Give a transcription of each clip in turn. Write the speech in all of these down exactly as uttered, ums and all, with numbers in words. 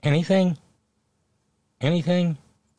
Anything? Anything?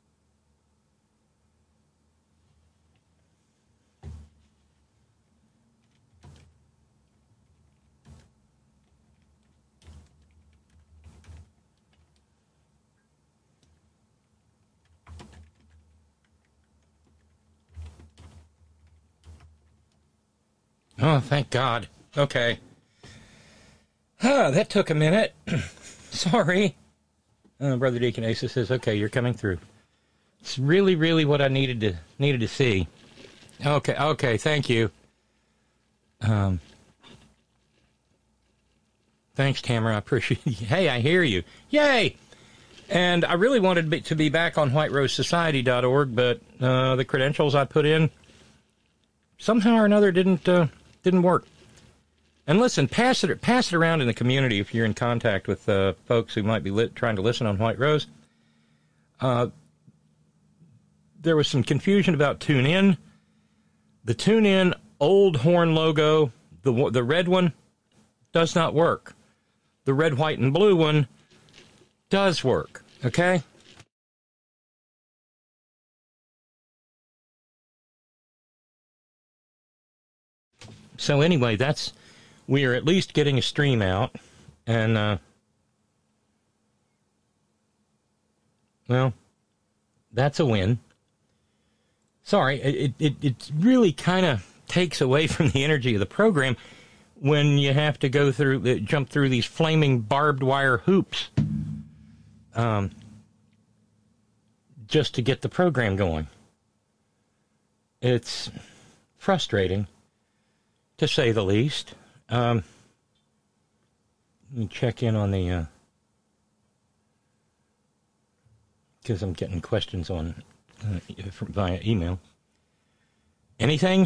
Oh, thank God. Okay. Ah, that took a minute. Sorry. Uh, Brother Deacon Asa says, okay, you're coming through. It's really, really what I needed to needed to see. Okay, okay, thank you. Um, thanks, Tamara. I appreciate it. Hey, I hear you. Yay! And I really wanted to be, to be back on white rose society dot org, but uh, the credentials I put in somehow or another didn't uh, didn't work. And listen, pass it pass it around in the community if you're in contact with uh, folks who might be lit, trying to listen on White Rose. Uh, there was some confusion about TuneIn. The TuneIn old horn logo, the the red one, does not work. The red, white, and blue one does work. Okay? So anyway, that's we are at least getting a stream out, and uh, well, that's a win. Sorry, it it, it really kind of takes away from the energy of the program when you have to go through, jump through these flaming barbed wire hoops, um, just to get the program going. It's frustrating, to say the least. Um, let me check in on the, because uh, I'm getting questions on uh, from, via email. Anything?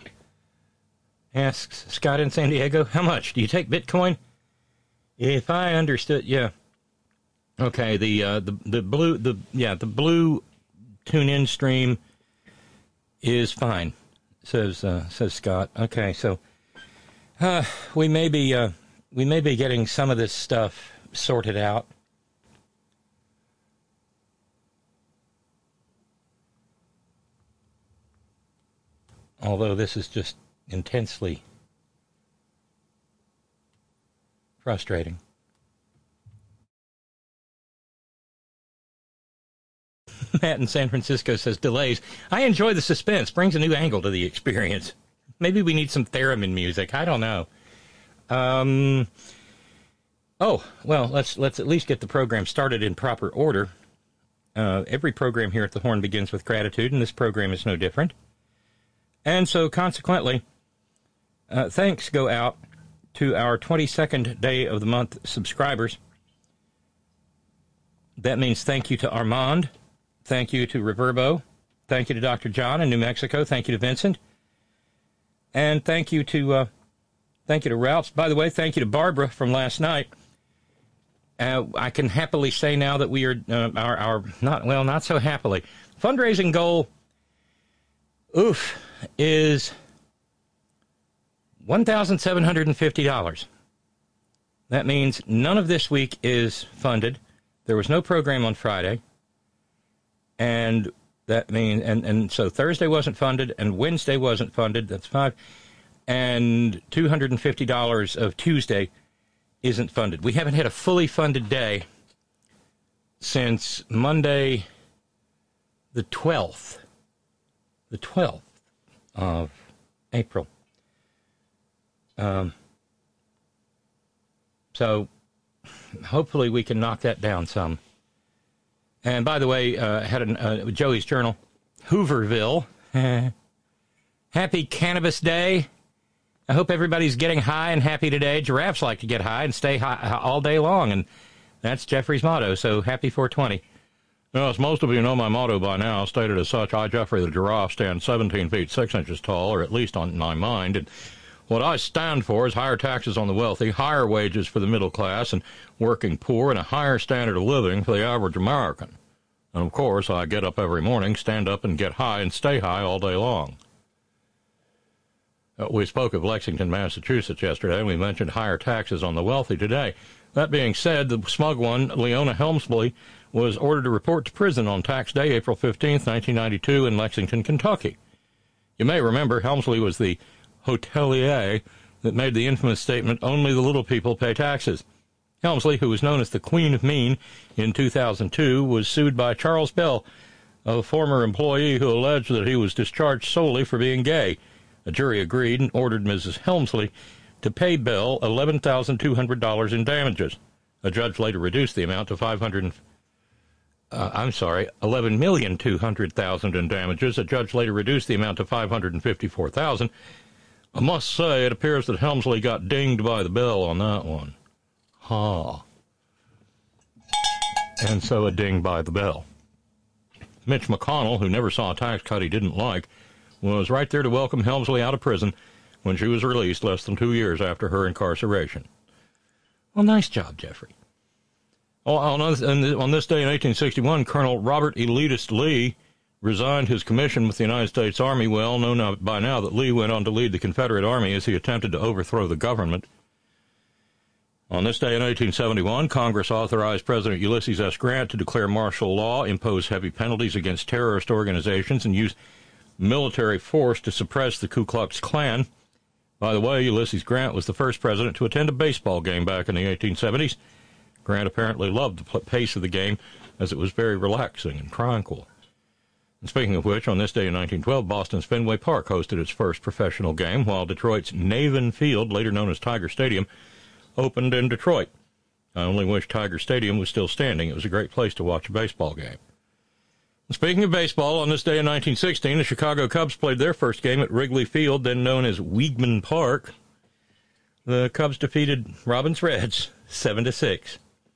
Asks Scott in San Diego. How much? Do you take Bitcoin? If I understood, yeah. Okay, the uh, the the blue the yeah the blue TuneIn stream is fine. Says uh, says Scott. Okay, so uh, we may be uh, we may be getting some of this stuff sorted out. Although this is just intensely frustrating. Matt in San Francisco says, delays. I enjoy the suspense. Brings a new angle to the experience. Maybe we need some theremin music. I don't know. Um, oh, well, let's let's at least get the program started in proper order. Uh, every program here at the Horn begins with gratitude, and this program is no different. And so, consequently, uh, thanks go out to our twenty-second day of the month subscribers. That means thank you to Armand. Thank you to Reverbo. Thank you to Doctor John in New Mexico. Thank you to Vincent. And thank you to uh, thank you to Ralphs. By the way, thank you to Barbara from last night. Uh, I can happily say now that we are uh, our our not well not so happily fundraising goal. Oof, is one thousand seven hundred and fifty dollars. That means none of this week is funded. There was no program on Friday. And that means, and, and so Thursday wasn't funded, and Wednesday wasn't funded. That's five. And two hundred fifty dollars of Tuesday isn't funded. We haven't had a fully funded day since Monday the twelfth. The twelfth of April. Um, so hopefully we can knock that down some. And by the way, uh, had an, uh, Joey's Journal, Hooverville. Happy Cannabis Day. I hope everybody's getting high and happy today. Giraffes like to get high and stay high all day long, and that's Jeffrey's motto, so happy four twenty. Well, as most of you know my motto by now, stated as such, I, Jeffrey the Giraffe, stand seventeen feet six inches tall, or at least on my mind, and what I stand for is higher taxes on the wealthy, higher wages for the middle class and working poor, and a higher standard of living for the average American. And, of course, I get up every morning, stand up and get high and stay high all day long. Uh, we spoke of Lexington, Massachusetts yesterday, and we mentioned higher taxes on the wealthy today. That being said, the smug one, Leona Helmsley, was ordered to report to prison on tax day, April fifteenth, nineteen ninety-two, in Lexington, Kentucky. You may remember Helmsley was the hotelier that made the infamous statement, "Only the little people pay taxes." Helmsley, who was known as the Queen of Mean in two thousand two, was sued by Charles Bell, a former employee who alleged that he was discharged solely for being gay. A jury agreed and ordered Missus Helmsley to pay Bell eleven thousand two hundred dollars in damages. A judge later reduced the amount to five hundred. Uh, I'm sorry, eleven million two hundred thousand in damages. A judge later reduced the amount to five hundred fifty-four thousand. I must say, it appears that Helmsley got dinged by the bell on that one. Ha. And so a ding by the bell. Mitch McConnell, who never saw a tax cut he didn't like, was right there to welcome Helmsley out of prison when she was released less than two years after her incarceration. Well, nice job, Jeffrey. Oh, on, on this day in eighteen sixty-one, Colonel Robert Elitist Lee resigned his commission with the United States Army. Well, known by now that Lee went on to lead the Confederate Army as he attempted to overthrow the government. On this day in eighteen seventy-one, Congress authorized President Ulysses S. Grant to declare martial law, impose heavy penalties against terrorist organizations, and use military force to suppress the Ku Klux Klan. By the way, Ulysses Grant was the first president to attend a baseball game back in the eighteen seventies. Grant apparently loved the pace of the game, as it was very relaxing and tranquil. And speaking of which, on this day in nineteen twelve, Boston's Fenway Park hosted its first professional game, while Detroit's Navin Field, later known as Tiger Stadium, opened in Detroit. I only wish Tiger Stadium was still standing. It was a great place to watch a baseball game. And speaking of baseball, on this day in nineteen sixteen, the Chicago Cubs played their first game at Wrigley Field, then known as Weigman Park. The Cubs defeated Robin's Reds seven to six.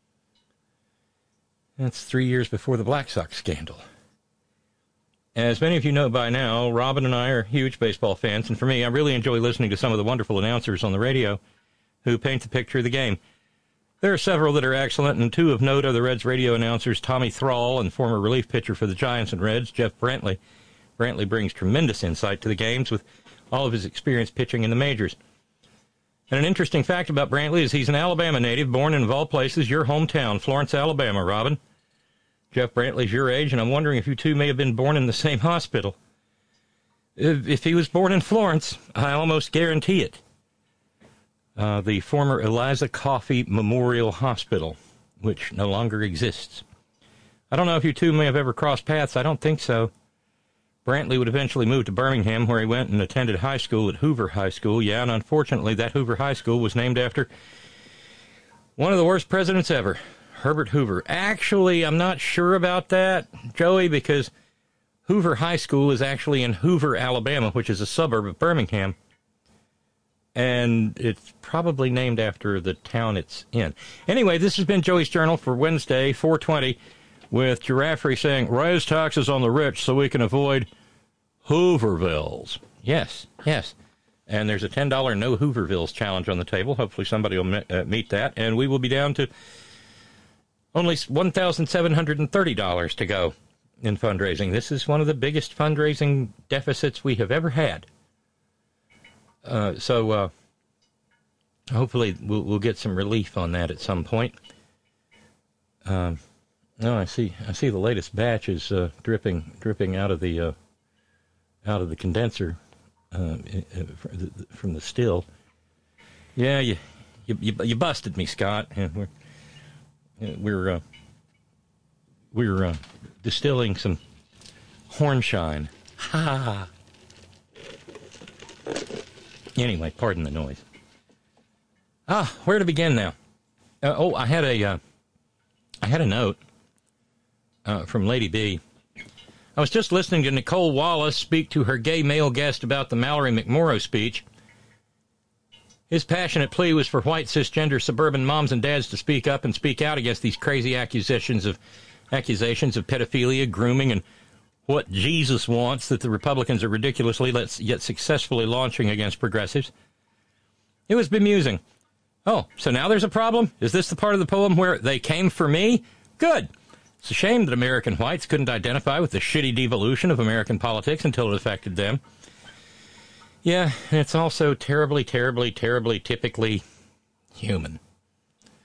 That's three years before the Black Sox scandal. As many of you know by now, Robin and I are huge baseball fans, and for me, I really enjoy listening to some of the wonderful announcers on the radio who paint the picture of the game. There are several that are excellent, and two of note are the Reds radio announcers Tommy Thrall and former relief pitcher for the Giants and Reds, Jeff Brantley. Brantley brings tremendous insight to the games with all of his experience pitching in the majors. And an interesting fact about Brantley is he's an Alabama native, born in, of all places, your hometown, Florence, Alabama, Robin. Jeff Brantley's your age, and I'm wondering if you two may have been born in the same hospital. If, if he was born in Florence, I almost guarantee it. Uh, the former Eliza Coffey Memorial Hospital, which no longer exists. I don't know if you two may have ever crossed paths. I don't think so. Brantley would eventually move to Birmingham, where he went and attended high school at Hoover High School. Yeah, and unfortunately, that Hoover High School was named after one of the worst presidents ever, Herbert Hoover. Actually, I'm not sure about that, Joey, because Hoover High School is actually in Hoover, Alabama, which is a suburb of Birmingham. And it's probably named after the town it's in. Anyway, this has been Joey's Journal for Wednesday, four twenty, with Giraffe saying, raise taxes on the rich so we can avoid Hoovervilles. Yes, yes. And there's a ten dollars no Hoovervilles challenge on the table. Hopefully somebody will uh, meet that. And we will be down to only one thousand seven hundred thirty dollars to go in fundraising. This is one of the biggest fundraising deficits we have ever had. Uh, so uh, hopefully we'll, we'll get some relief on that at some point. Um, no, I see. I see the latest batch is uh, dripping, dripping out of the uh, out of the condenser uh, from the still. Yeah, you you you, you busted me, Scott. We're we're uh, we're uh, distilling some Hornshine. Ha. Anyway, pardon the noise. Ah, where to begin now? Uh, oh, I had a, uh, I had a note uh, from Lady B. I was just listening to Nicole Wallace speak to her gay male guest about the Mallory McMorrow speech. His passionate plea was for white cisgender suburban moms and dads to speak up and speak out against these crazy accusations of accusations of pedophilia, grooming, and what Jesus wants that the Republicans are ridiculously yet successfully launching against progressives. It was bemusing. Oh, so now there's a problem? Is this the part of the poem where they came for me? Good. It's a shame that American whites couldn't identify with the shitty devolution of American politics until it affected them. Yeah, and it's also terribly, terribly, terribly, typically human.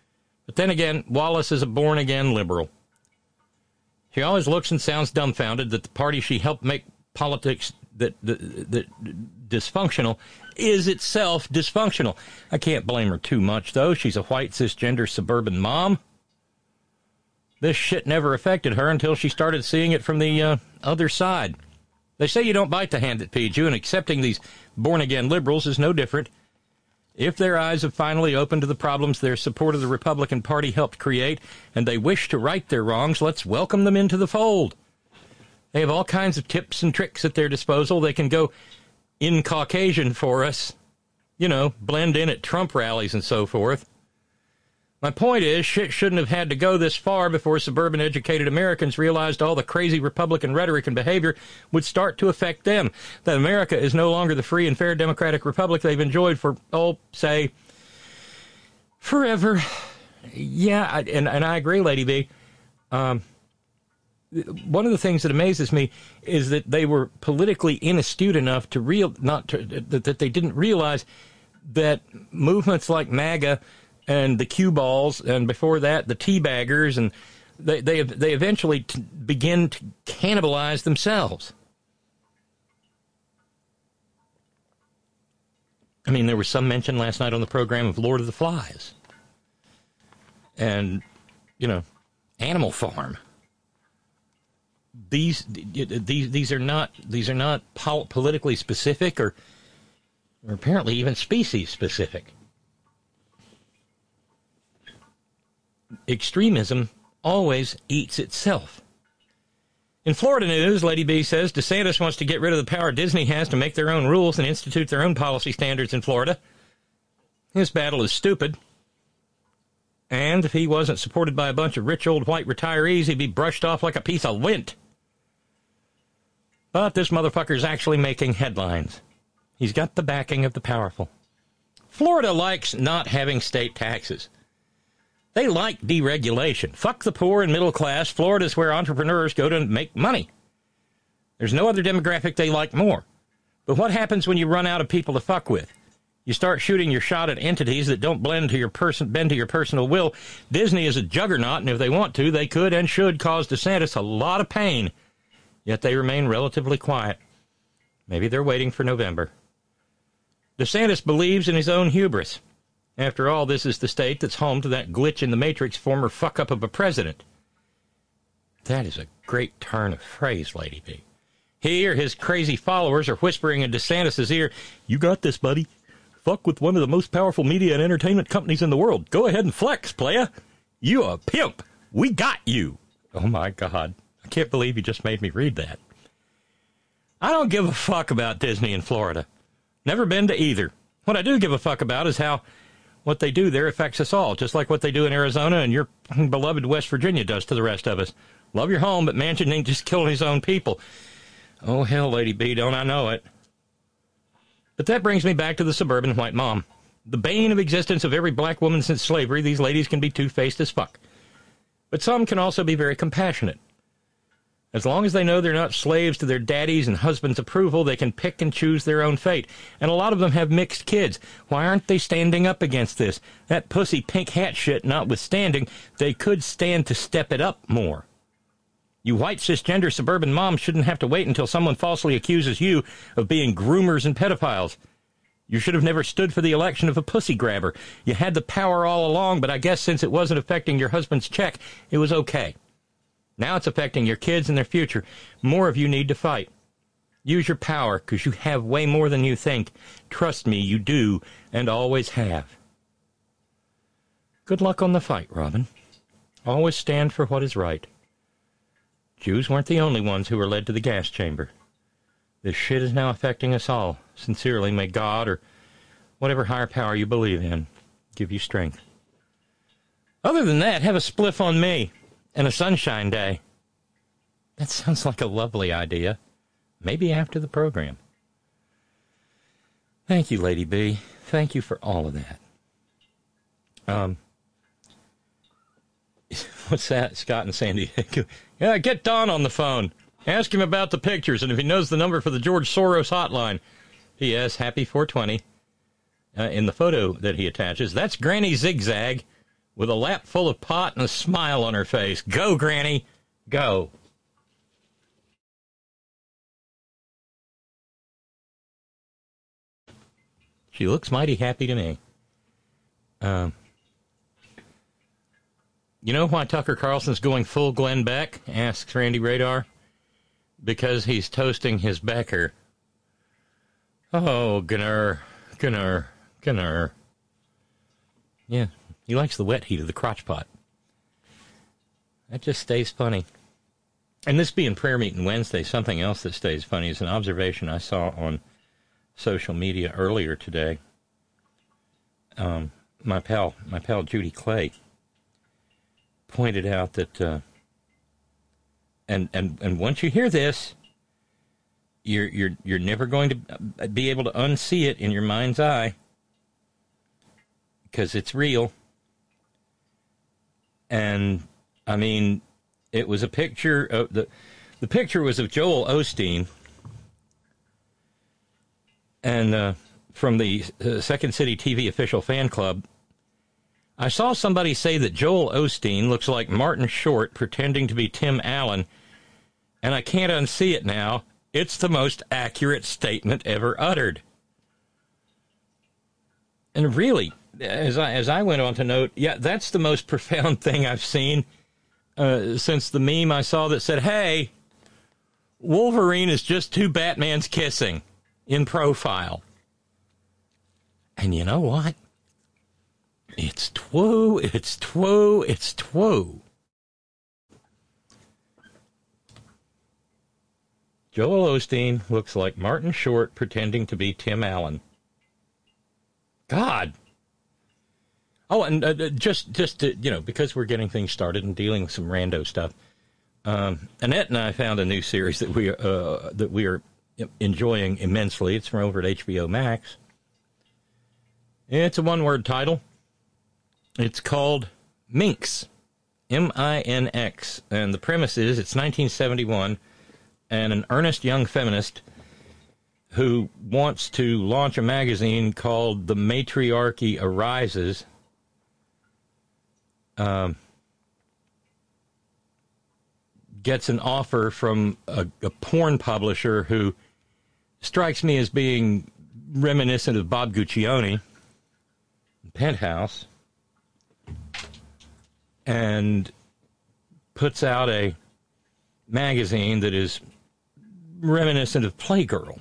But then again, Wallace is a born-again liberal. She always looks and sounds dumbfounded that the party she helped make politics that, that, that dysfunctional is itself dysfunctional. I can't blame her too much, though. She's a white, cisgender, suburban mom. This shit never affected her until she started seeing it from the uh, other side. They say you don't bite the hand that feeds you, and accepting these born-again liberals is no different. If their eyes have finally opened to the problems their support of the Republican Party helped create, and they wish to right their wrongs, let's welcome them into the fold. They have all kinds of tips and tricks at their disposal. They can go in Caucasian for us, you know, blend in at Trump rallies and so forth. My point is, shit shouldn't have had to go this far before suburban educated Americans realized all the crazy Republican rhetoric and behavior would start to affect them. That America is no longer the free and fair democratic republic they've enjoyed for, oh, say, forever. Yeah, I, and, and I agree, Lady B. Um, one of the things that amazes me is that they were politically inastute enough to real not to, that, that they didn't realize that movements like MAGA and the cue balls, and before that, the teabaggers, and they they they eventually t- begin to cannibalize themselves. I mean, there was some mention last night on the program of Lord of the Flies, and you know, Animal Farm. These these these are not these are not pol- politically specific, or or apparently even species specific. Extremism always eats itself. In Florida news, Lady B says DeSantis wants to get rid of the power Disney has to make their own rules and institute their own policy standards in Florida. His battle is stupid. And if he wasn't supported by a bunch of rich old white retirees, he'd be brushed off like a piece of lint. But this motherfucker's actually making headlines. He's got the backing of the powerful. Florida likes not having state taxes. They like deregulation. Fuck the poor and middle class. Florida's where entrepreneurs go to make money. There's no other demographic they like more. But what happens when you run out of people to fuck with? You start shooting your shot at entities that don't blend to your person, bend to your personal will. Disney is a juggernaut, and if they want to, they could and should cause DeSantis a lot of pain. Yet they remain relatively quiet. Maybe they're waiting for November. DeSantis believes in his own hubris. After all, this is the state that's home to that glitch in the Matrix former fuck-up of a president. That is a great turn of phrase, Lady B. He or his crazy followers are whispering in DeSantis' ear, "You got this, buddy. Fuck with one of the most powerful media and entertainment companies in the world. Go ahead and flex, playa. You a pimp. We got you." Oh, my God. I can't believe you just made me read that. I don't give a fuck about Disney in Florida. Never been to either. What I do give a fuck about is how what they do there affects us all, just like what they do in Arizona and your beloved West Virginia does to the rest of us. Love your home, but Manchin ain't just killing his own people. Oh, hell, Lady B, don't I know it. But that brings me back to the suburban white mom. The bane of existence of every black woman since slavery, these ladies can be two-faced as fuck. But some can also be very compassionate. As long as they know they're not slaves to their daddy's and husband's approval, they can pick and choose their own fate. And a lot of them have mixed kids. Why aren't they standing up against this? That pussy pink hat shit notwithstanding, they could stand to step it up more. You white cisgender suburban moms shouldn't have to wait until someone falsely accuses you of being groomers and pedophiles. You should have never stood for the election of a pussy grabber. You had the power all along, but I guess since it wasn't affecting your husband's check, it was okay. Now it's affecting your kids and their future. More of you need to fight. Use your power, because you have way more than you think. Trust me, you do, and always have. Good luck on the fight, Robin. Always stand for what is right. Jews weren't the only ones who were led to the gas chamber. This shit is now affecting us all. Sincerely, may God, or whatever higher power you believe in, give you strength. Other than that, have a spliff on me. And a sunshine day. That sounds like a lovely idea. Maybe after the program. Thank you, Lady B. Thank you for all of that. Um, what's that? Scott in San Diego. Yeah, get Don on the phone. Ask him about the pictures and if he knows the number for the George Soros hotline. P S. Happy four twenty. Uh, in the photo that he attaches, that's Granny Zigzag. with a lap full of pot and a smile on her face. Go, Granny, go. She looks mighty happy to me. Um, you know why Tucker Carlson's going full Glenn Beck? Asks Randy Radar. Because he's toasting his Becker. Oh, Gunnar, Gunnar, Gunnar. Yeah, he likes the wet heat of the crotch pot. That just stays funny. And this being prayer meeting Wednesday, something else that stays funny is an observation I saw on social media earlier today. Um, my pal, my pal Judy Clay pointed out that, uh, and and and once you hear this, you're you're you're never going to be able to unsee it in your mind's eye because it's real. And I mean, it was a picture of the the picture was of Joel Osteen. And uh, from the uh, Second City T V official fan club, I saw somebody say that Joel Osteen looks like Martin Short pretending to be Tim Allen, and I can't unsee it now. It's the most accurate statement ever uttered. And really, as I as I went on to note, yeah, that's the most profound thing I've seen uh, since the meme I saw that said, "Hey, Wolverine is just two Batmans kissing." In profile. And you know what? It's twoo, it's twoo, it's twoo. Joel Osteen looks like Martin Short pretending to be Tim Allen. God. Oh, and uh, just, just to, you know, because we're getting things started and dealing with some rando stuff, um, Annette and I found a new series that we, uh, that we are enjoying immensely. It's from over at H B O Max. It's a one-word title. It's called Minx, M I N X. And the premise is it's nineteen seventy-one, and an earnest young feminist who wants to launch a magazine called The Matriarchy Arises um, gets an offer from a, a porn publisher who strikes me as being reminiscent of Bob Guccione, Penthouse, and puts out a magazine that is reminiscent of Playgirl.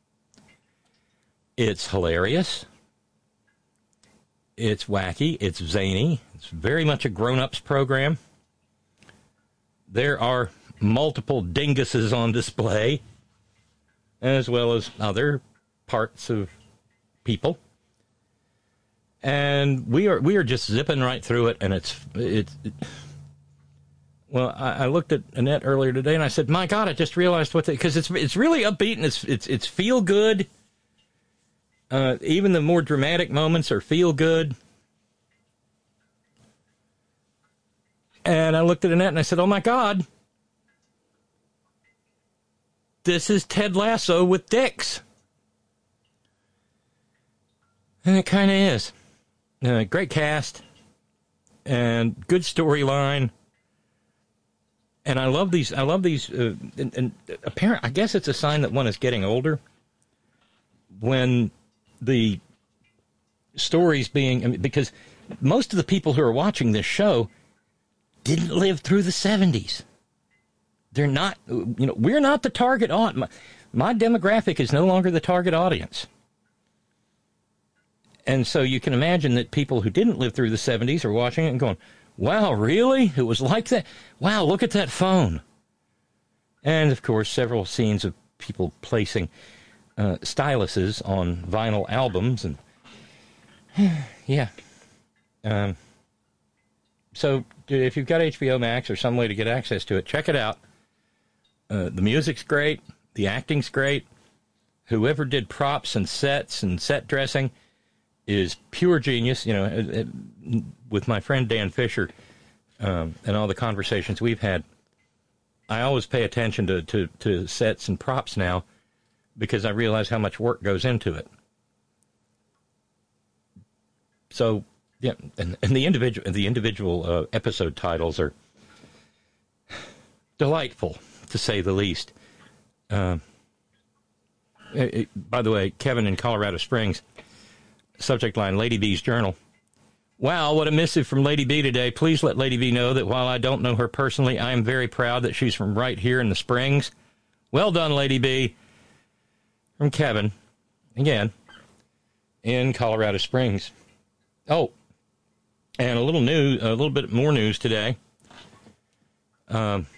It's hilarious. It's wacky. It's zany. It's very much a grown-ups program. There are multiple dinguses on display, as well as other parts of people. And we are we are just zipping right through it, and it's it's. It, well, I, I looked at Annette earlier today, and I said, "My God, I just realized what because it's it's really upbeat and it's it's it's feel good. Uh, even the more dramatic moments are feel good." And I looked at Annette and I said, "Oh my God, this is Ted Lasso with dicks." And it kind of is. Uh, great cast and good storyline. And I love these. I love these. Uh, and, and apparent. I guess it's a sign that one is getting older. When the stories being, I mean, because most of the people who are watching this show didn't live through the seventies. They're not, you know, we're not the target audience. My, my demographic is no longer the target audience. And so you can imagine that people who didn't live through the seventies are watching it and going, wow, really? It was like that? Wow, look at that phone. And, of course, several scenes of people placing uh, styluses on vinyl albums. And, yeah. Um, so if you've got H B O Max or some way to get access to it, check it out. Uh, the music's great. The acting's great. Whoever did props and sets and set dressing is pure genius. You know, it, it, with my friend Dan Fisher um, and all the conversations we've had, I always pay attention to, to, to sets and props now because I realize how much work goes into it. So, Yeah, and, and the individual the individual uh, episode titles are delightful, to say the least. Uh, it, it, by the way, Kevin in Colorado Springs, subject line, Lady B's Journal. Wow, what a missive from Lady B today. Please let Lady B know that while I don't know her personally, I am very proud that she's from right here in the Springs. Well done, Lady B. From Kevin, again, in Colorado Springs. Oh, and a little news, a little bit more news today. Um,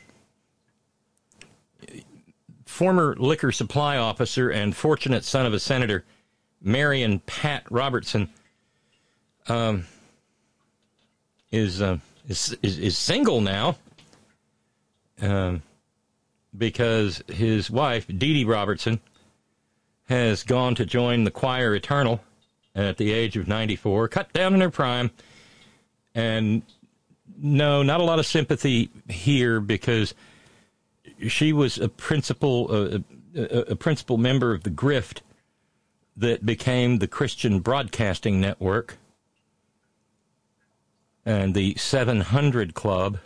former liquor supply officer and fortunate son of a senator, Marion Pat Robertson, um, is, uh, is is is single now, um, because his wife Dee Dee Robertson has gone to join the Choir Eternal at the age of ninety-four, cut down in her prime. And no, not a lot of sympathy here, because she was a principal, uh, a, a principal member of the grift that became the Christian Broadcasting Network and the seven hundred Club.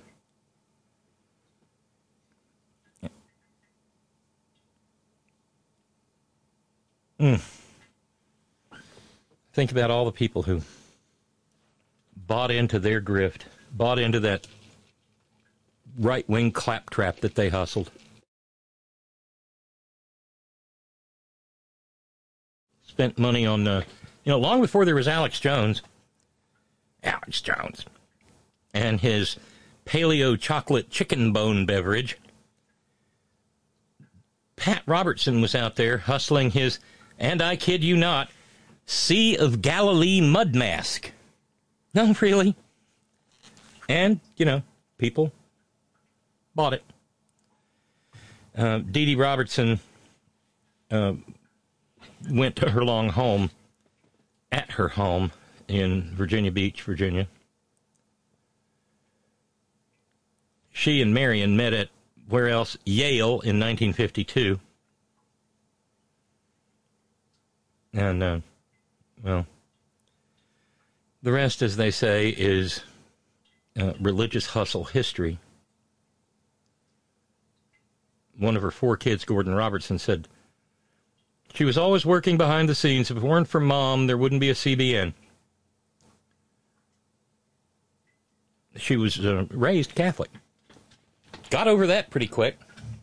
Mm. Think about all the people who bought into their grift, bought into that right-wing claptrap that they hustled. Spent money on, uh, you know, long before there was Alex Jones, Alex Jones, and his paleo chocolate chicken bone beverage, Pat Robertson was out there hustling his, and I kid you not, Sea of Galilee mud mask. No, really. And, you know, people bought it. Uh, Dee Dee Robertson uh, went to her long home, at her home in Virginia Beach, Virginia. She and Marion met at, where else? Yale in nineteen fifty-two. And, uh, well, the rest, as they say, is uh, religious hustle history. One of her four kids, Gordon Robertson, said, she was always working behind the scenes. If it weren't for Mom, there wouldn't be a C B N. She was uh, raised Catholic. Got over that pretty quick.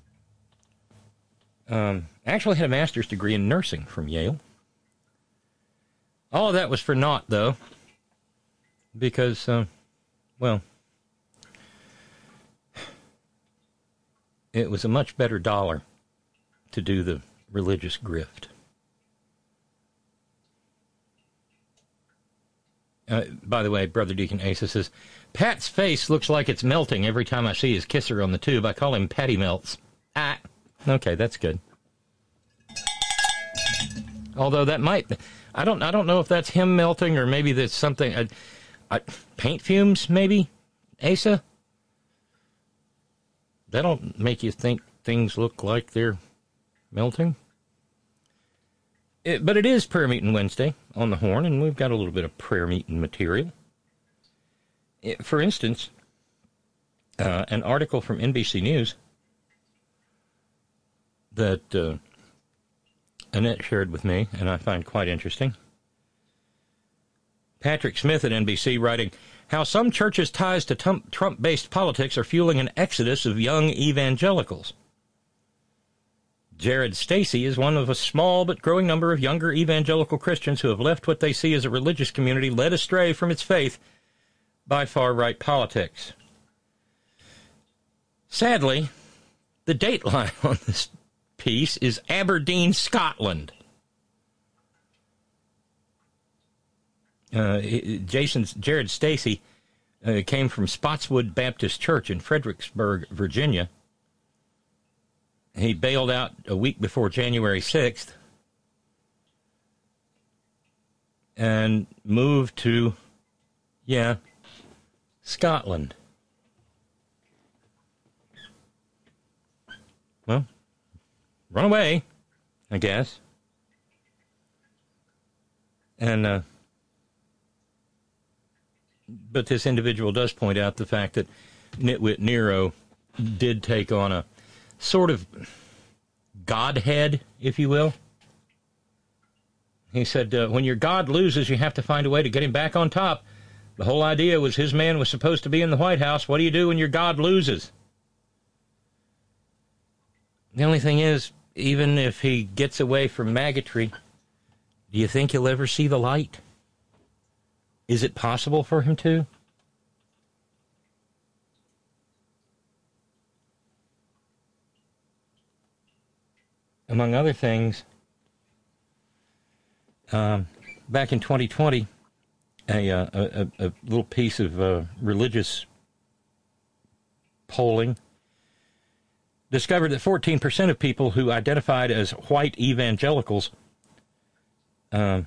Um, actually had a master's degree in nursing from Yale. All of that was for naught, though. Because, uh, well, it was a much better dollar to do the religious grift. Uh, by the way, Brother Deacon Asa says, Pat's face looks like it's melting every time I see his kisser on the tube. I call him Patty Melts. Ah, okay, that's good. Although that might, I don't, I don't know if that's him melting or maybe that's something. Uh, I, paint fumes, maybe, Asa? That'll make you think things look like they're melting. It, but it is Prayer Meeting Wednesday on the Horn, and we've got a little bit of prayer meeting material. It, for instance, uh, an article from N B C News that uh, Annette shared with me, and I find quite interesting. Patrick Smith at N B C writing, how some churches' ties to Trump-based politics are fueling an exodus of young evangelicals. Jared Stacy is one of a small but growing number of younger evangelical Christians who have left what they see as a religious community led astray from its faith by far-right politics. Sadly, the dateline on this piece is Aberdeen, Scotland. Uh, Jason Jared Stacy uh, came from Spotswood Baptist Church in Fredericksburg, Virginia. He bailed out a week before January sixth and moved to, yeah, Scotland. Well, run away, I guess. And, uh, but this individual does point out the fact that Nitwit Nero did take on a sort of godhead, if you will. He said, uh, when your God loses, you have to find a way to get him back on top. The whole idea was his man was supposed to be in the White House. What do you do when your God loses? The only thing is, even if he gets away from maggotry, do you think he'll ever see the light? Is it possible for him to? Among other things, um, back in twenty twenty, a, uh, a, a little piece of uh, religious polling discovered that fourteen percent of people who identified as white evangelicals um,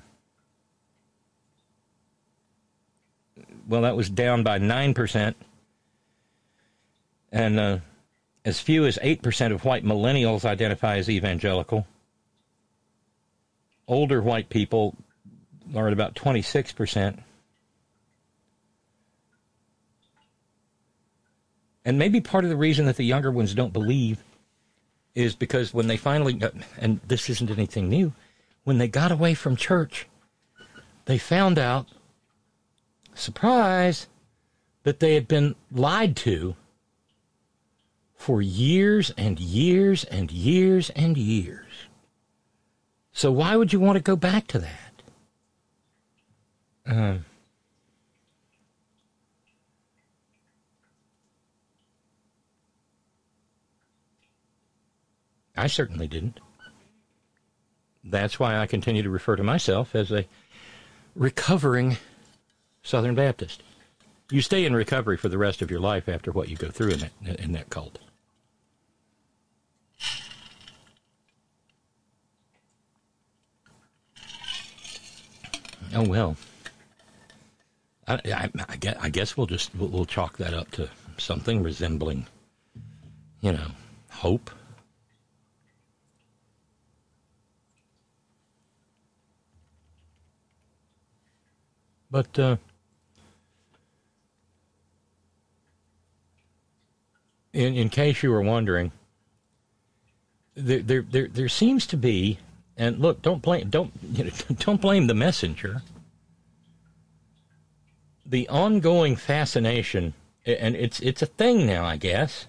well, that was down by nine percent, and uh, as few as eight percent of white millennials identify as evangelical. Older white people are at about twenty-six percent. And maybe part of the reason that the younger ones don't believe is because when they finally got, and this isn't anything new, when they got away from church, they found out, surprise, that they had been lied to for years and years and years and years. So why would you want to go back to that? Um, I certainly didn't. That's why I continue to refer to myself as a recovering Southern Baptist. You stay in recovery for the rest of your life after what you go through in that, in that cult. Oh, well. I, I, I, guess, I guess we'll just we'll, we'll chalk that up to something resembling, you know, hope. But uh, in in case you were wondering, there there there, there seems to be, and look, don't blame don't you know, don't blame the messenger. The ongoing fascination, and it's it's a thing now, I guess.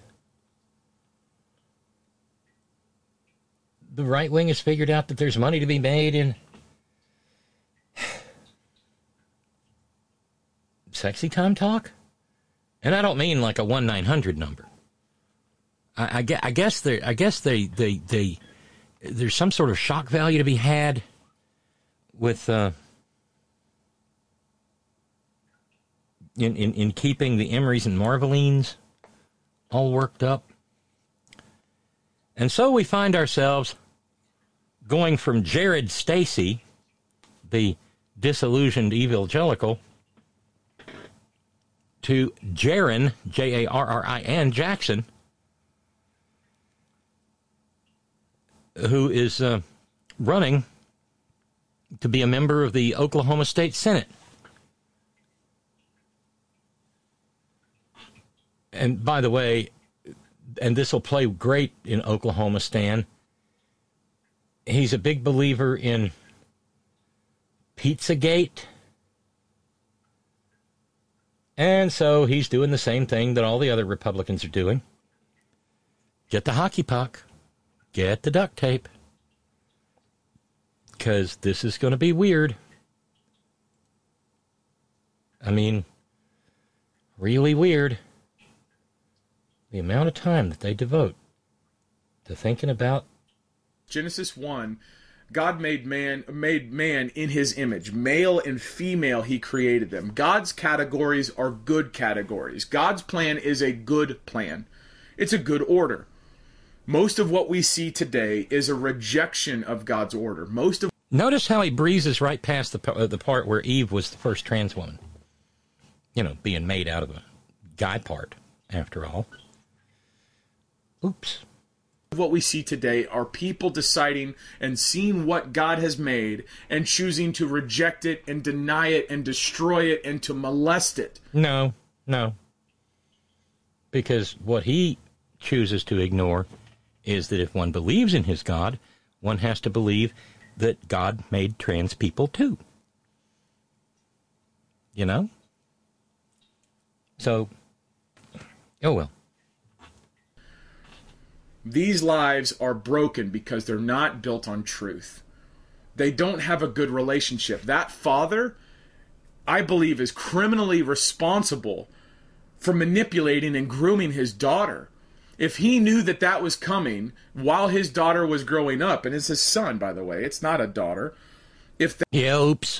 The right wing has figured out that there's money to be made in sexy time talk, and I don't mean like a one nine hundred number. I, I, I guess they I guess they, they they there's some sort of shock value to be had with uh, in, in in keeping the Emerys and Marvelines all worked up, and so we find ourselves going from Jared Stacy, the disillusioned evangelical, to Jarrin, J A R R I N, Jackson, who is uh, running to be a member of the Oklahoma State Senate. And by the way, and this will play great in Oklahoma, Stan, he's a big believer in Pizzagate. And so he's doing the same thing that all the other Republicans are doing. Get the hockey puck. Get the duct tape. Because this is going to be weird. I mean, really weird. The amount of time that they devote to thinking about Genesis one, God made man made man in his image. Male and female he created them. God's categories are good categories. God's plan is a good plan. It's a good order. Most of what we see today is a rejection of God's order. Most of Notice how he breezes right past the uh, the part where Eve was the first trans woman. You know, being made out of a guy part, after all. Oops. what we see today are people deciding and seeing what God has made and choosing to reject it and deny it and destroy it and to molest it. No, no. Because what he chooses to ignore is that if one believes in his God, one has to believe that God made trans people too. You know? So, oh well. These lives are broken because they're not built on truth. They don't have a good relationship. That father, I believe, is criminally responsible for manipulating and grooming his daughter. If he knew that that was coming while his daughter was growing up, and it's his son, by the way, it's not a daughter. If that- yeah, oops.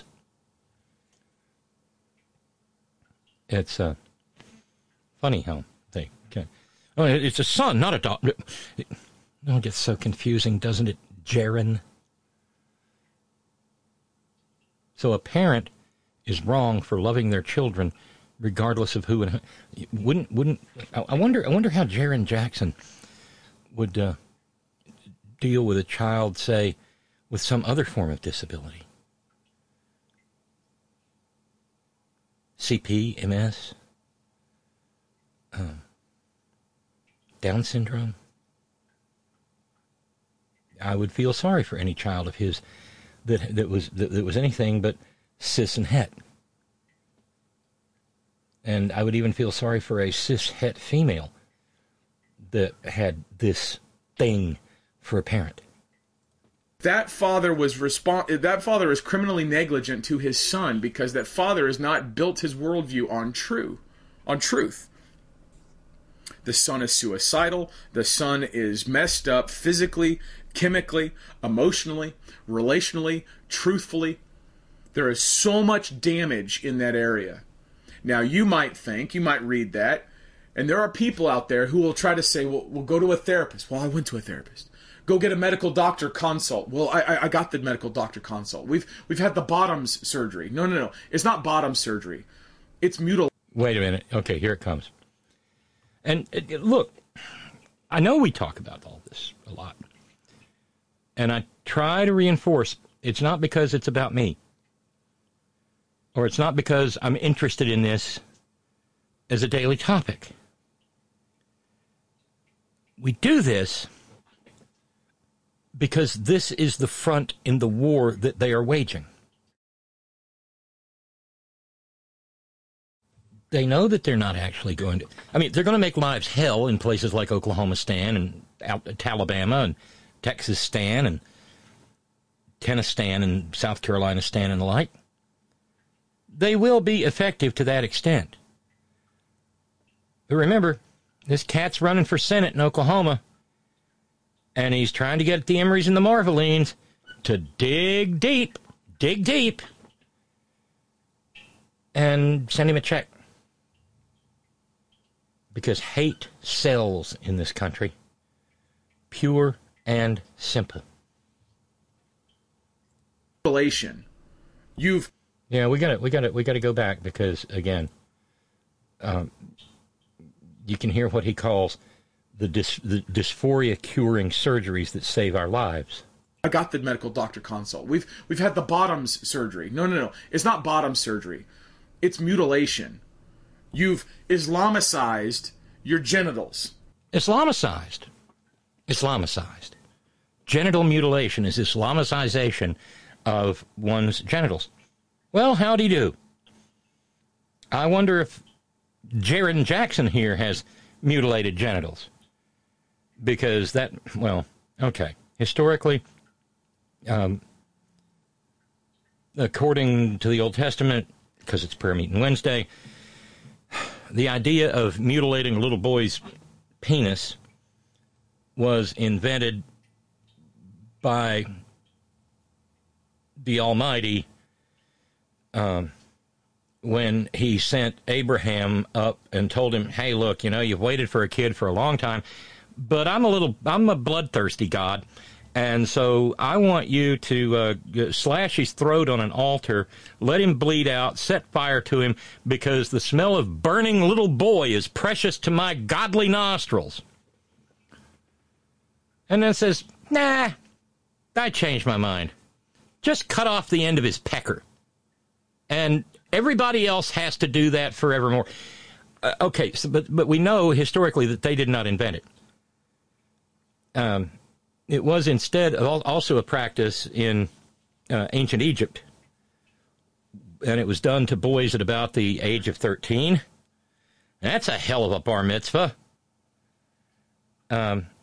It's uh, funny how they can. Oh, it's a son, not a daughter. Oh, it gets so confusing, doesn't it, Jaron? So a parent is wrong for loving their children, regardless of who and who. Wouldn't wouldn't I wonder? I wonder how Jaron Jackson would uh, deal with a child, say, with some other form of disability. C P, M S, um, Down syndrome. I would feel sorry for any child of his that that was that, that was anything but cis and het. And I would even feel sorry for a cis het female that had this thing for a parent. That father was respon- that father is criminally negligent to his son because that father has not built his worldview on true, on truth. The son is suicidal. The son is messed up physically, chemically, emotionally, relationally, truthfully. There is so much damage in that area. Now, you might think, you might read that, and there are people out there who will try to say, well, we'll go to a therapist. Well, I went to a therapist. Go get a medical doctor consult. Well, I, I got the medical doctor consult. We've we've had the bottoms surgery. No, no, no. It's not bottom surgery. It's mutilation. Wait a minute. Okay, here it comes. And uh, look, I know we talk about all this a lot. And I try to reinforce it's not because it's about me. Or it's not because I'm interested in this as a daily topic. We do this because this is the front in the war that they are waging. They know that they're not actually going to... I mean, they're going to make lives hell in places like Oklahoma Stan and Alabama and Texas Stan and Tennessee Stan and South Carolina Stan and the like. They will be effective to that extent. But remember, this cat's running for Senate in Oklahoma, and he's trying to get the Emorys and the Marvelines to dig deep, dig deep, and send him a check. Because hate sells in this country. Pure and simple. You've Yeah, we got to we got to we got to go back because again, um, you can hear what he calls the, dys, the dysphoria curing surgeries that save our lives. I got the medical doctor consult. We've we've had the bottoms surgery. No, no, no. It's not bottom surgery. It's mutilation. You've Islamicized your genitals. Islamicized. Islamicized. Genital mutilation is Islamicization of one's genitals. Well, howdy do. I wonder if Jaron Jackson here has mutilated genitals. Because that, well, okay. Historically, um, according to the Old Testament, because it's prayer meeting Wednesday, the idea of mutilating a little boy's penis was invented by the Almighty um, when he sent Abraham up and told him, hey, look, you know, you've waited for a kid for a long time, but I'm a little, I'm a bloodthirsty God, and so I want you to uh, slash his throat on an altar, let him bleed out, set fire to him, because the smell of burning little boy is precious to my godly nostrils. and then says, nah, I changed my mind. Just cut off the end of his pecker. And everybody else has to do that forevermore. Uh, okay, so, but, but we know historically that they did not invent it. Um, it was instead also a practice in uh, ancient Egypt. And it was done to boys at about the age of thirteen. That's a hell of a bar mitzvah. Um,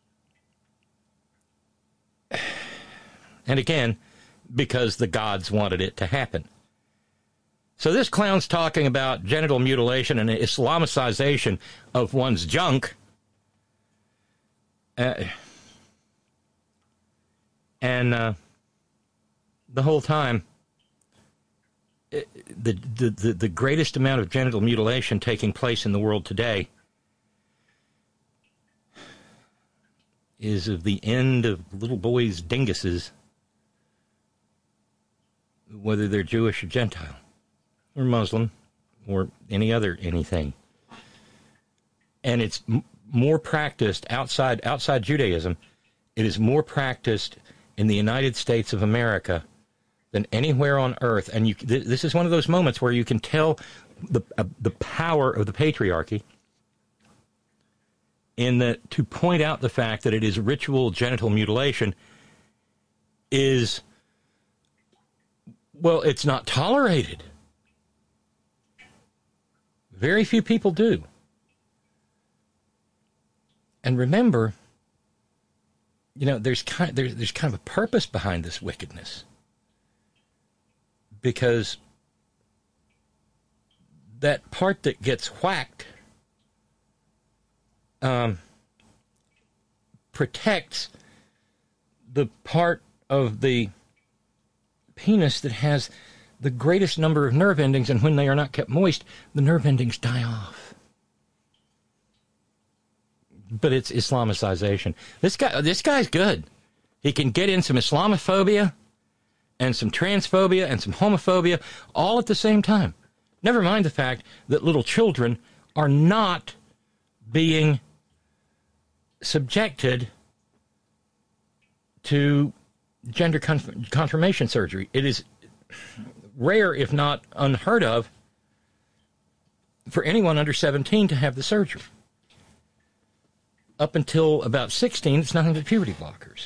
and again, because the gods wanted it to happen. So this clown's talking about genital mutilation and Islamicization of one's junk. Uh, and uh, the whole time, the, the, the, the greatest amount of genital mutilation taking place in the world today is of the end of little boys' dinguses, whether they're Jewish or Gentile, or Muslim, or any other anything. And it's m- more practiced outside outside Judaism. It is more practiced in the United States of America than anywhere on earth. And you, th- this is one of those moments where you can tell the uh, the power of the patriarchy in that to point out the fact that it is ritual genital mutilation is, well, it's not tolerated. Very few people do. And remember, you know, there's kind, there's, there's kind of a purpose behind this wickedness. Because that part that gets whacked um, protects the part of the penis that has the greatest number of nerve endings, and when they are not kept moist, the nerve endings die off. But it's Islamicization. This guy, this guy's good. He can get in some Islamophobia and some transphobia and some homophobia all at the same time. Never mind the fact that little children are not being subjected to gender con- confirmation surgery. It is rare, if not unheard of, for anyone under seventeen to have the surgery. Up until about sixteen, it's nothing but puberty blockers.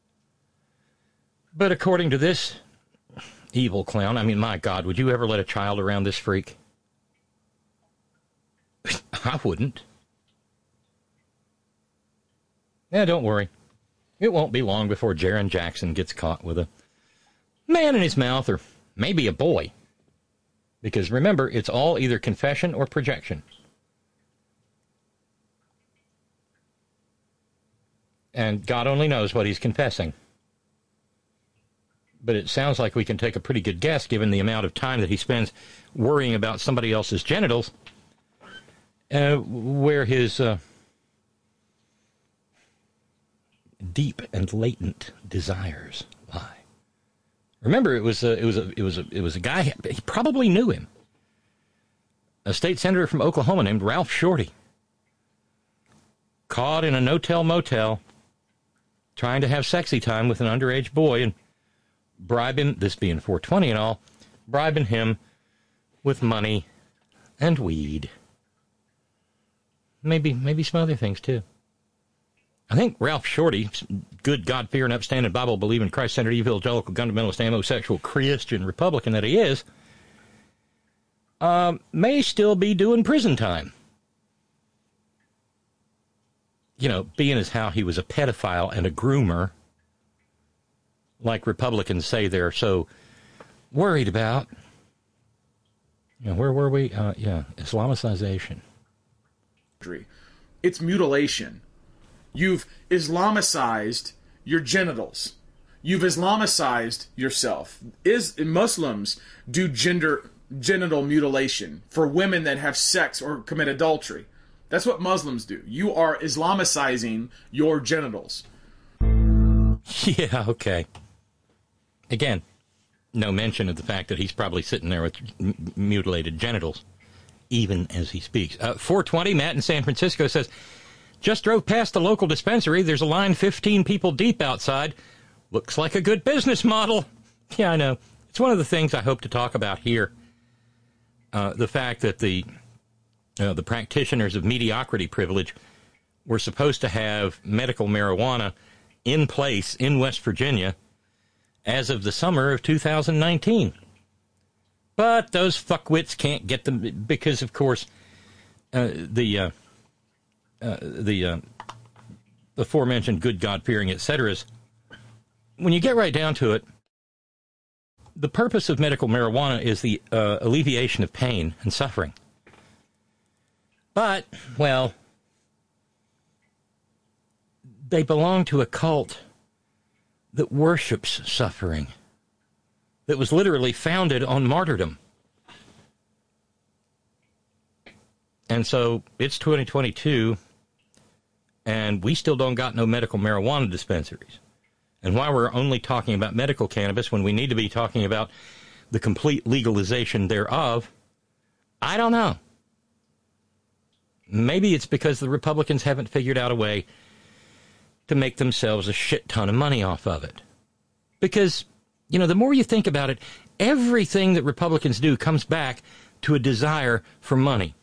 But according to this evil clown, I mean, my God, would you ever let a child around this freak? I wouldn't. Yeah, don't worry. It won't be long before Jaron Jackson gets caught with a man in his mouth, or maybe a boy. Because remember, it's all either confession or projection. And God only knows what he's confessing. But it sounds like we can take a pretty good guess, given the amount of time that he spends worrying about somebody else's genitals, uh, where his uh, deep and latent desires lie. Remember, it was a, it was a, it was a, it was a guy. He probably knew him. A state senator from Oklahoma named Ralph Shorty, caught in a no-tell motel, trying to have sexy time with an underage boy and bribing, this being four twenty and all, bribing him with money and weed. Maybe, maybe some other things too. I think Ralph Shorty, good God-fearing, upstanding, Bible-believing, Christ-centered, evangelical, fundamentalist, homosexual, Christian Republican that he is, um, may still be doing prison time. You know, being as how he was a pedophile and a groomer, like Republicans say they're so worried about. You know, where were we? Uh, yeah, Islamicization. It's mutilation. You've Islamicized your genitals. You've Islamicized yourself. Is Muslims do gender genital mutilation for women that have sex or commit adultery. That's what Muslims do. You are Islamicizing your genitals. Yeah, okay. Again, no mention of the fact that he's probably sitting there with m- mutilated genitals, even as he speaks. Uh, four twenty, Matt in San Francisco says, Just drove past the local dispensary. There's a line fifteen people deep outside. Looks like a good business model. Yeah, I know. It's one of the things I hope to talk about here. Uh, the fact that the uh, the practitioners of mediocrity privilege were supposed to have medical marijuana in place in West Virginia as of the summer of two thousand nineteen. But those fuckwits can't get them because, of course, uh, the uh, uh, the uh, aforementioned good God-fearing et ceteras. When you get right down to it, the purpose of medical marijuana is the uh, alleviation of pain and suffering. But, well, they belong to a cult that worships suffering, that was literally founded on martyrdom. And so it's twenty twenty-two, and we still don't got no medical marijuana dispensaries. And why we're only talking about medical cannabis when we need to be talking about the complete legalization thereof, I don't know. Maybe it's because the Republicans haven't figured out a way to make themselves a shit ton of money off of it. Because, you know, the more you think about it, everything that Republicans do comes back to a desire for money.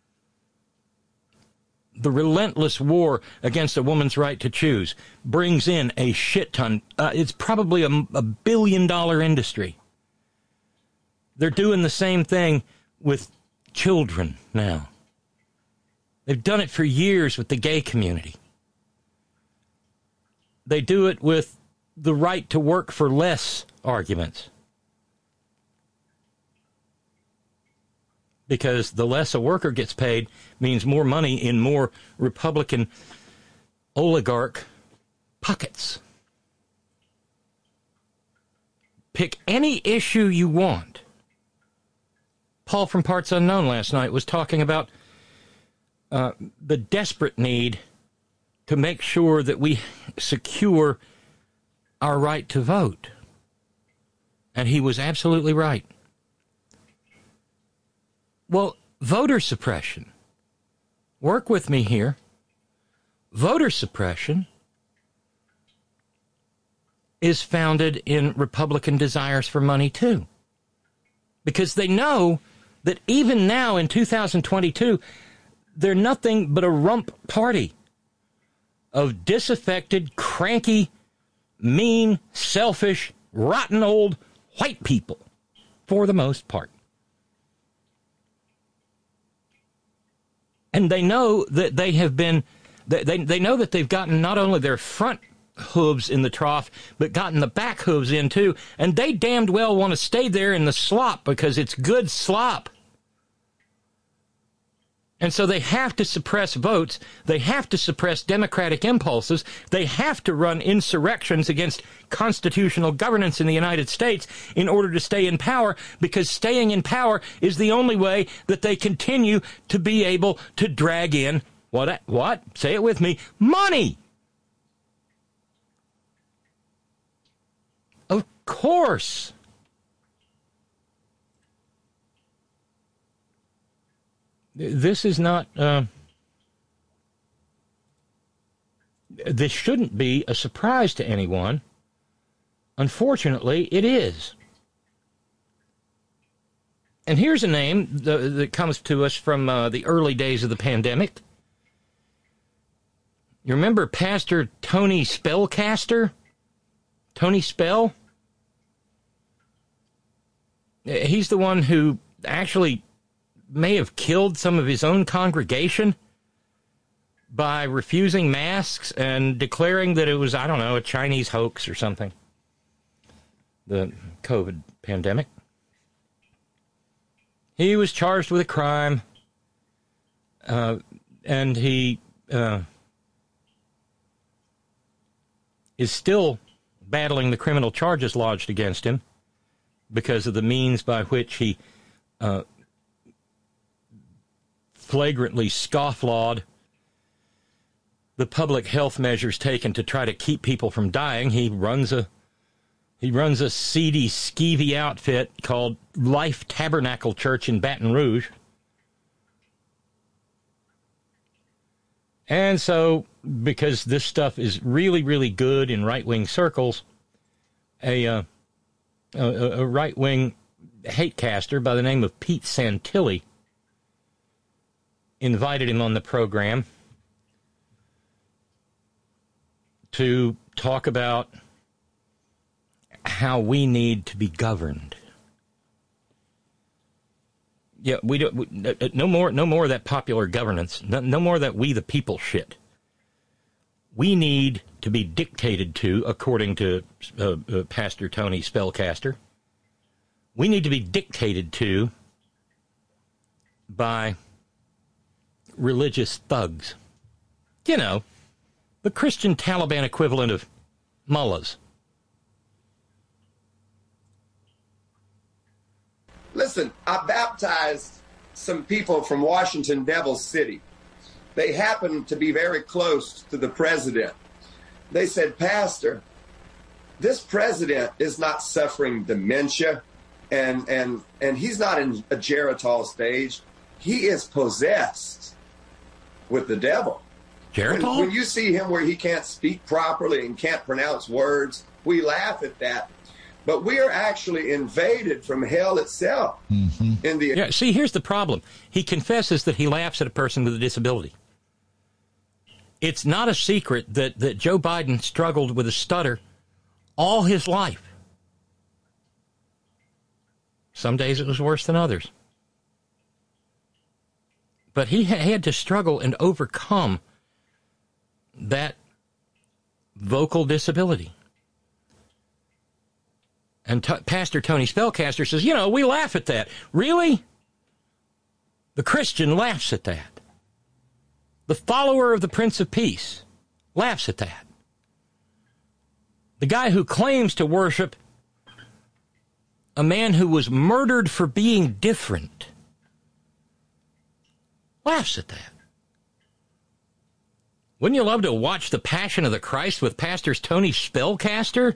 The relentless war against a woman's right to choose brings in a shit ton. Uh, it's probably a, a billion dollar industry. They're doing the same thing with children now. They've done it for years with the gay community. They do it with the right to work for less arguments. Because the less a worker gets paid means more money in more Republican oligarch pockets. Pick any issue you want. Paul from Parts Unknown last night was talking about uh, the desperate need to make sure that we secure our right to vote. And he was absolutely right. Well, voter suppression. Work with me here. Voter suppression is founded in Republican desires for money, too. Because they know that even now in two thousand twenty-two, they're nothing but a rump party of disaffected, cranky, mean, selfish, rotten old white people, for the most part. And they know that they have been, they, they, they know that they've gotten not only their front hooves in the trough, but gotten the back hooves in too. And they damned well want to stay there in the slop because it's good slop. And so they have to suppress votes. They have to suppress democratic impulses. They have to run insurrections against constitutional governance in the United States in order to stay in power, because staying in power is the only way that they continue to be able to drag in, what, what? Say it with me, money. Of course. This is not, uh, this shouldn't be a surprise to anyone. Unfortunately, it is. And here's a name that, that comes to us from uh, the early days of the pandemic. You remember Pastor Tony Spellcaster? Tony Spell? He's the one who actually may have killed some of his own congregation by refusing masks and declaring that it was, I don't know, a Chinese hoax or something. The COVID pandemic. He was charged with a crime, uh, and he uh, is still battling the criminal charges lodged against him because of the means by which he uh, flagrantly scofflawed the public health measures taken to try to keep people from dying. He runs a he runs a seedy, skeevy outfit called Life Tabernacle Church in Baton Rouge. And so, because this stuff is really, really good in right-wing circles, a, uh, a, a right-wing hate caster by the name of Pete Santilli invited him on the program to talk about how we need to be governed. Yeah, we don't. We, no more. No more of that popular governance. No, no more of that we the people shit. We need to be dictated to, according to uh, uh, Pastor Tony Spellcaster. We need to be dictated to by religious thugs. You know, the Christian Taliban equivalent of mullahs. Listen, I baptized some people from Washington, Devil City. They happened to be very close to the president. They said, Pastor, this president is not suffering dementia, and and and he's not in a Geritol stage. He is possessed with the devil. Geritol? When, when you see him where he can't speak properly and can't pronounce words, we laugh at that. But we are actually invaded from hell itself. Mm-hmm. In the yeah, see, here's the problem. He confesses that he laughs at a person with a disability. It's not a secret that, that Joe Biden struggled with a stutter all his life. Some days it was worse than others. But he ha- had to struggle and overcome that vocal disability. And t- Pastor Tony Spellcaster says, you know, we laugh at that. Really? The Christian laughs at that. The follower of the Prince of Peace laughs at that. The guy who claims to worship a man who was murdered for being different laughs at that. Wouldn't you love to watch The Passion of the Christ with Pastor Tony Spellcaster?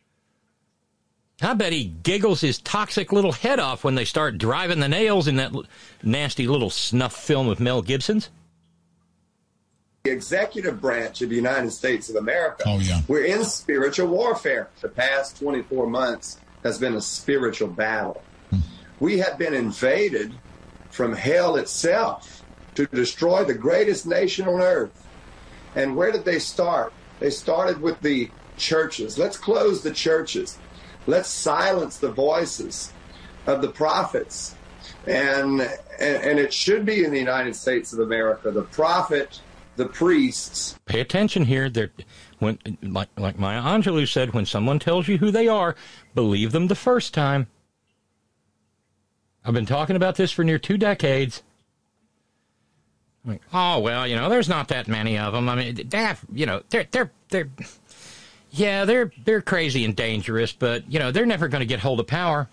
I bet he giggles his toxic little head off when they start driving the nails in that l- nasty little snuff film of Mel Gibson's. The executive branch of the United States of America. Oh, yeah. We're in spiritual warfare. The past twenty-four months has been a spiritual battle. Hmm. We have been invaded from hell itself to destroy the greatest nation on earth. And where did they start? They started with the churches. Let's close the churches. Let's silence the voices of the prophets. And, and and it should be in the United States of America, the prophet, the priests. Pay attention here. They're, when, like, like Maya Angelou said, when someone tells you who they are, believe them the first time. I've been talking about this for near two decades. Like, oh, well, you know, there's not that many of them. I mean, they have, you know, they're, they're, they're... Yeah, they're they're crazy and dangerous, but, you know, they're never going to get hold of power.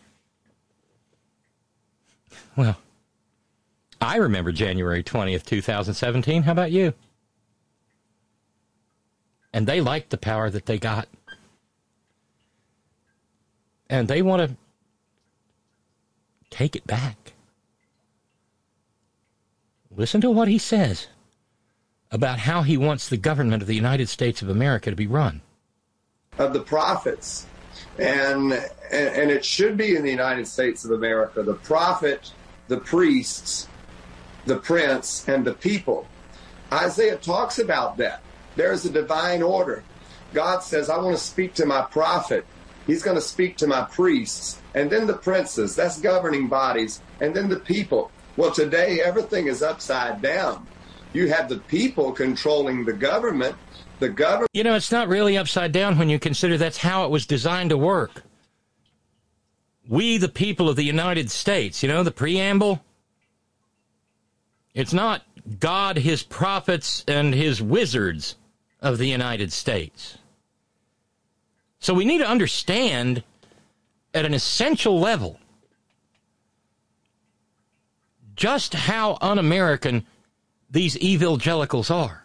Well, I remember January twentieth, twenty seventeen. How about you? And they liked the power that they got. And they want to take it back. Listen to what he says about how he wants the government of the United States of America to be run. Of the prophets, and, and and it should be in the United States of America, the prophet, the priests, the prince, and the people. Isaiah talks about that. There's a divine order. God says, I want to speak to my prophet. He's going to speak to my priests, and then the princes, that's governing bodies, and then the people. Well, today everything is upside down. You have the people controlling the government. The government. You know, it's not really upside down when you consider that's how it was designed to work. We, the people of the United States, you know, the preamble. It's not God, his prophets, and his wizards of the United States. So we need to understand at an essential level just how un-American these evangelicals are.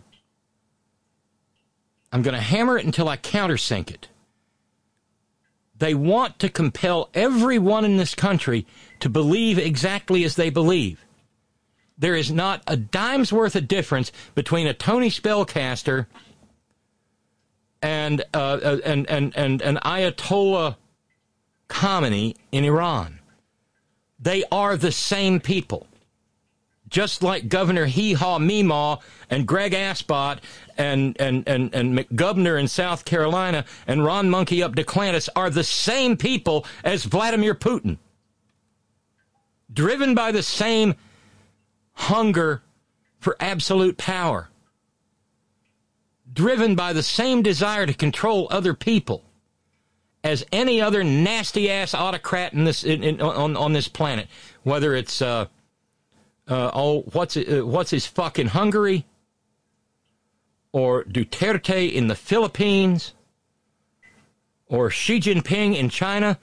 I'm going to hammer it until I countersink it. They want to compel everyone in this country to believe exactly as they believe. There is not a dime's worth of difference between a Tony Spellcaster and uh, and and and an Ayatollah Khamenei in Iran. They are the same people. Just like Governor Hee-Haw Meemaw and Greg Aspot and, and, and, and McGovernor in South Carolina and Ron Monkey up DeClantis are the same people as Vladimir Putin. Driven by the same hunger for absolute power. Driven by the same desire to control other people as any other nasty-ass autocrat in this in, in, on, on this planet. Whether it's... Uh, Uh, oh, what's it, uh, what's his fucking Hungary, or Duterte in the Philippines, or Xi Jinping in China,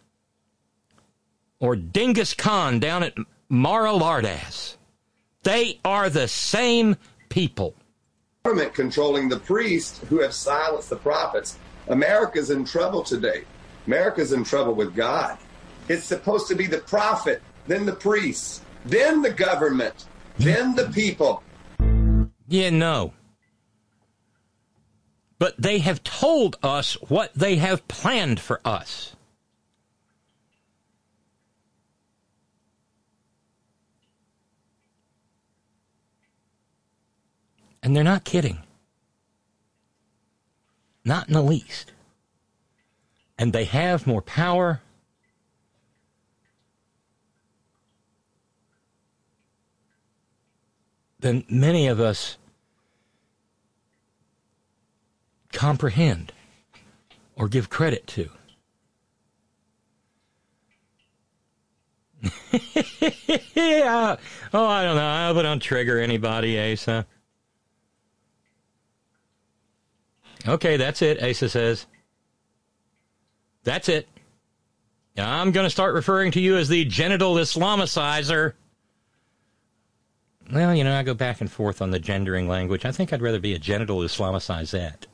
or Genghis Khan down at Mara-Lardas. They are the same people. Government controlling the priests who have silenced the prophets. America's in trouble today. America's in trouble with God. It's supposed to be the prophet, then the priests, then the government, then the people. Yeah, no. But they have told us what they have planned for us. And they're not kidding. Not in the least. And they have more power than many of us comprehend or give credit to. Yeah. Oh, I don't know. I hope I don't trigger anybody, Asa. Okay, that's it, Asa says. That's it. I'm going to start referring to you as the genital Islamicizer. Well, you know, I go back and forth on the gendering language. I think I'd rather be a genital Islamicizette.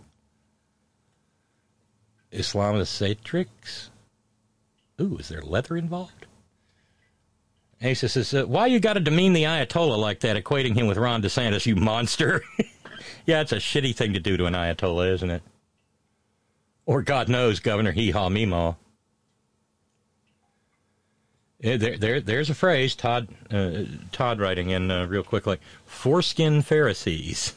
Islamisatrix? Ooh, is there leather involved? Asa says, uh, why you got to demean the Ayatollah like that, equating him with Ron DeSantis, you monster? Yeah, it's a shitty thing to do to an Ayatollah, isn't it? Or, God knows, Governor Hee-Haw Meemaw. Yeah, there, there, there's a phrase, Todd uh, Todd writing in uh, real quick, like, foreskin Pharisees.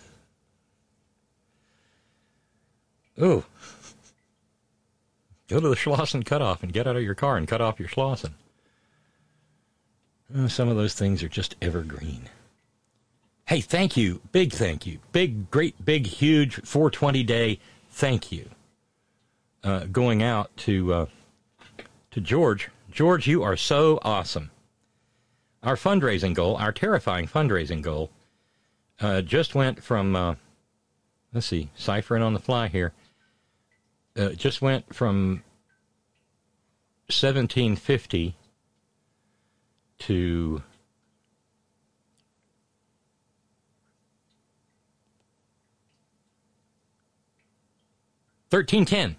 Ooh. Go to the Schlossen cutoff and get out of your car and cut off your Schlossen. Oh, some of those things are just evergreen. Hey, thank you. Big thank you. Big, great, big, huge four twenty day thank you. Uh, going out to uh, to George. George, you are so awesome. Our fundraising goal, our terrifying fundraising goal, uh, just went from, uh, let's see, ciphering on the fly here, uh, just went from seventeen fifty to thirteen ten.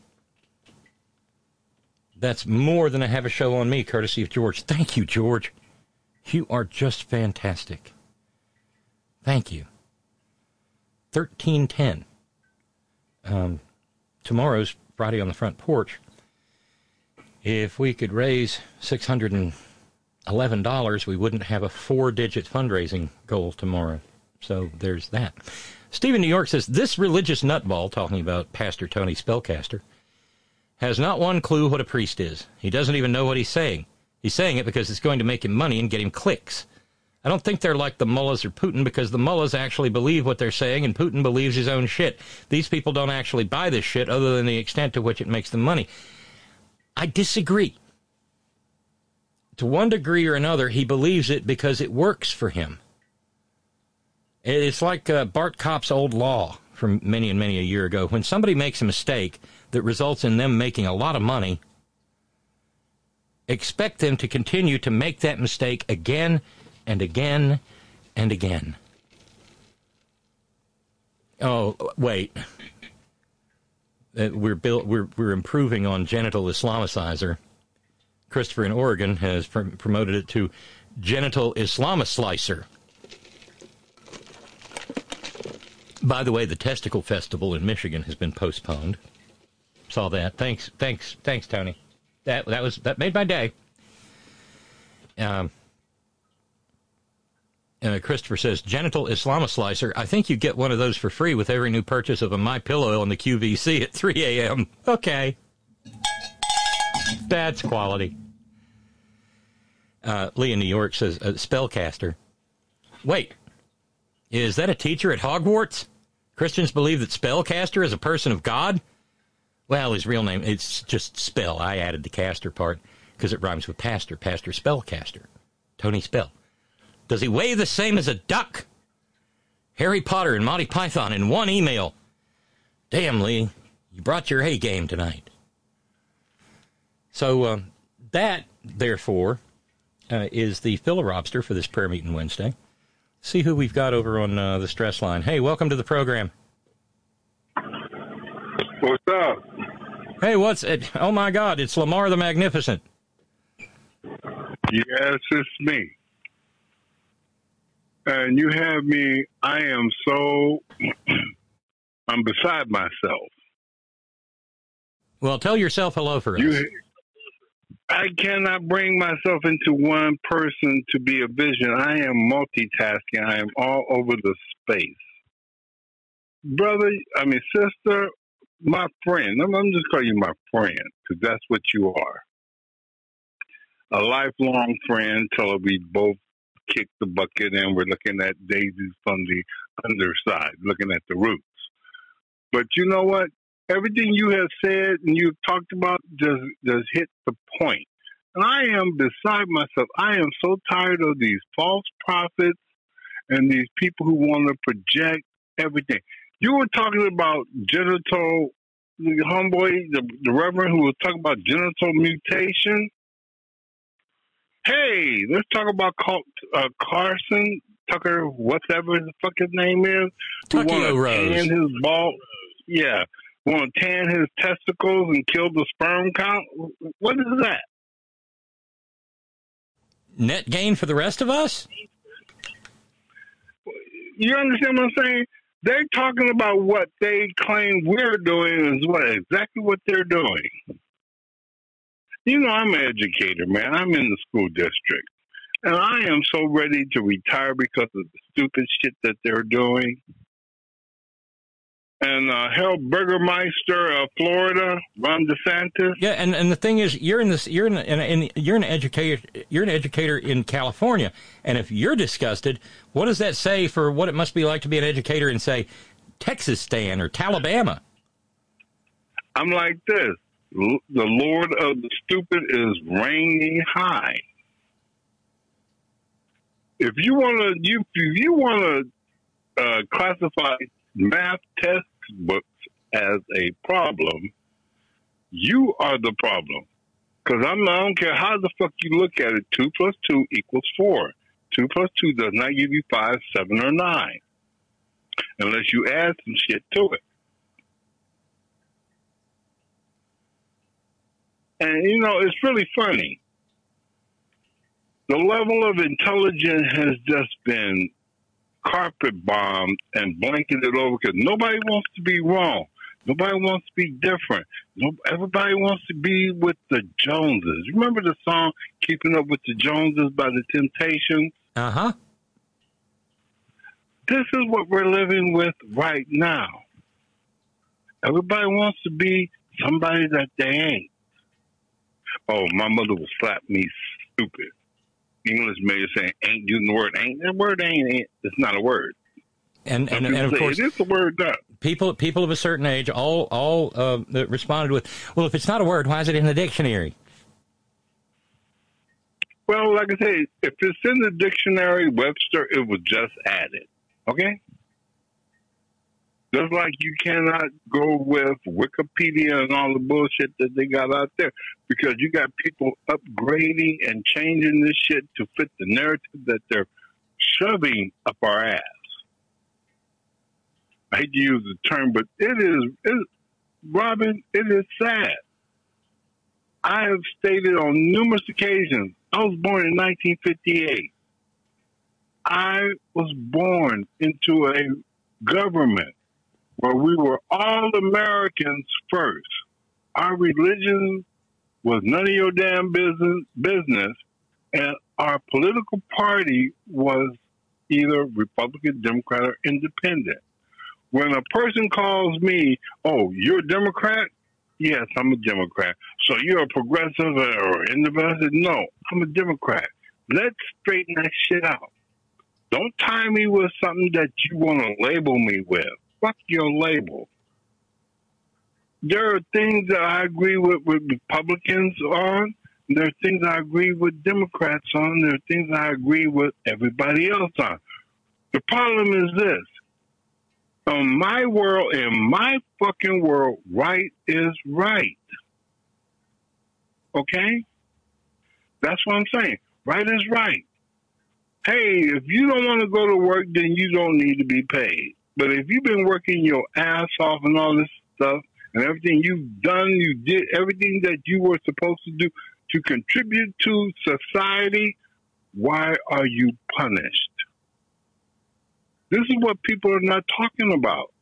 That's more than I have a show on me, courtesy of George. Thank you, George. You are just fantastic. Thank you. thirteen ten. Um, tomorrow's Friday on the Front Porch. If we could raise six hundred eleven dollars, we wouldn't have a four-digit fundraising goal tomorrow. So there's that. Steve in New York says, this religious nutball, talking about Pastor Tony Spellcaster, has not one clue what a priest is. He doesn't even know what he's saying. He's saying it because it's going to make him money and get him clicks. I don't think they're like the mullahs or Putin, because the mullahs actually believe what they're saying and Putin believes his own shit. These people don't actually buy this shit other than the extent to which it makes them money. I disagree. To one degree or another, he believes it because it works for him. It's like uh, Bart Kopp's old law from many and many a year ago. When somebody makes a mistake that results in them making a lot of money, expect them to continue to make that mistake again and again and again. Oh, wait. Uh, we're built. We're we're improving on genital Islamicizer. Christopher in Oregon has pr- promoted it to genital Islamiclicer. By the way, the Testicle Festival in Michigan has been postponed. Saw that. Thanks, thanks, thanks, Tony. That that was that made my day. Um, uh, Christopher says, genital Islamoslicer. I think you get one of those for free with every new purchase of a MyPillow on the Q V C at three a.m. Okay. That's quality. Uh, Lee in New York says, uh, spellcaster. Wait, is that a teacher at Hogwarts? Christians believe that spellcaster is a person of God? Well, his real name, it's just Spell. I added the caster part because it rhymes with pastor. Pastor Spellcaster. Tony Spell. Does he weigh the same as a duck? Harry Potter and Monty Python in one email. Damn, Lee, you brought your A game tonight. So uh, that, therefore, uh, is the Philorobster for this prayer meeting Wednesday. See who we've got over on uh, the stress line. Hey, welcome to the program. What's up? Hey, what's it? Oh, my God, it's Lamar the Magnificent. Yes, it's me. And you have me, I am so, I'm beside myself. Well, tell yourself hello for us. You, I cannot bring myself into one person to be a vision. I am multitasking. I am all over the space. Brother, I mean, sister, my friend. I'm, I'm just calling you my friend because that's what you are. A lifelong friend till we both kick the bucket and we're looking at daisies from the underside, looking at the roots. But you know what? Everything you have said and you've talked about just, just hit the point. And I am beside myself. I am so tired of these false prophets and these people who want to project everything. You were talking about genital, the homeboy, the, the reverend who was talking about genital mutation. Hey, let's talk about uh, Carson Tucker, whatever the fuck his name is. Tuckio Rose. Tan his ball, yeah, want to tan his testicles and kill the sperm count. What is that? Net gain for the rest of us? You understand what I'm saying? They're talking about what they claim we're doing is what exactly what they're doing. You know, I'm an educator, man. I'm in the school district. And I am so ready to retire because of the stupid shit that they're doing. And uh, Harold Burgermeister of Florida, Ron DeSantis. Yeah, and, and the thing is, you're in this. You're in, in, in you're an educator. You're an educator in California, and if you're disgusted, what does that say for what it must be like to be an educator in, say, Texastan or Talabama? I'm like this. The Lord of the stupid is reigning high. If you want to, you if you want to uh, classify math textbooks as a problem, you are the problem. Because I'm I don't care how the fuck you look at it. Two plus two equals four. Two plus two does not give you five, seven, or nine, unless you add some shit to it. And, you know, it's really funny. The level of intelligence has just been carpet bombed and blanketed over because nobody wants to be wrong. Nobody wants to be different. No, everybody wants to be with the Joneses. Remember the song Keeping Up with the Joneses by the Temptations? Uh-huh. This is what we're living with right now. Everybody wants to be somebody that they ain't. Oh, my mother will slap me stupid. English major saying ain't using the word ain't. That word ain't, ain't. It's not a word. And and, and of course, it is a word. Though. People people of a certain age all all uh, responded with, well, if it's not a word, why is it in the dictionary? Well, like I say, if it's in the dictionary, Webster, it was just added. Okay? Just like you cannot go with Wikipedia and all the bullshit that they got out there because you got people upgrading and changing this shit to fit the narrative that they're shoving up our ass. I hate to use the term, but it is, it, Robin, it is sad. I have stated on numerous occasions, I was born in nineteen fifty-eight. I was born into a government where we were all Americans first. Our religion was none of your damn business, business, and our political party was either Republican, Democrat, or Independent. When a person calls me, oh, you're a Democrat? Yes, I'm a Democrat. So you're a progressive or independent? No, I'm a Democrat. Let's straighten that shit out. Don't tie me with something that you want to label me with. Fuck your label. There are things that I agree with, with Republicans on. There are things I agree with Democrats on. There are things I agree with everybody else on. The problem is this. In my world, in my fucking world, right is right. Okay? That's what I'm saying. Right is right. Hey, if you don't want to go to work, then you don't need to be paid. But if you've been working your ass off and all this stuff, and everything you've done, you did everything that you were supposed to do to contribute to society, why are you punished? This is what people are not talking about.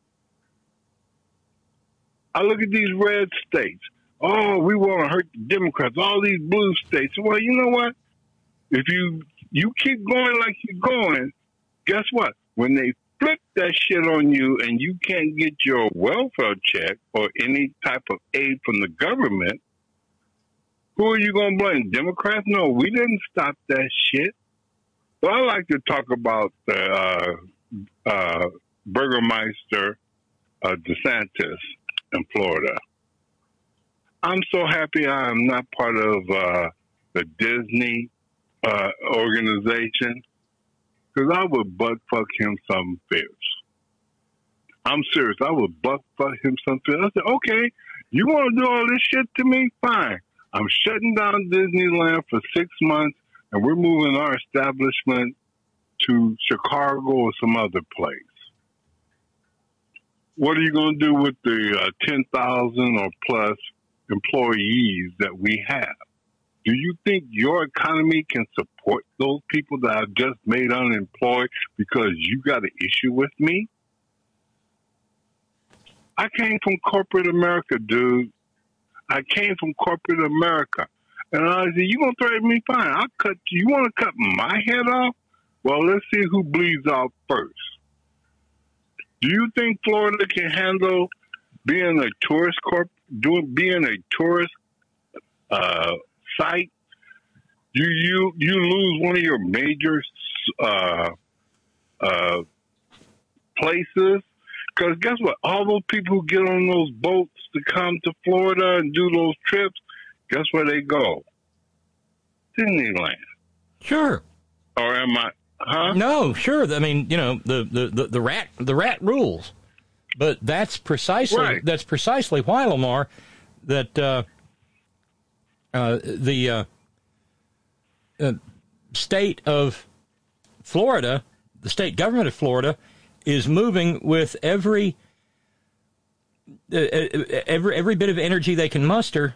I look at these red states. Oh, we want to hurt the Democrats. All these blue states. Well, you know what? If you you keep going like you're going, guess what? When they flip that shit on you and you can't get your welfare check or any type of aid from the government, who are you going to blame? Democrats? No, we didn't stop that shit. So I like to talk about the uh, uh, Burgermeister uh, DeSantis in Florida. I'm so happy I am not part of uh, the Disney uh, organization, because I would butt fuck him some fierce. I'm serious. I would butt fuck him some fierce. I said, okay, you want to do all this shit to me? Fine. I'm shutting down Disneyland for six months, and we're moving our establishment to Chicago or some other place. What are you going to do with the uh, ten thousand or plus employees that we have? Do you think your economy can support those people that I've just made unemployed because you got an issue with me? I came from corporate America, dude. I came from corporate America. And I said, you going to threaten me? Fine. I'll cut you. You want to cut my head off? Well, let's see who bleeds out first. Do you think Florida can handle being a tourist corp, doing being a tourist uh, site? You you you lose one of your major uh, uh, places, because guess what? All those people who get on those boats to come to Florida and do those trips, guess where they go? Disneyland. Sure. Or am I? Huh? No, sure. I mean, you know, the, the, the, the rat the rat rules, but that's precisely right. that's precisely why, Lamar, that uh, uh, the uh, uh, state of Florida, the state government of Florida, is moving with every uh, every every bit of energy they can muster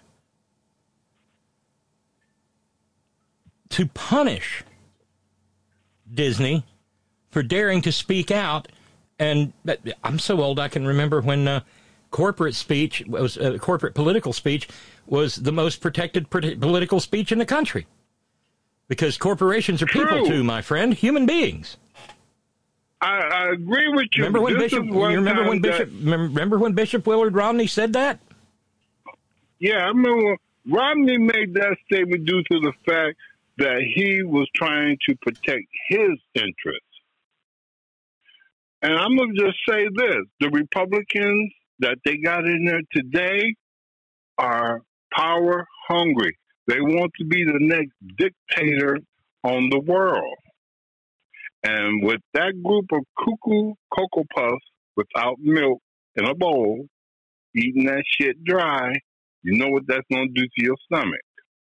to punish Disney for daring to speak out. And I'm so old I can remember when uh, corporate speech was uh, corporate political speech was the most protected political speech in the country, because corporations are people True. too, my friend, human beings. I, I agree with you. Remember when This Bishop? is You one remember time when Bishop? that- Remember when Bishop Willard Romney said that? Yeah, I remember Romney made that statement due to the fact that he was trying to protect his interests. And I'm going to just say this. The Republicans that they got in there today are power hungry. They want to be the next dictator on the world. And with that group of cuckoo Cocoa Puffs without milk in a bowl, eating that shit dry, you know what that's going to do to your stomach.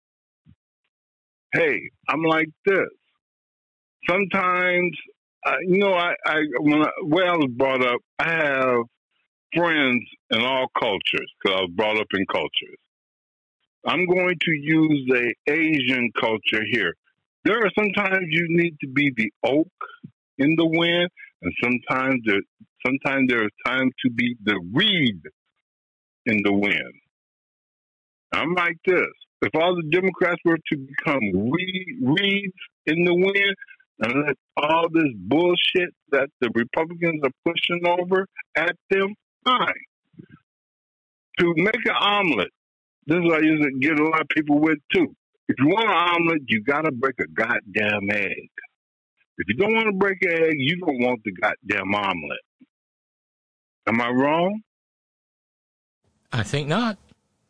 Hey, I'm like this. Sometimes, uh, you know, I, I when I, where I was brought up, I have friends in all cultures because I was brought up in cultures. I'm going to use the Asian culture here. There are sometimes you need to be the oak in the wind, and sometimes the Sometimes there's time to be the reed in the wind. I'm like this. If all the Democrats were to become reed, reeds in the wind and let all this bullshit that the Republicans are pushing over at them, fine. To make an omelet, this is what I used to get a lot of people with, too. If you want an omelet, you got to break a goddamn egg. If you don't want to break an egg, you don't want the goddamn omelet. Am I wrong? I think not.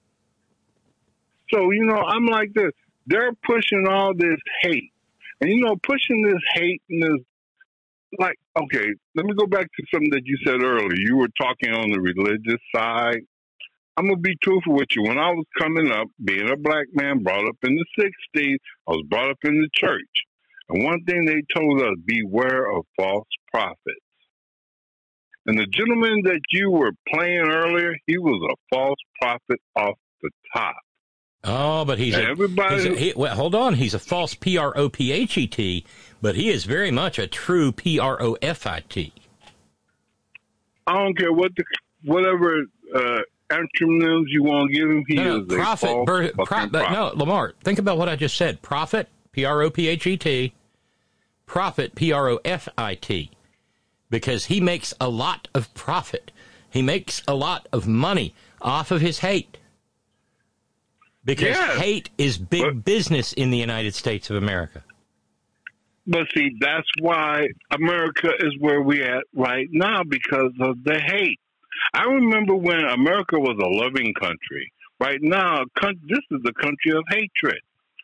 So, you know, I'm like this. They're pushing all this hate. And, you know, pushing this hate and this, like, okay, let me go back to something that you said earlier. You were talking on the religious side. I'm going to be truthful with you. When I was coming up, being a black man brought up in the sixties, I was brought up in the church. And one thing they told us, beware of false prophets. And the gentleman that you were playing earlier, he was a false prophet off the top. Oh, but he's and a, everybody. He's a he, well, hold on. He's a false P R O P H E T, but he is very much a true P R O F I T. I don't care what the whatever uh, acronyms you want to give him. He no, no, is prophet, a false ber, pro, fucking but prophet. no, Lamar, think about what I just said. Prophet, P R O P H E T, prophet, P R O F I T, because he makes a lot of profit. He makes a lot of money off of his hate. Because yes, hate is big but, business in the United States of America. But see, that's why America is where we're at right now, because of the hate. I remember when America was a loving country. Right now, this is the country of hatred.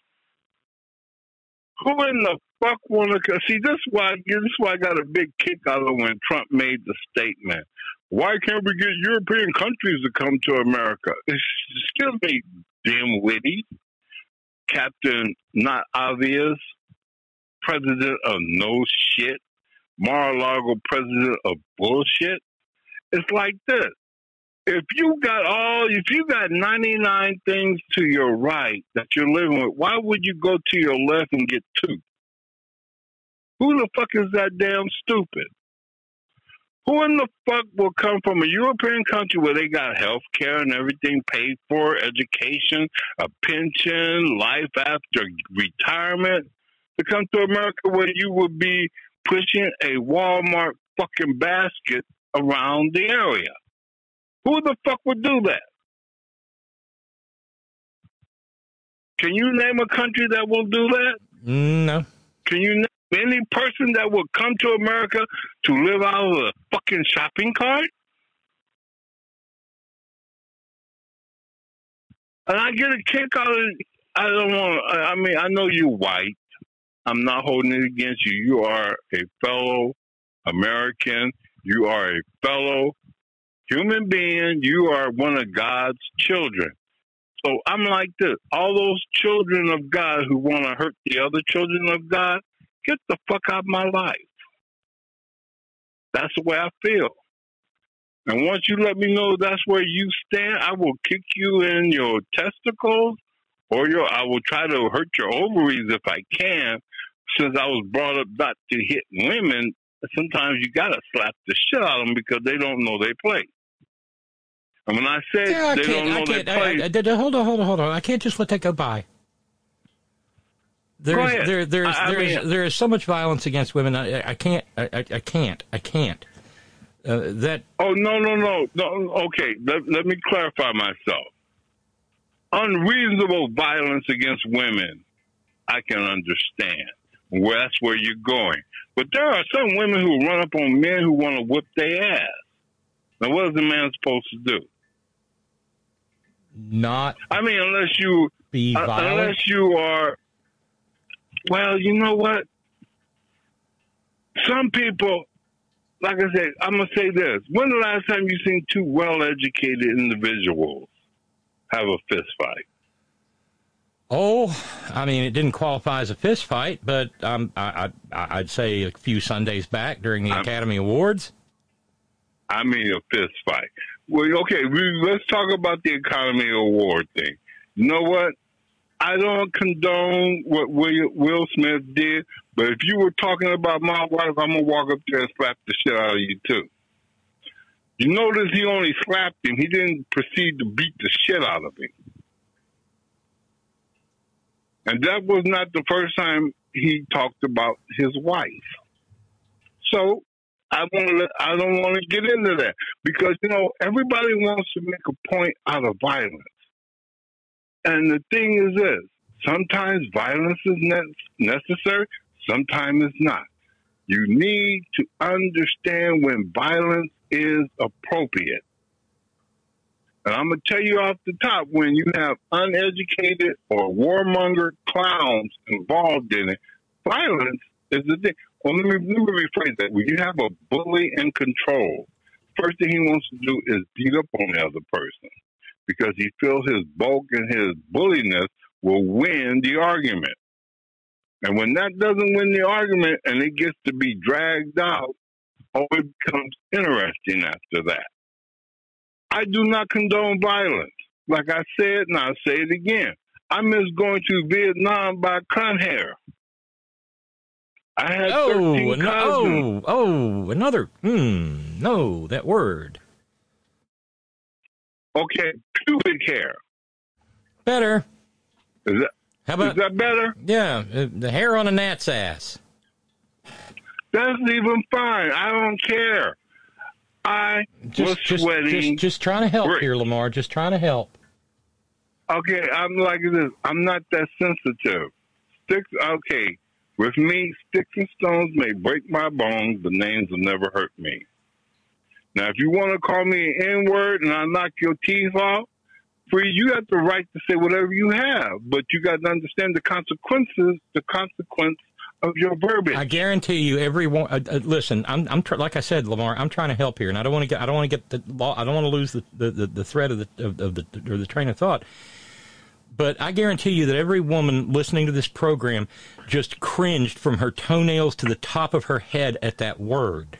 Who in the fuck want to... See, this is, why, this is why I got a big kick out of when Trump made the statement. Why can't we get European countries to come to America? Excuse me, dimwitty, Captain Not Obvious, President of No Shit, Mar-a-Lago President of Bullshit. It's like this. If you got all, if you got ninety-nine things to your right that you're living with, why would you go to your left and get two? Who the fuck is that damn stupid? Who in the fuck will come from a European country where they got health care and everything paid for, education, a pension, life after retirement, to come to America where you would be pushing a Walmart fucking basket around the area? Who the fuck would do that? Can you name a country that will do that? No. Can you name any person that will come to America to live out of a fucking shopping cart? And I get a kick out of it. I don't want to, I mean, I know you're white. I'm not holding it against you. You are a fellow American. You are a fellow human being. You are one of God's children. So I'm like this. All those children of God who want to hurt the other children of God, get the fuck out of my life. That's the way I feel. And once you let me know that's where you stand, I will kick you in your testicles, or your, I will try to hurt your ovaries if I can. Since I was brought up not to hit women, sometimes you got to slap the shit out of them because they don't know they play. And when I say Yeah, I they can't, don't know I they can't, play... I, I, I, hold on, hold on, hold on. I can't just let that go by. There's, Go ahead. there, there's, I, I there's, mean, there is so much violence against women. I, I can't, I, I, I can't, I can't. Uh, that. Oh, no, no, no, no. Okay, let, let me clarify myself. Unreasonable violence against women, I can understand. Well, that's where you're going. But there are some women who run up on men who want to whip their ass. Now, what is the man supposed to do? Not. I mean, unless you, be uh, violent. unless you are. Well, you know what? Some people, like I said, I'm gonna say this. When the last time you seen two well-educated individuals have a fist fight? Oh, I mean, it didn't qualify as a fist fight, but um, I, I, I'd say a few Sundays back during the I'm, Academy Awards. I mean, a fist fight. Well, okay, we, let's talk about the Academy Award thing. You know what? I don't condone what Will, Will Smith did, but if you were talking about my wife, I'm going to walk up there and slap the shit out of you, too. You notice he only slapped him. He didn't proceed to beat the shit out of him. And that was not the first time he talked about his wife. So I want to. I don't want to get into that because, you know, everybody wants to make a point out of violence. And the thing is this, sometimes violence is ne- necessary, sometimes it's not. You need to understand when violence is appropriate. And I'm going to tell you off the top, when you have uneducated or warmonger clowns involved in it, violence is the thing. Well, let me, let me rephrase that. When you have a bully in control, first thing he wants to do is beat up on the other person because he feels his bulk and his bulliness will win the argument. And when that doesn't win the argument and it gets to be dragged out, oh, it becomes interesting after that. I do not condone violence. Like I said, and I'll say it again. I miss going to Vietnam by cunt hair. I had oh, thirteen no, cousins. Oh, oh, another, hmm, no, that word. Okay, pubic hair. Better. Is that, How about, is that better? Yeah, uh, the hair on a gnat's ass. That's even fine. I don't care. I Just, was just, sweating. Just, just trying to help brick. here, Lamar. Just trying to help. Okay, I'm like this. I'm not that sensitive. Sticks, okay. With me, sticks and stones may break my bones, but names will never hurt me. Now, if you want to call me an N-word and I knock your teeth off, free, you have the right to say whatever you have, but you got to understand the consequences, the consequence of your verbiage. I guarantee you, everyone. Uh, uh, listen, I'm, I'm tr- like I said, Lamar. I'm trying to help here, and I don't want to get. I don't want to get the law. I don't want to lose the, the, the, the thread of the of, of the or the train of thought. But I guarantee you that every woman listening to this program just cringed from her toenails to the top of her head at that word.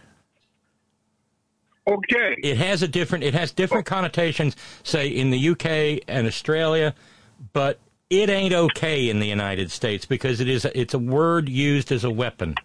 Okay. It has a different. It has different connotations, say in the U K and Australia, but it ain't okay in the United States because it is. It's a word used as a weapon.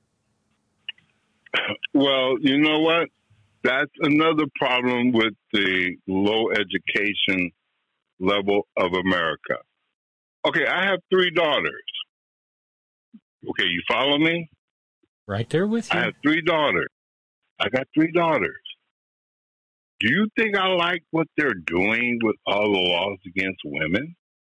Well, you know what? That's another problem with the low education level of America. Okay, I have three daughters. Okay, you follow me? Right there with you. I have three daughters. I got three daughters. Do you think I like what they're doing with all the laws against women?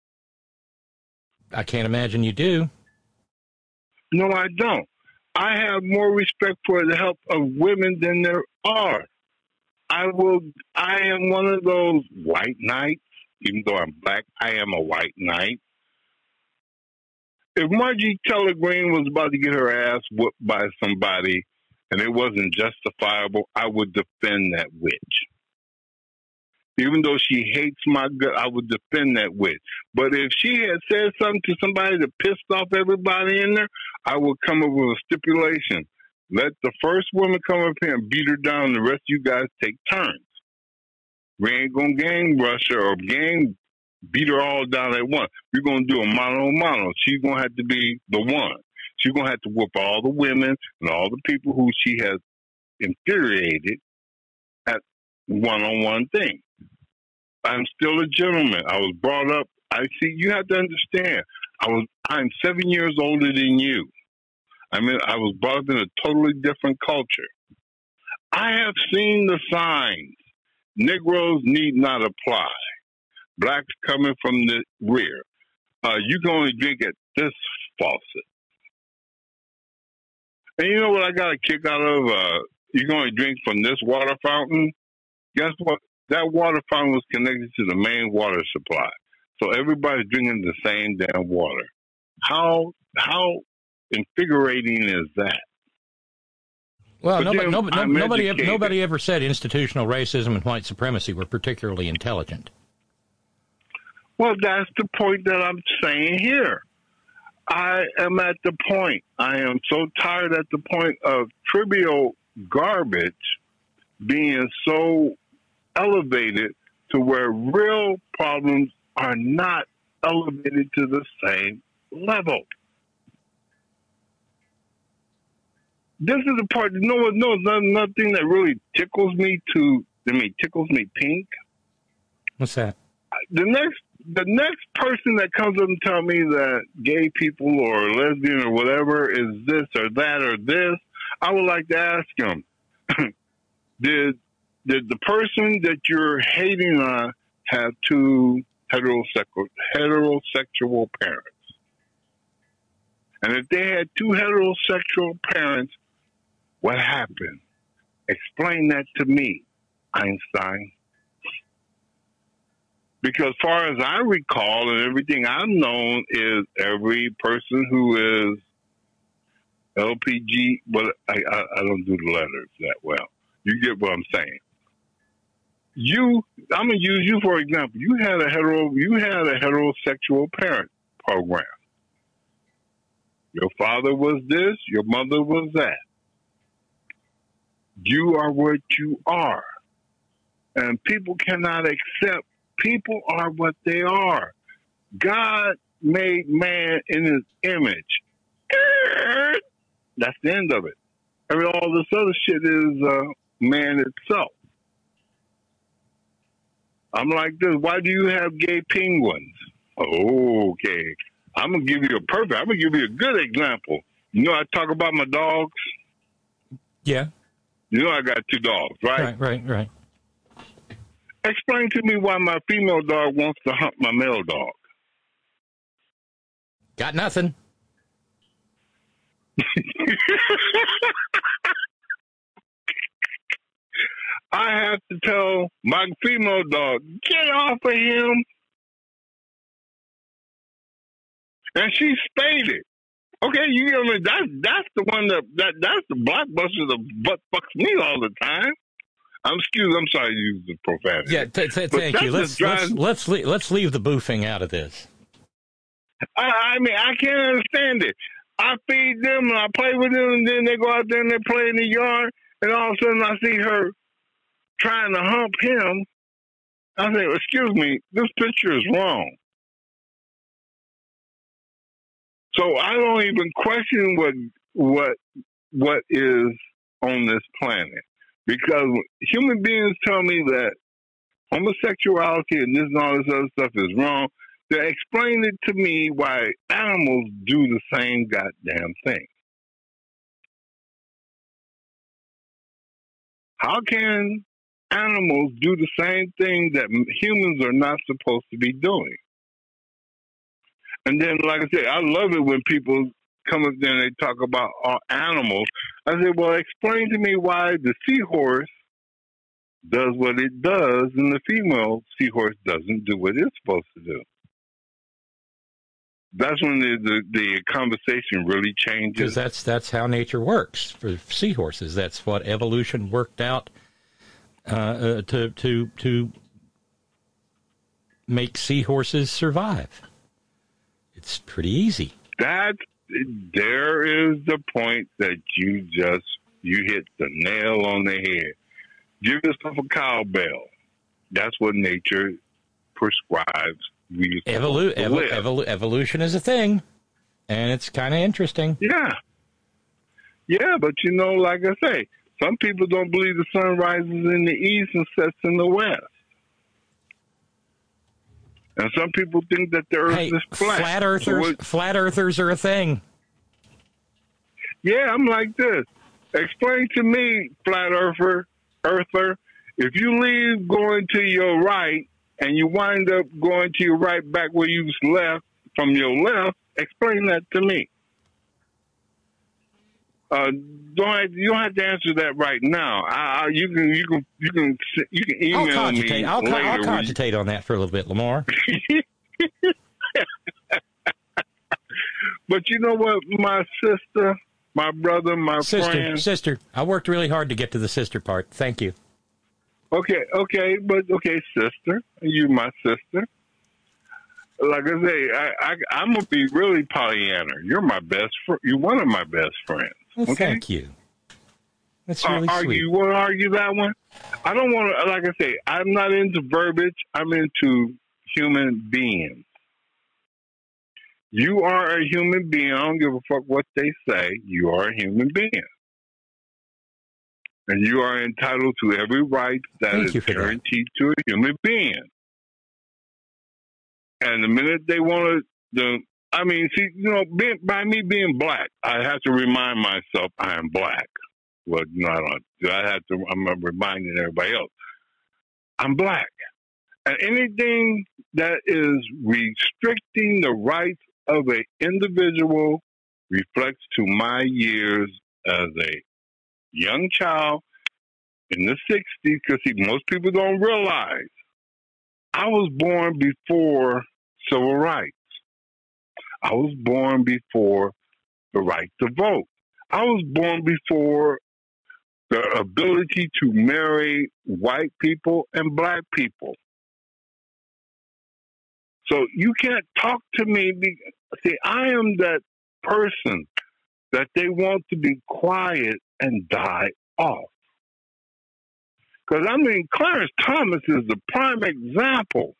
I can't imagine you do. No, I don't. I have more respect for the help of women than there are. I will. I am one of those white knights. Even though I'm black, I am a white knight. If Margie Taylor Greene was about to get her ass whooped by somebody and it wasn't justifiable, I would defend that witch. Even though she hates my gut, I would defend that witch. But if she had said something to somebody that pissed off everybody in there, I would come up with a stipulation. Let the first woman come up here and beat her down, and the rest of you guys take turns. We ain't going to gang rush her or gang beat her all down at once. We're going to do a mano-a-mano. She's going to have to be the one. She's going to have to whoop all the women and all the people who she has infuriated at one-on-one thing. I'm still a gentleman. I was brought up. I see. You have to understand. I was. I'm seven years older than you. I mean, I was brought up in a totally different culture. I have seen the signs. Negroes need not apply. Blacks coming from the rear. Uh, you can only drink at this faucet. And you know what I got a kick out of? Uh, you can only drink from this water fountain. Guess what? That water fountain was connected to the main water supply. So everybody's drinking the same damn water. How how invigorating is that? Well, But nobody, then nobody, I'm nobody, ever, educated. nobody ever said institutional racism and white supremacy were particularly intelligent. Well, that's the point that I'm saying here. I am at the point. I am so tired at the point of trivial garbage being so elevated to where real problems are not elevated to the same level. this is the part. No, no, no, nothing that really tickles me to. I mean, tickles me pink. What's that? The next, the next person that comes up and tell me that gay people or lesbian or whatever is this or that or this, I would like to ask them: Did did the person that you're hating on have two heterosexual heterosexual parents? And if they had two heterosexual parents, what happened? Explain that to me, Einstein. Because as far as I recall and everything I've known is every person who is L P G, but I, I, I don't do the letters that well. You get what I'm saying. You, I'm gonna use you for example. You had a hetero, you had a heterosexual parent program. Your father was this, your mother was that. You are what you are. And people cannot accept, people are what they are. God made man in his image. That's the end of it. I mean, all this other shit is uh, man itself. I'm like this. Why do you have gay penguins? Oh, okay. I'm going to give you a perfect, I'm going to give you a good example. You know, I talk about my dogs. Yeah. You know, I got two dogs, right? Right, right, right. Explain to me why my female dog wants to hump my male dog. Got nothing. I have to tell my female dog, get off of him. And she spayed it. Okay, you know, that's that's the one that, that that's the blockbuster that butt fucks me all the time. I'm excuse. I'm sorry to use the profanity. Yeah, th- th- thank you. Let's let's let's leave, let's leave the boofing out of this. I, I mean, I can't understand it. I feed them and I play with them, and then they go out there and they play in the yard, and all of a sudden I see her trying to hump him. I say, excuse me, this picture is wrong. So I don't even question what what what is on this planet, because human beings tell me that homosexuality and this and all this other stuff is wrong. They explain it to me why animals do the same goddamn thing. How can animals do the same thing that humans are not supposed to be doing? And then, like I said, I love it when people come up there and they talk about uh, animals. I say, well, explain to me why the seahorse does what it does and the female seahorse doesn't do what it's supposed to do. That's when the, the, the conversation really changes. Because that's, that's how nature works for seahorses. That's what evolution worked out uh, uh, to, to, to make seahorses survive. It's pretty easy. That there is the point that you just you hit the nail on the head. Give yourself a cowbell. That's what nature prescribes. Evolu- evo- evolu- evolution is a thing, and it's kind of interesting. Yeah, yeah, but you know, like I say, some people don't believe the sun rises in the east and sets in the west. And some people think that the earth hey, is flat. Flat earthers, so flat earthers are a thing. Yeah, I'm like this. Explain to me, flat earther, earther, if you leave going to your right and you wind up going to your right back where you left from your left, explain that to me. Uh, don't have, you don't have to answer that right now. I, I, you can you can you can you can email I'll cogitate. me. I'll, later. I'll cogitate on that for a little bit, Lamar. But you know what, my sister, my brother, my sister, friend, sister. I worked really hard to get to the sister part. Thank you. Okay, okay, but okay, sister, you my sister. Like I say, I, I I'm gonna be really Pollyanna. You're my best friend. You're one of my best friends. Well, okay? Thank you. That's really uh, argue, sweet. You want to argue that one? I don't want to. Like I say, I'm not into verbiage. I'm into human beings. You are a human being. I don't give a fuck what they say. You are a human being. And you are entitled to every right that Thank is guaranteed that. to a human being. And the minute they want to, the, I mean, see, you know, being, by me being black, I have to remind myself I am black. Well, no, I don't. I have to, I'm reminding everybody else. I'm black. And anything that is restricting the rights of an individual reflects to my years as a young child in the sixties, because most people don't realize I was born before civil rights. I was born before the right to vote. I was born before the ability to marry white people and black people. So you can't talk to me. Be, see, I am that person that they want to be quiet and die off. Because, I mean, Clarence Thomas is the prime example.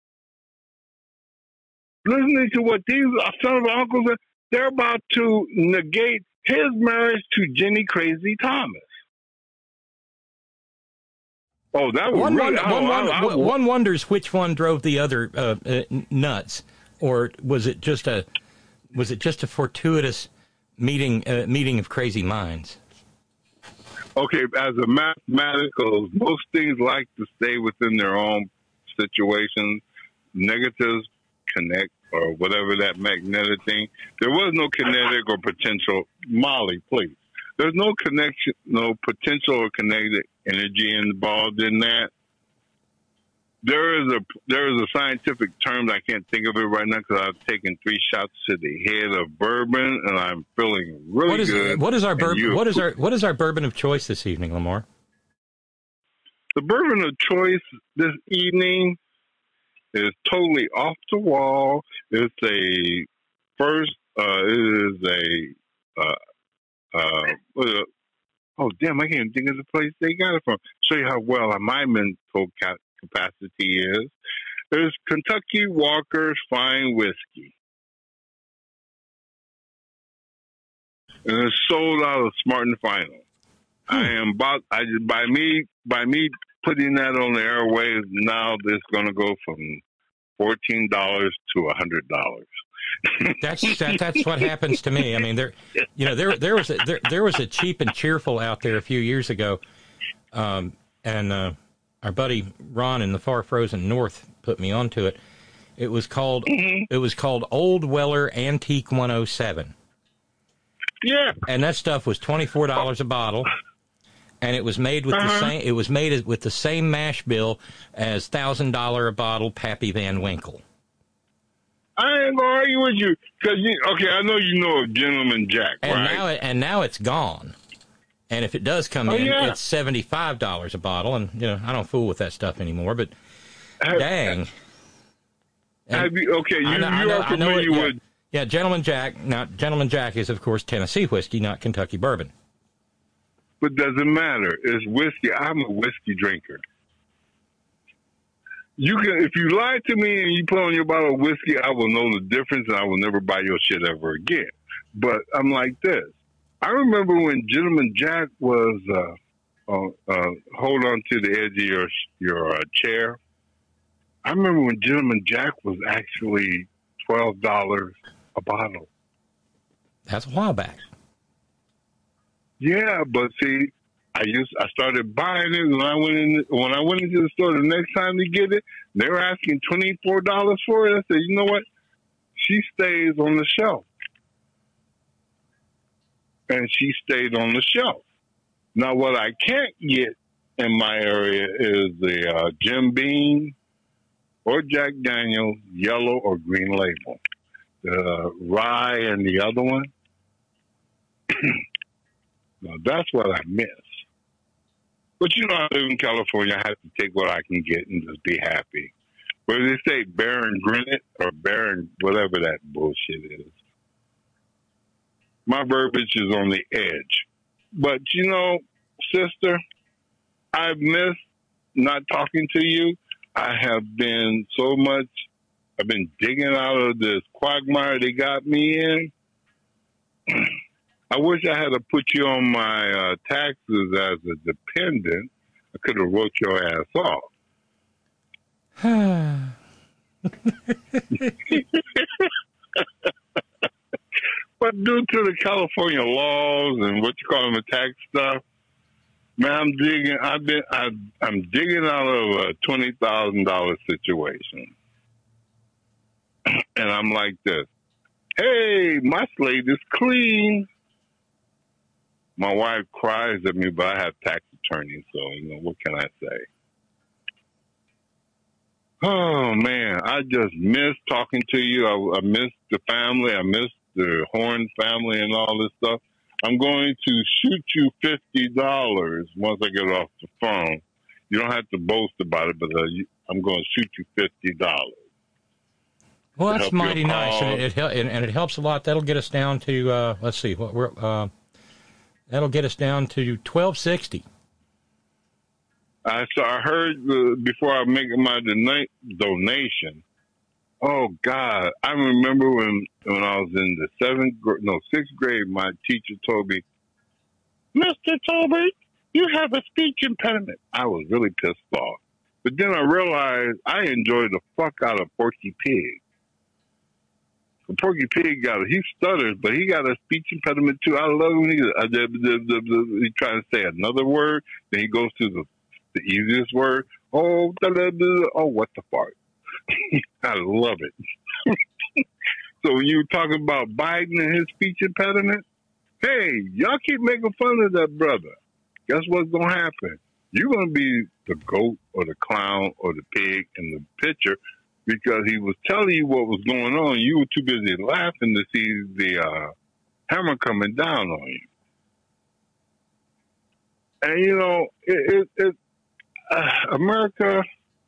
Listening to what these sons of uncles are, they're about to negate his marriage to Jenny Crazy Thomas. Oh, that was one, really, one, I, one, I, I, I, one wonders which one drove the other uh, uh, nuts, or was it just a was it just a fortuitous meeting uh, meeting of crazy minds? Okay, as a mathematical, most things like to stay within their own situations. Negatives connect, or whatever that magnetic thing. There was no kinetic or potential. Molly, please. There's no connection, no potential or kinetic energy involved in that. There is a there is a scientific term, I can't think of it right now because I've taken three shots to the head of bourbon and I'm feeling really what is, good. What is our bourbon? What is our what is our bourbon of choice this evening, Lamar? The bourbon of choice this evening is totally off the wall. It's a first. Uh, it is a. Uh, uh, uh, oh damn! I can't think of the place they got it from. Show you how well my mental capacity is. There's Kentucky Walker's Fine Whiskey, and it's sold out of Smart and Final. Hmm. I am about. I just by me by me putting that on the airwaves now. It's going to go from fourteen dollars to a hundred dollars. That's that, that's what happens to me. I mean, there, you know, there there was a, there there was a Cheap and Cheerful out there a few years ago, um, and uh, our buddy Ron in the far frozen north put me onto it. It was called mm-hmm. it was called Old Weller Antique one oh seven. Yeah, and that stuff was twenty four dollars a bottle, and it was made with uh-huh. the same it was made with the same mash bill as thousand dollar a bottle Pappy Van Winkle. I ain't gonna argue with you because you, okay, I know you know of Gentleman Jack, and right? Now it, and now it's gone. And if it does come oh, in, yeah. it's seventy five dollars a bottle. And you know, I don't fool with that stuff anymore. But have, dang, have you, okay, you, I know, you I know, are familiar I know it, yeah, with yeah, Gentleman Jack. Now, Gentleman Jack is of course Tennessee whiskey, not Kentucky bourbon. But doesn't matter. It's whiskey. I'm a whiskey drinker. You can, if you lie to me and you put on your bottle of whiskey, I will know the difference and I will never buy your shit ever again. But I'm like this. I remember when Gentleman Jack was, uh, uh, uh, hold on to the edge of your, your uh, chair. I remember when Gentleman Jack was actually twelve dollars a bottle. That's a while back. Yeah, but see, I used I started buying it when I went in when I went into the store the next time to get it. They were asking twenty four dollars for it. I said, you know what? She stays on the shelf, and she stayed on the shelf. Now, what I can't get in my area is the uh, Jim Beam or Jack Daniel's yellow or green label, the rye and the other one. Now, that's what I miss. But you know, I live in California. I have to take what I can get and just be happy. Whether they say Baron Grinnet or Baron whatever that bullshit is. My verbiage is on the edge. But you know, sister, I've missed not talking to you. I have been so much, I've been digging out of this quagmire they got me in. I wish I had to put you on my uh, taxes as a dependent. I could have wrote your ass off. But due to the California laws and what you call them, the tax stuff, man, I'm digging. I've been. I, I'm digging out of a twenty thousand dollar situation, and I'm like this. Hey, my slate is clean. My wife cries at me, but I have tax attorneys, so you know what can I say? Oh man, I just miss talking to you. I, I miss the family. I miss the Horn family and all this stuff. I'm going to shoot you fifty dollars once I get off the phone. You don't have to boast about it, but uh, you, I'm going to shoot you fifty dollars. Well, that's mighty nice, and it, it and it helps a lot. That'll get us down to uh, let's see, what we're uh, that'll get us down to twelve sixty. I so I heard uh, before I make my dona- donation. Oh God, I remember when when I was in the seventh, no sixth grade, my teacher told me, "Mister Tolbert, you have a speech impediment." I was really pissed off, but then I realized I enjoyed the fuck out of Porky Pig. Porky Pig got he stutters, but he got a speech impediment too. I love him. He, uh, the, the, the, the, he tries to say another word, then he goes to the the easiest word. Oh, da, da, da, oh, what the fuck? I love it. So when you talking about Biden and his speech impediment, hey, y'all keep making fun of that brother. Guess what's gonna happen? You're gonna be the goat or the clown or the pig in the picture. Because he was telling you what was going on, you were too busy laughing to see the uh, hammer coming down on you. And you know, it, it, it uh, America,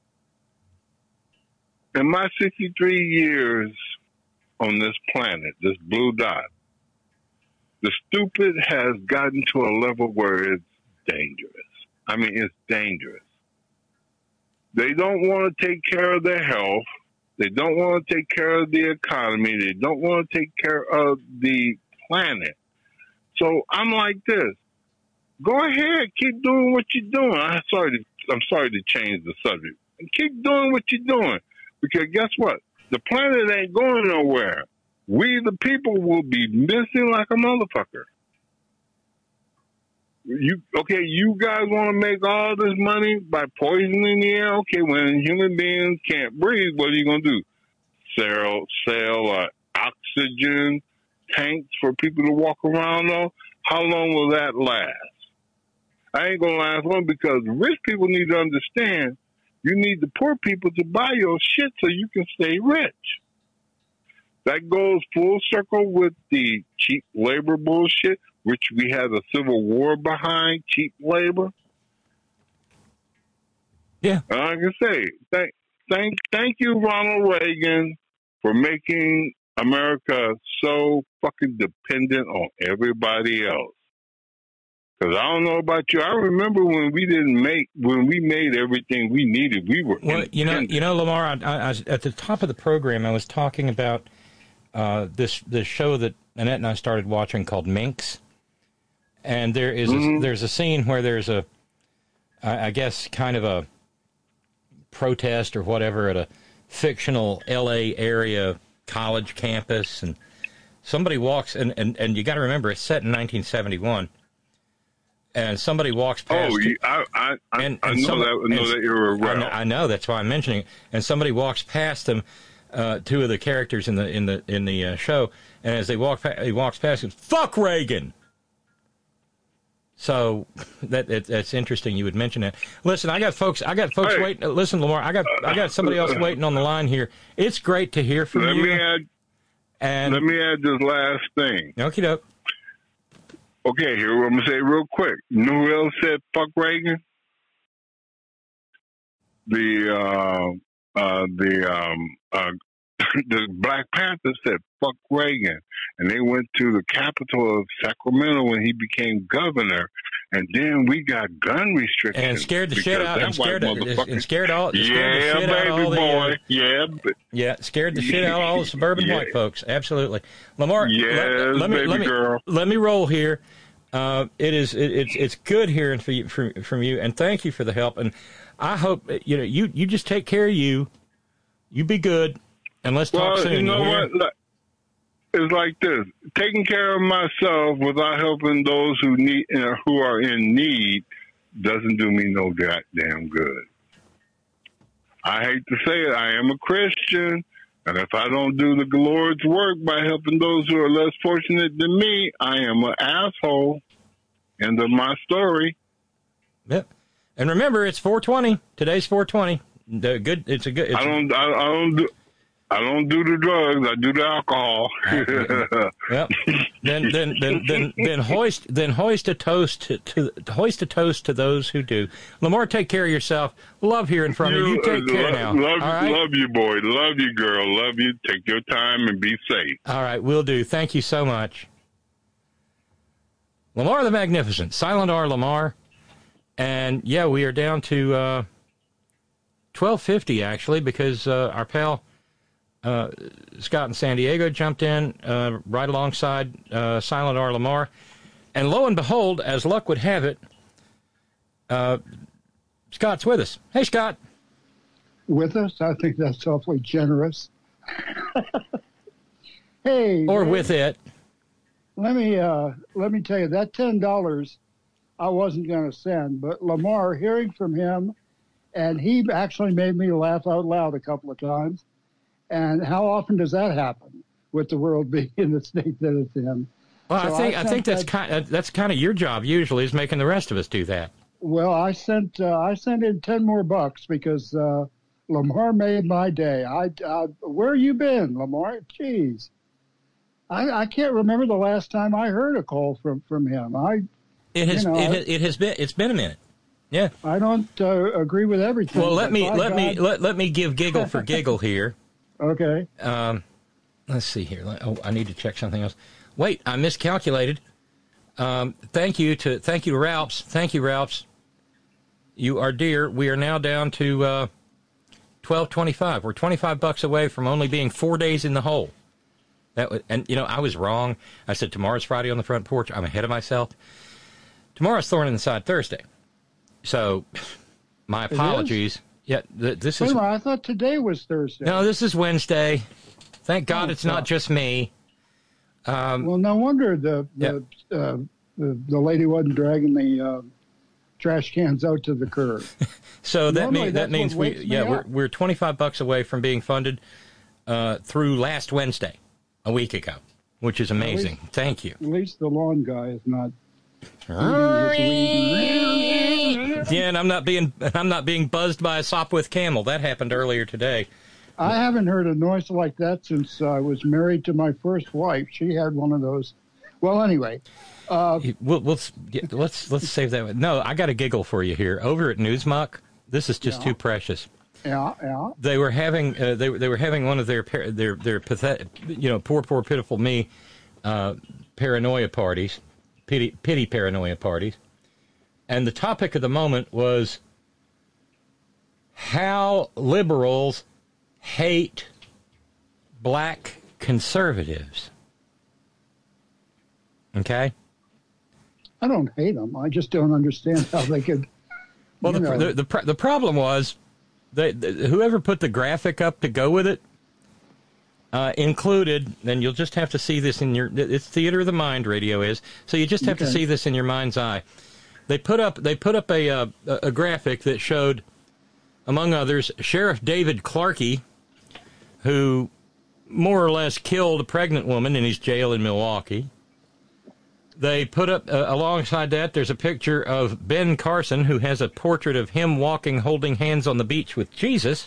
in my sixty-three years on this planet, this blue dot, the stupid has gotten to a level where it's dangerous. I mean, it's dangerous. They don't want to take care of their health. They don't want to take care of the economy. They don't want to take care of the planet. So I'm like this. Go ahead. Keep doing what you're doing. I'm sorry to, I'm sorry to change the subject. Keep doing what you're doing. Because guess what? The planet ain't going nowhere. We, the people, will be missing like a motherfucker. You okay? You guys want to make all this money by poisoning the air? Okay, when human beings can't breathe, what are you gonna do? Sell, sell uh, oxygen tanks for people to walk around on? How long will that last? I ain't gonna last long because rich people need to understand. You need the poor people to buy your shit so you can stay rich. That goes full circle with the cheap labor bullshit, which we had a civil war behind, cheap labor. Yeah. And like I say, thank, thank, thank you, Ronald Reagan, for making America so fucking dependent on everybody else. Because I don't know about you. I remember when we didn't make, when we made everything we needed, we were well, you know, you know, Lamar. I, I, I was, at the top of the program, I was talking about uh, this this show that Annette and I started watching called Minx, and there is mm-hmm. a, there's a scene where there's a, I, I guess, kind of a protest or whatever at a fictional L A area college campus, and somebody walks, and and, and you got to remember it's set in nineteen seventy-one. And somebody walks past. Oh, you, I, I, and, I and know some, that. I know and, that you're I know, around. I know that's why I'm mentioning it. And somebody walks past them, uh, two of the characters in the in the in the uh, show, and as they walk, pa- he walks past him. Fuck Reagan. So that it, that's interesting. You would mention that. Listen, I got folks. I got folks hey. waiting. Listen, Lamar, I got I got somebody else waiting on the line here. It's great to hear from let you. Me add, and let me add this last thing. Okie doke. Okay, here I'm gonna say real quick. You know who else said fuck Reagan? The uh, uh, the um, uh, the Black Panthers said, fuck Reagan. And they went to the capital of Sacramento when he became governor. And then we got gun restrictions. And scared the shit out and scared, and scared all scared yeah, the shit baby out all boy. the, uh, yeah, but, yeah, scared the shit out of all the suburban yeah. white folks. Absolutely. Lamar, yes, let, let me, baby let me, girl. Let me roll here. Uh, it is it, it's it's good hearing from you, from, from you, and thank you for the help. And I hope you know you, you just take care of you. You be good, and let's talk well, soon. You know you what? It's like this: taking care of myself without helping those who need uh, who are in need doesn't do me no goddamn good. I hate to say it. I am a Christian. And if I don't do the Lord's work by helping those who are less fortunate than me, I am an asshole. End of my story. Yep. And remember, it's four twenty. Today's four twenty. The good. It's a good. It's I don't. I, I don't do. I don't do the drugs. I do the alcohol. Yep. Then, then, then, then, then hoist, then hoist a toast to, to hoist a toast to those who do. Lamar, take care of yourself. Love hearing from you. You, you take uh, care love, now. Love, All right? love you, boy. Love you, girl. Love you. Take your time and be safe. All right, will do. Thank you so much, Lamar the Magnificent, Silent R. Lamar, and yeah, we are down to uh, twelve fifty actually because uh, our pal. Uh, Scott in San Diego jumped in uh, right alongside uh, Silent R. Lamar. And lo and behold, as luck would have it, uh, Scott's with us. Hey, Scott. With us? I think that's awfully generous. Hey. Or man, with it. Let me, uh, let me tell you, that ten dollars I wasn't going to send, but Lamar, hearing from him, and he actually made me laugh out loud a couple of times. And how often does that happen with the world being in the state that it's in? Well, so I think I, I think that's that, kind of, that's kind of your job usually is making the rest of us do that. Well, I sent uh, I sent in ten more bucks because uh, Lamar made my day. I, I where you been, Lamar? Jeez, I, I can't remember the last time I heard a call from, from him. I it has you know, it, it has been it's been a minute. Yeah. I don't uh, agree with everything. Well, let me let God, me let, let me give giggle for giggle here. Okay. Um, let's see here. Oh, I need to check something else. Wait, I miscalculated. Um, thank you to thank you to Ralphs. Thank you, Ralphs. You are dear. We are now down to uh, twelve twenty-five. We're twenty-five bucks away from only being four days in the hole. That was, and you know I was wrong. I said tomorrow's Friday on the front porch. I'm ahead of myself. Tomorrow's Thorn in the Side Thursday. So, my apologies. Yeah, th- this Wait is. a minute, I thought today was Thursday. No, this is Wednesday. Thank God oh, it's not just me. Um, well, no wonder the the, yeah. uh, the the lady wasn't dragging the uh, trash cans out to the curb. so that Normally, means that means we me yeah up. we're we're twenty-five bucks away from being funded uh, through last Wednesday, a week ago, which is amazing. At least, Thank you. At least the lawn guy is not. Yeah, and I'm not being I'm not being buzzed by a Sopwith camel. That happened earlier today. I haven't heard a noise like that since I was married to my first wife. She had one of those. Well, anyway, uh, we'll, we'll let's let's save that. No, I got a giggle for you here. Over at Newsmuck, this is just yeah. too precious. Yeah, yeah. They were having uh, they they were having one of their their their pathetic, you know, poor poor pitiful me uh, paranoia parties, pity pity paranoia parties. And the topic of the moment was how liberals hate black conservatives. Okay? I don't hate them. I just don't understand how they could. Well, the, the the the problem was they, the, whoever put the graphic up to go with it uh, included, and you'll just have to see this in your. It's theater of the mind. Radio is, so you just have okay. to see this in your mind's eye. They put up they put up a, a a graphic that showed, among others, Sheriff David Clarkey, who more or less killed a pregnant woman in his jail in Milwaukee. They put up uh, alongside that, there's a picture of Ben Carson, who has a portrait of him walking, holding hands on the beach with Jesus.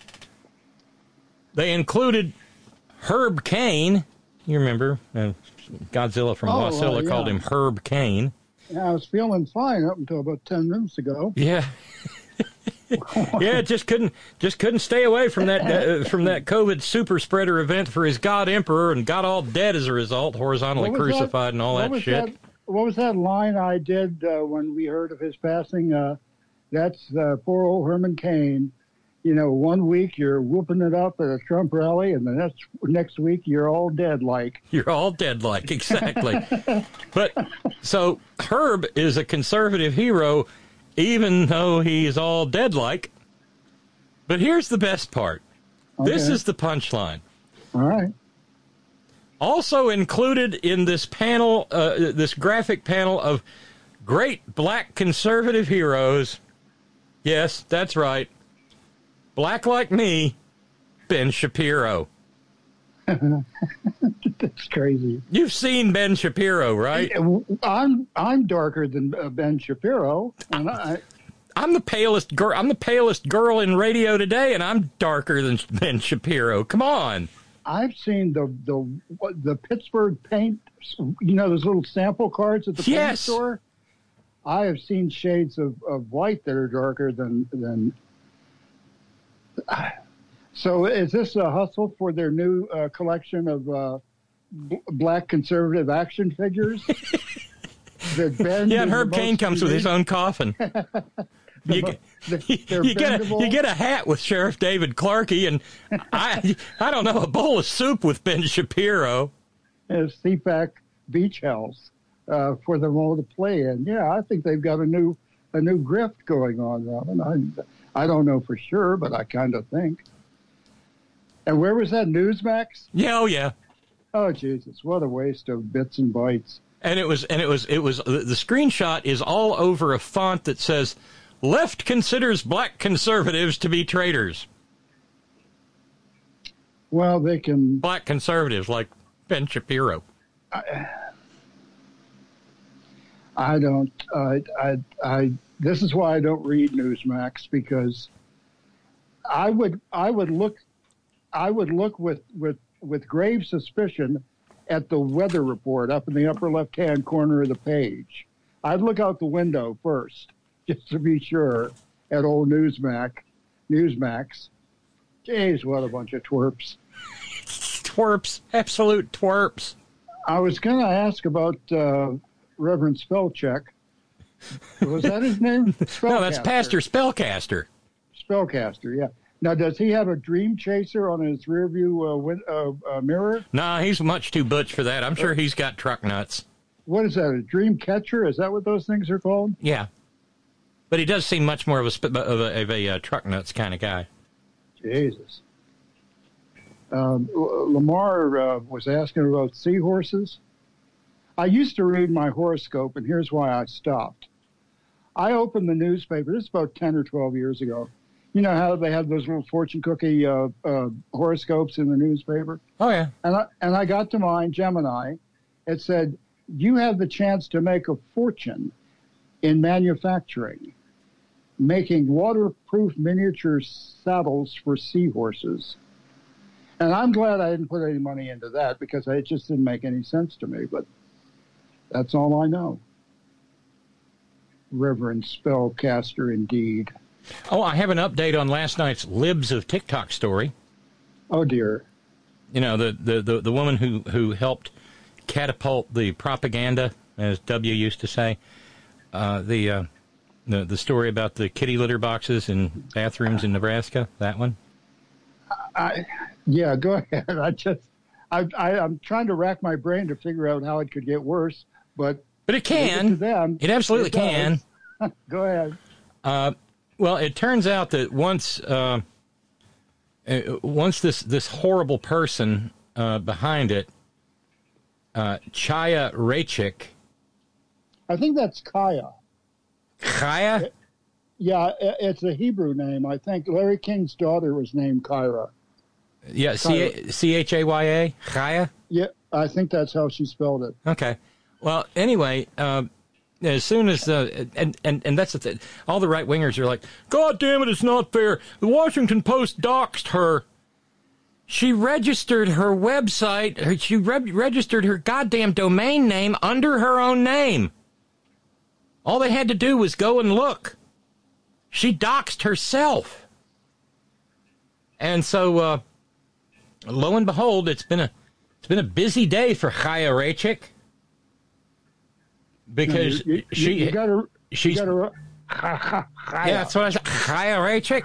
They included Herb Cain. You remember uh, Godzilla from oh, Wasilla uh, yeah. called him Herb Cain. Yeah, I was feeling fine up until about ten minutes ago. Yeah. Yeah, just couldn't just couldn't stay away from that uh, from that COVID super spreader event for his God Emperor, and got all dead as a result, horizontally crucified that? and all what that was shit. That, what was that line I did uh, when we heard of his passing? Uh, that's uh, poor old Herman Cain. You know, one week you're whooping it up at a Trump rally, and the next next week you're all dead like. You're all dead like, exactly. But so Herb is a conservative hero, even though he's all dead like. But here's the best part. Okay. This is the punchline. All right. Also included in this panel, uh, this graphic panel of great black conservative heroes. Yes, that's right. Black like me, Ben Shapiro. That's crazy. You've seen Ben Shapiro, right? I'm I'm darker than uh, Ben Shapiro. And I, I'm the palest girl. I'm the palest girl in radio today, and I'm darker than Ben Shapiro. Come on. I've seen the the the Pittsburgh paint. You know those little sample cards at the paint yes. store. I have seen shades of, of white that are darker than than. So is this a hustle for their new uh, collection of uh, b- black conservative action figures? That bend yeah, and Herb Cain comes unique? With his own coffin. you, get, the, you, get a, you get a hat with Sheriff David Clarkey, and I I don't know, a bowl of soup with Ben Shapiro. And a C PAC beach house uh, for them all to play in. Yeah, I think they've got a new a new grift going on, Robin. I, I don't know for sure, but I kind of think. And where was that, Newsmax? Yeah, oh yeah. Oh Jesus, what a waste of bits and bytes. And it was, and it was, it was. The screenshot is all over a font that says, "Left considers black conservatives to be traitors." Well, they can. Black conservatives like Ben Shapiro. I, I don't. I, I. I. This is why I don't read Newsmax, because I would. I would look. I would look with with with grave suspicion at the weather report up in the upper left-hand corner of the page. I'd look out the window first, just to be sure, at old Newsmax. Newsmax. Jeez, what a bunch of twerps. Twerps. Absolute twerps. I was going to ask about uh, Reverend Spellcheck. Was that his name? No, that's Pastor Spellcaster. Spellcaster, yeah. Now, does he have a dream chaser on his rearview uh, win- uh, uh, mirror? Nah, he's much too butch for that. I'm sure he's got truck nuts. What is that, a dream catcher? Is that what those things are called? Yeah. But he does seem much more of a, sp- of a, of a uh, truck nuts kind of guy. Jesus. Um, Lamar uh, was asking about seahorses. I used to read my horoscope, and here's why I stopped. I opened the newspaper, this is about ten or twelve years ago. You know how they have those little fortune cookie uh, uh, horoscopes in the newspaper? Oh, yeah. And I, and I got to mine, Gemini. It said, you have the chance to make a fortune in manufacturing, making waterproof miniature saddles for seahorses. And I'm glad I didn't put any money into that, because it just didn't make any sense to me. But that's all I know. Reverend Spellcaster, indeed. Oh, I have an update on last night's Libs of TikTok story. Oh, dear. You know, the, the, the, the woman who, who helped catapult the propaganda, as W used to say, uh, the, uh, the the story about the kitty litter boxes in bathrooms in Nebraska, that one? I, yeah, go ahead. I just, I, I, I'm trying to rack my brain to figure out how it could get worse, but... But it can. To them, it absolutely it can. Go ahead. Uh, well, it turns out that once uh, uh, once this, this horrible person uh, behind it, uh, Chaya Raichik. I think that's Kaya. Kaya? It, yeah, it, it's a Hebrew name. I think Larry King's daughter was named Kyra. Yeah, C H A Y A? Chaya? Yeah, I think that's how she spelled it. Okay. Well, anyway, uh, as soon as, uh, and, and, and that's the thing, all the right-wingers are like, God damn it, it's not fair. The Washington Post doxed her. She registered her website, she re- registered her goddamn domain name under her own name. All they had to do was go and look. She doxed herself. And so, uh, lo and behold, it's been a it's been a busy day for Chaya Raichik. Because you, you, she you gotta, she's you gotta, yeah, that's what I said. Chaya Raichik.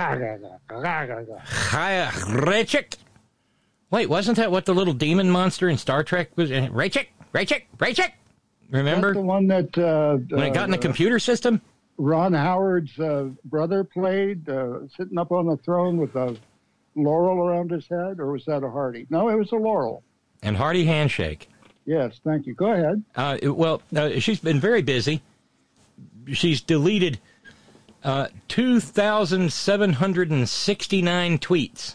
Chaya Raichik. Wait, wasn't that what the little demon monster in Star Trek was? Raichik, Raichik, Raichik. Remember? That's the one that uh, when it got in the uh, computer system? Ron Howard's uh, brother played, uh, sitting up on the throne with a laurel around his head, or was that a Hardy? No, it was a laurel. And Hardy handshake. Yes, thank you. Go ahead. Uh, well, uh, she's been very busy. She's deleted uh, two thousand seven hundred sixty-nine tweets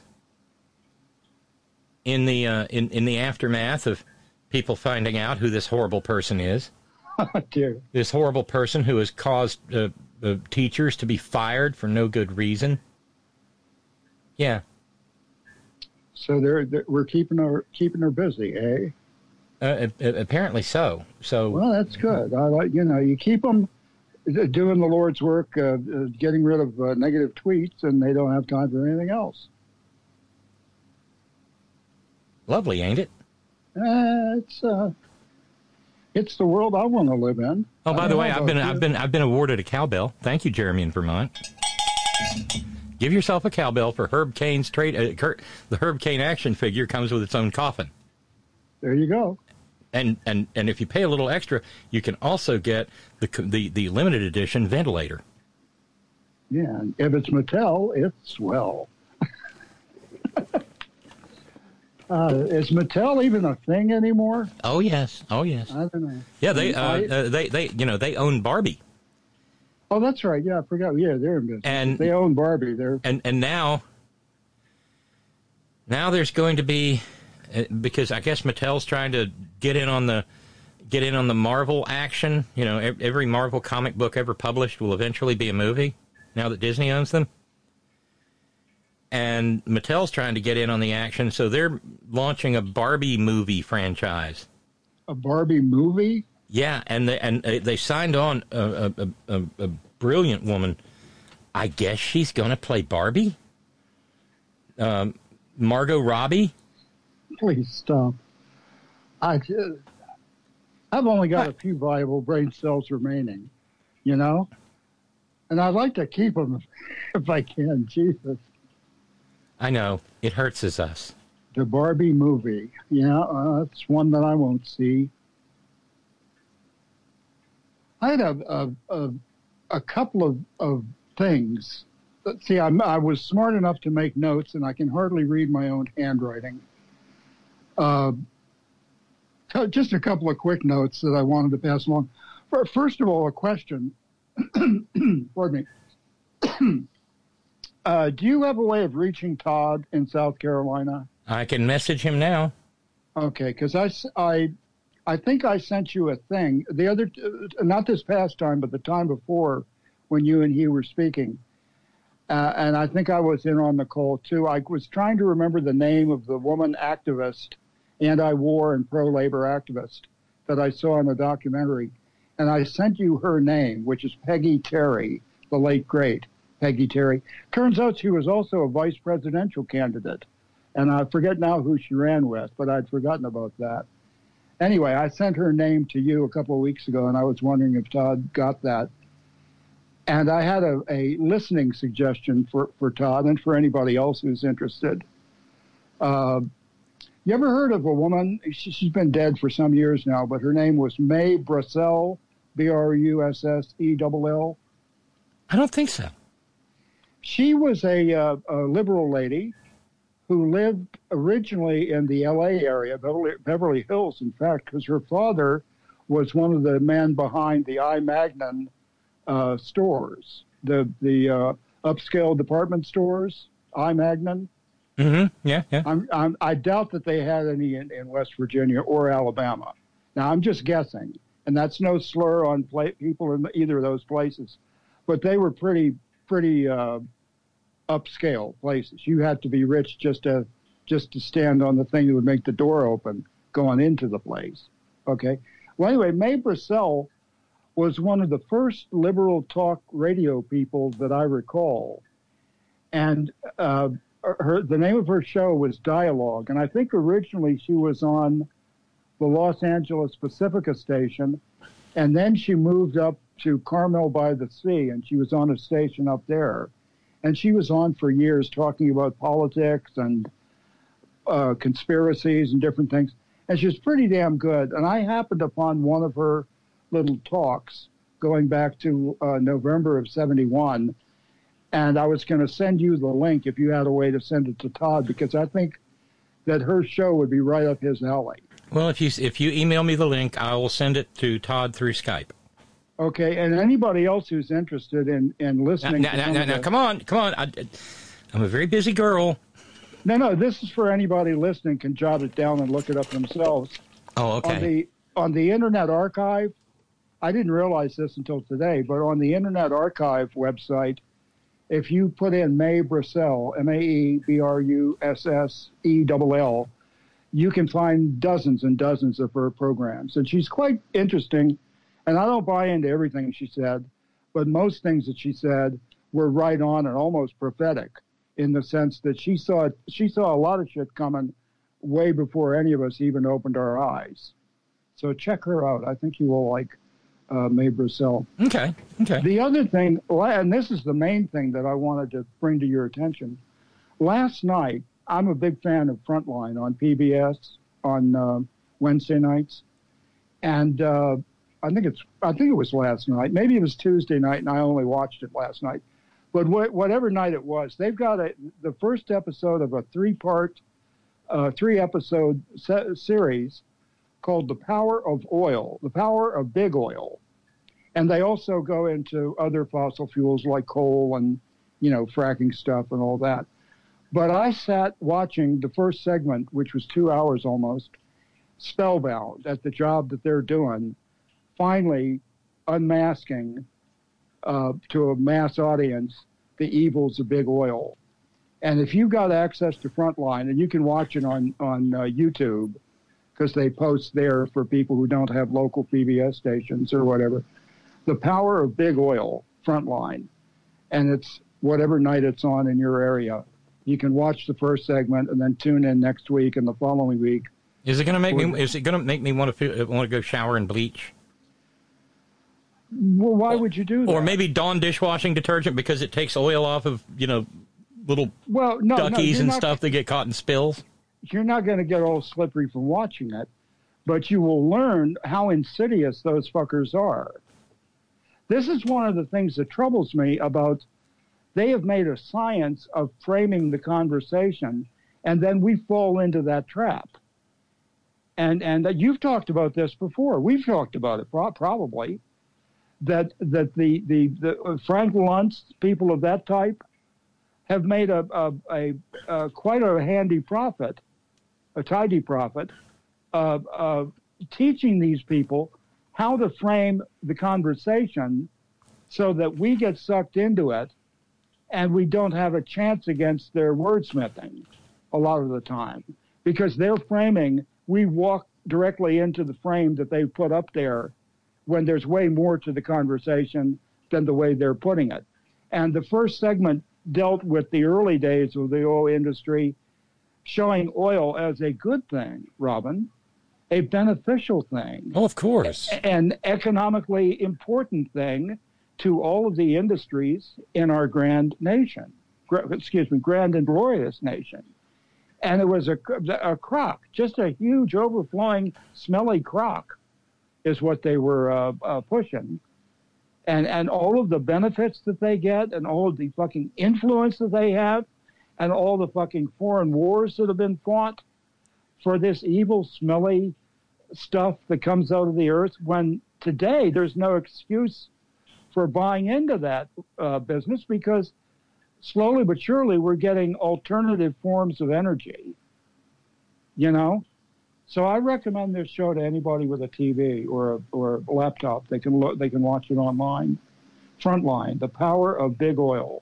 in the uh, in in the aftermath of people finding out who this horrible person is. Oh, dear. This horrible person who has caused uh, uh, teachers to be fired for no good reason. Yeah. So they're, they're we're keeping her keeping her busy, eh? Uh, apparently so. So well, that's good. I like you know you keep them doing the Lord's work, uh, getting rid of uh, negative tweets, and they don't have time for anything else. Lovely, ain't it? Uh, it's uh, it's the world I want to live in. Oh, by the way, I've been you. I've been I've been awarded a cowbell. Thank you, Jeremy in Vermont. Give yourself a cowbell for Herb Cain's trade. Uh, Kurt, the Herb Cain action figure comes with its own coffin. There you go. And and and if you pay a little extra, you can also get the the the limited edition ventilator. Yeah, and if it's Mattel, it's swell. Uh, is Mattel even a thing anymore? Oh yes, oh yes. I don't know. Yeah, they uh, I, uh, they they you know they own Barbie. Oh, that's right. Yeah, I forgot. Yeah, they're in business. And they own Barbie. They're and and now now there's going to be uh, because I guess Mattel's trying to get in on the get in on the Marvel action. You know, every Marvel comic book ever published will eventually be a movie now that Disney owns them. And Mattel's trying to get in on the action, so they're launching a Barbie movie franchise. A Barbie movie? Yeah, and they and they signed on a, a, a, a brilliant woman. I guess she's going to play Barbie. Um, Margot Robbie. Please stop. I just, I've only got a few viable brain cells remaining, you know, and I'd like to keep them if I can. Jesus. I know. It hurts as us. The Barbie movie. Yeah, uh, that's one that I won't see. I had a a, a, a couple of, of things. See, I'm, I was smart enough to make notes, and I can hardly read my own handwriting. Uh, just a couple of quick notes that I wanted to pass along. First of all, a question. Pardon me. Uh, do you have a way of reaching Todd in South Carolina? I can message him now. Okay, because I, I, I think I sent you a thing. The other, not this past time, but the time before when you and he were speaking. Uh, and I think I was in on the call, too. I was trying to remember the name of the woman activist, anti-war and pro-labor activist that I saw in the documentary. And I sent you her name, which is Peggy Terry, the late, great Peggy Terry. Turns out she was also a vice presidential candidate. And I forget now who she ran with, but I'd forgotten about that. Anyway, I sent her name to you a couple of weeks ago, and I was wondering if Todd got that. And I had a, a listening suggestion for, for Todd and for anybody else who's interested. Uh, you ever heard of a woman? She, she's been dead for some years now, but her name was Mae Brussell, B R U S S E L L. I don't think so. She was a, uh, a liberal lady who lived originally in the L A area, Beverly, Beverly Hills, in fact, because her father was one of the men behind the I. Magnin uh, stores, the the uh, upscale department stores, I. Magnin. Mm-hmm. Yeah, yeah. I'm, I'm, I doubt that they had any in, in West Virginia or Alabama. Now, I'm just guessing, and that's no slur on pla- people in either of those places, but they were pretty, pretty uh, upscale places. You had to be rich just to just to stand on the thing that would make the door open going into the place. Okay. Well, anyway, Mae Brussell was one of the first liberal talk radio people that I recall. And uh, her, the name of her show was Dialogue. And I think originally she was on the Los Angeles Pacifica station. And then she moved up to Carmel by the Sea, and she was on a station up there. And she was on for years talking about politics and uh, conspiracies and different things. And she was pretty damn good. And I happened upon one of her little talks going back to uh, November of seventy-one. And I was going to send you the link if you had a way to send it to Todd, because I think that her show would be right up his alley. Well, if you if you email me the link, I will send it to Todd through Skype. Okay, and anybody else who's interested in, in listening. Now, to now, now, now the, come on, come on. I, I'm a very busy girl. No, no, this is for anybody listening can jot it down and look it up themselves. Oh, okay. On the, on the Internet Archive, I didn't realize this until today, but on the Internet Archive website, if you put in Mae Brussell, M A E B R U S S E L L, you can find dozens and dozens of her programs. And she's quite interesting. And I don't buy into everything she said, but most things that she said were right on and almost prophetic, in the sense that she saw she saw a lot of shit coming way before any of us even opened our eyes. So check her out. I think you will like uh, Mae Brussell. Okay, okay. The other thing, and this is the main thing that I wanted to bring to your attention. Last night, I'm a big fan of Frontline on P B S on uh, Wednesday nights, and uh, I think it's I think it was last night. Maybe it was Tuesday night, and I only watched it last night. But wh- whatever night it was, they've got a, the first episode of a three-part, uh, three-episode se- series called "The Power of Oil," the power of big oil, and they also go into other fossil fuels like coal and, you know, fracking stuff and all that. But I sat watching the first segment, which was two hours almost, spellbound at the job that they're doing, finally unmasking uh, to a mass audience the evils of big oil. And if you've got access to Frontline, and you can watch it on, on uh, YouTube, because they post there for people who don't have local P B S stations or whatever, The Power of Big Oil, Frontline. And it's whatever night it's on in your area. You can watch the first segment and then tune in next week and the following week. Is it going to make me? Is it going to make me want to feel, want to go shower and bleach? Well, why would you do that? Or maybe Dawn dishwashing detergent because it takes oil off of, you know, little well, no, duckies no, and not, stuff that get caught in spills. You're not going to get all slippery from watching it, but you will learn how insidious those fuckers are. This is one of the things that troubles me about. They have made a science of framing the conversation, and then we fall into that trap. And and you've talked about this before. We've talked about it probably. That that the the, the Frank Luntz, people of that type, have made a a, a, a quite a handy profit, a tidy profit, of uh, uh, teaching these people how to frame the conversation so that we get sucked into it. And we don't have a chance against their wordsmithing a lot of the time, because they're framing, we walk directly into the frame that they put up there when there's way more to the conversation than the way they're putting it. And the first segment dealt with the early days of the oil industry, showing oil as a good thing, Robin, a beneficial thing. Oh, of course. An economically important thing to all of the industries in our grand nation, excuse me, grand and glorious nation. And it was a, a crock, just a huge overflowing, smelly crock is what they were uh, uh, pushing. And, and all of the benefits that they get and all of the fucking influence that they have and all the fucking foreign wars that have been fought for this evil, smelly stuff that comes out of the earth, when today there's no excuse for buying into that uh, business, because slowly but surely we're getting alternative forms of energy, you know? So I recommend this show to anybody with a T V or a, or a laptop. They can look, they can watch it online. Frontline, The Power of Big Oil.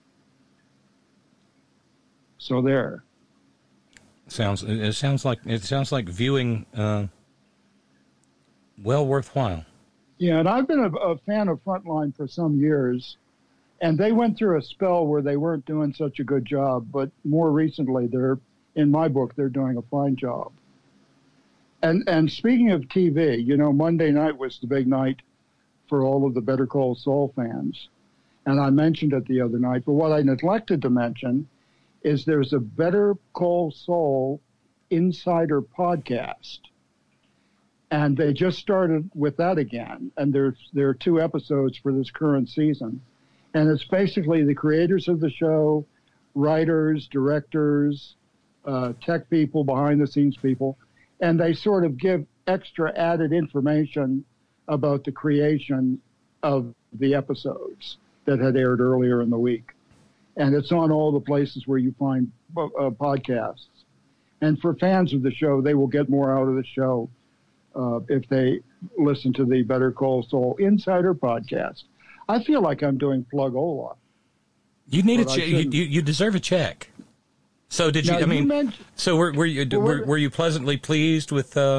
So there. Sounds it sounds like it sounds like viewing uh, well worthwhile. Yeah, and I've been a, a fan of Frontline for some years, and they went through a spell where they weren't doing such a good job, but more recently, they're, in my book, they're doing a fine job. And and speaking of T V, you know, Monday night was the big night for all of the Better Call Saul fans. And I mentioned it the other night, but what I neglected to mention is there's a Better Call Saul Insider podcast. And they just started with that again. And there's there are two episodes for this current season. And it's basically the creators of the show, writers, directors, uh, tech people, behind-the-scenes people, and they sort of give extra added information about the creation of the episodes that had aired earlier in the week. And it's on all the places where you find uh, podcasts. And for fans of the show, they will get more out of the show uh, if they listen to the Better Call Saul Insider podcast. I feel like I'm doing plug-ola. You need a check. You, you you deserve a check. So did you? Now, I mean, you meant, so were were you were, were you pleasantly pleased with uh,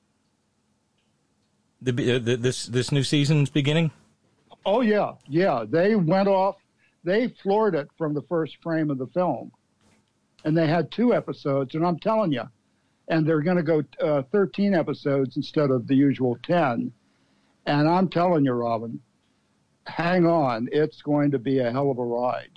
the, the this this new season's beginning? Oh yeah, yeah. They went off. They floored it from the first frame of the film, and they had two episodes. And I'm telling you, and they're going to go uh, thirteen episodes instead of the usual ten. And I'm telling you, Robin, hang on, it's going to be a hell of a ride.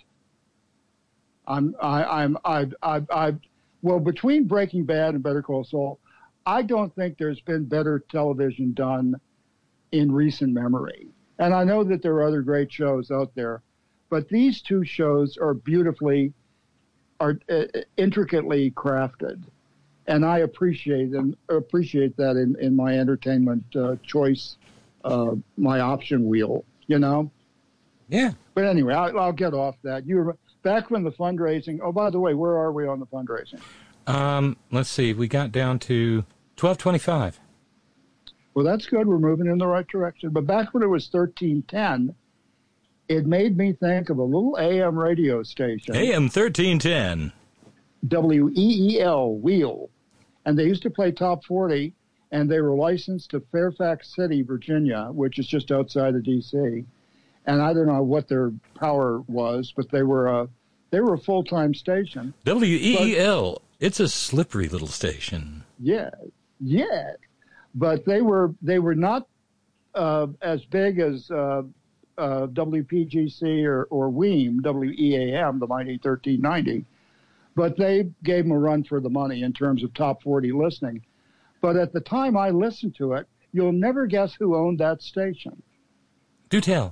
I'm, I, I'm, I, I, I, well, between Breaking Bad and Better Call Saul, I don't think there's been better television done in recent memory. And I know that there are other great shows out there, but these two shows are beautifully, are uh, intricately crafted, and I appreciate and appreciate that in, in my entertainment uh, choice, uh, my option wheel. You know. Yeah. But anyway, I'll, I'll get off that. You were back when the fundraising. Oh, by the way, where are we on the fundraising? Um, let's see. We got down to twelve twenty-five. Well, that's good. We're moving in the right direction. But back when it was thirteen ten, it made me think of a little A M radio station. A M thirteen ten. W E E L, Wheel. And they used to play Top forty, and they were licensed to Fairfax City, Virginia, which is just outside of D C. And I don't know what their power was, but they were a, they were a full-time station. W E E L. It's a slippery little station. Yeah, yeah. But they were they were not uh, as big as uh, uh, W P G C or, or W E A M, W E A M, the mighty thirteen ninety. But they gave them a run for the money in terms of top forty listening. But at the time I listened to it, you'll never guess who owned that station. Do tell.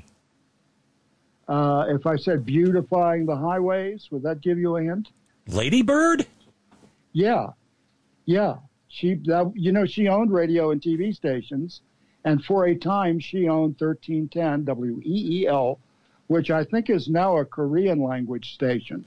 Uh, if I said beautifying the highways, would that give you a hint? Lady Bird? Yeah, yeah. She, that, you know, she owned radio and T V stations, and for a time she owned thirteen ten W E E L, which I think is now a Korean language station.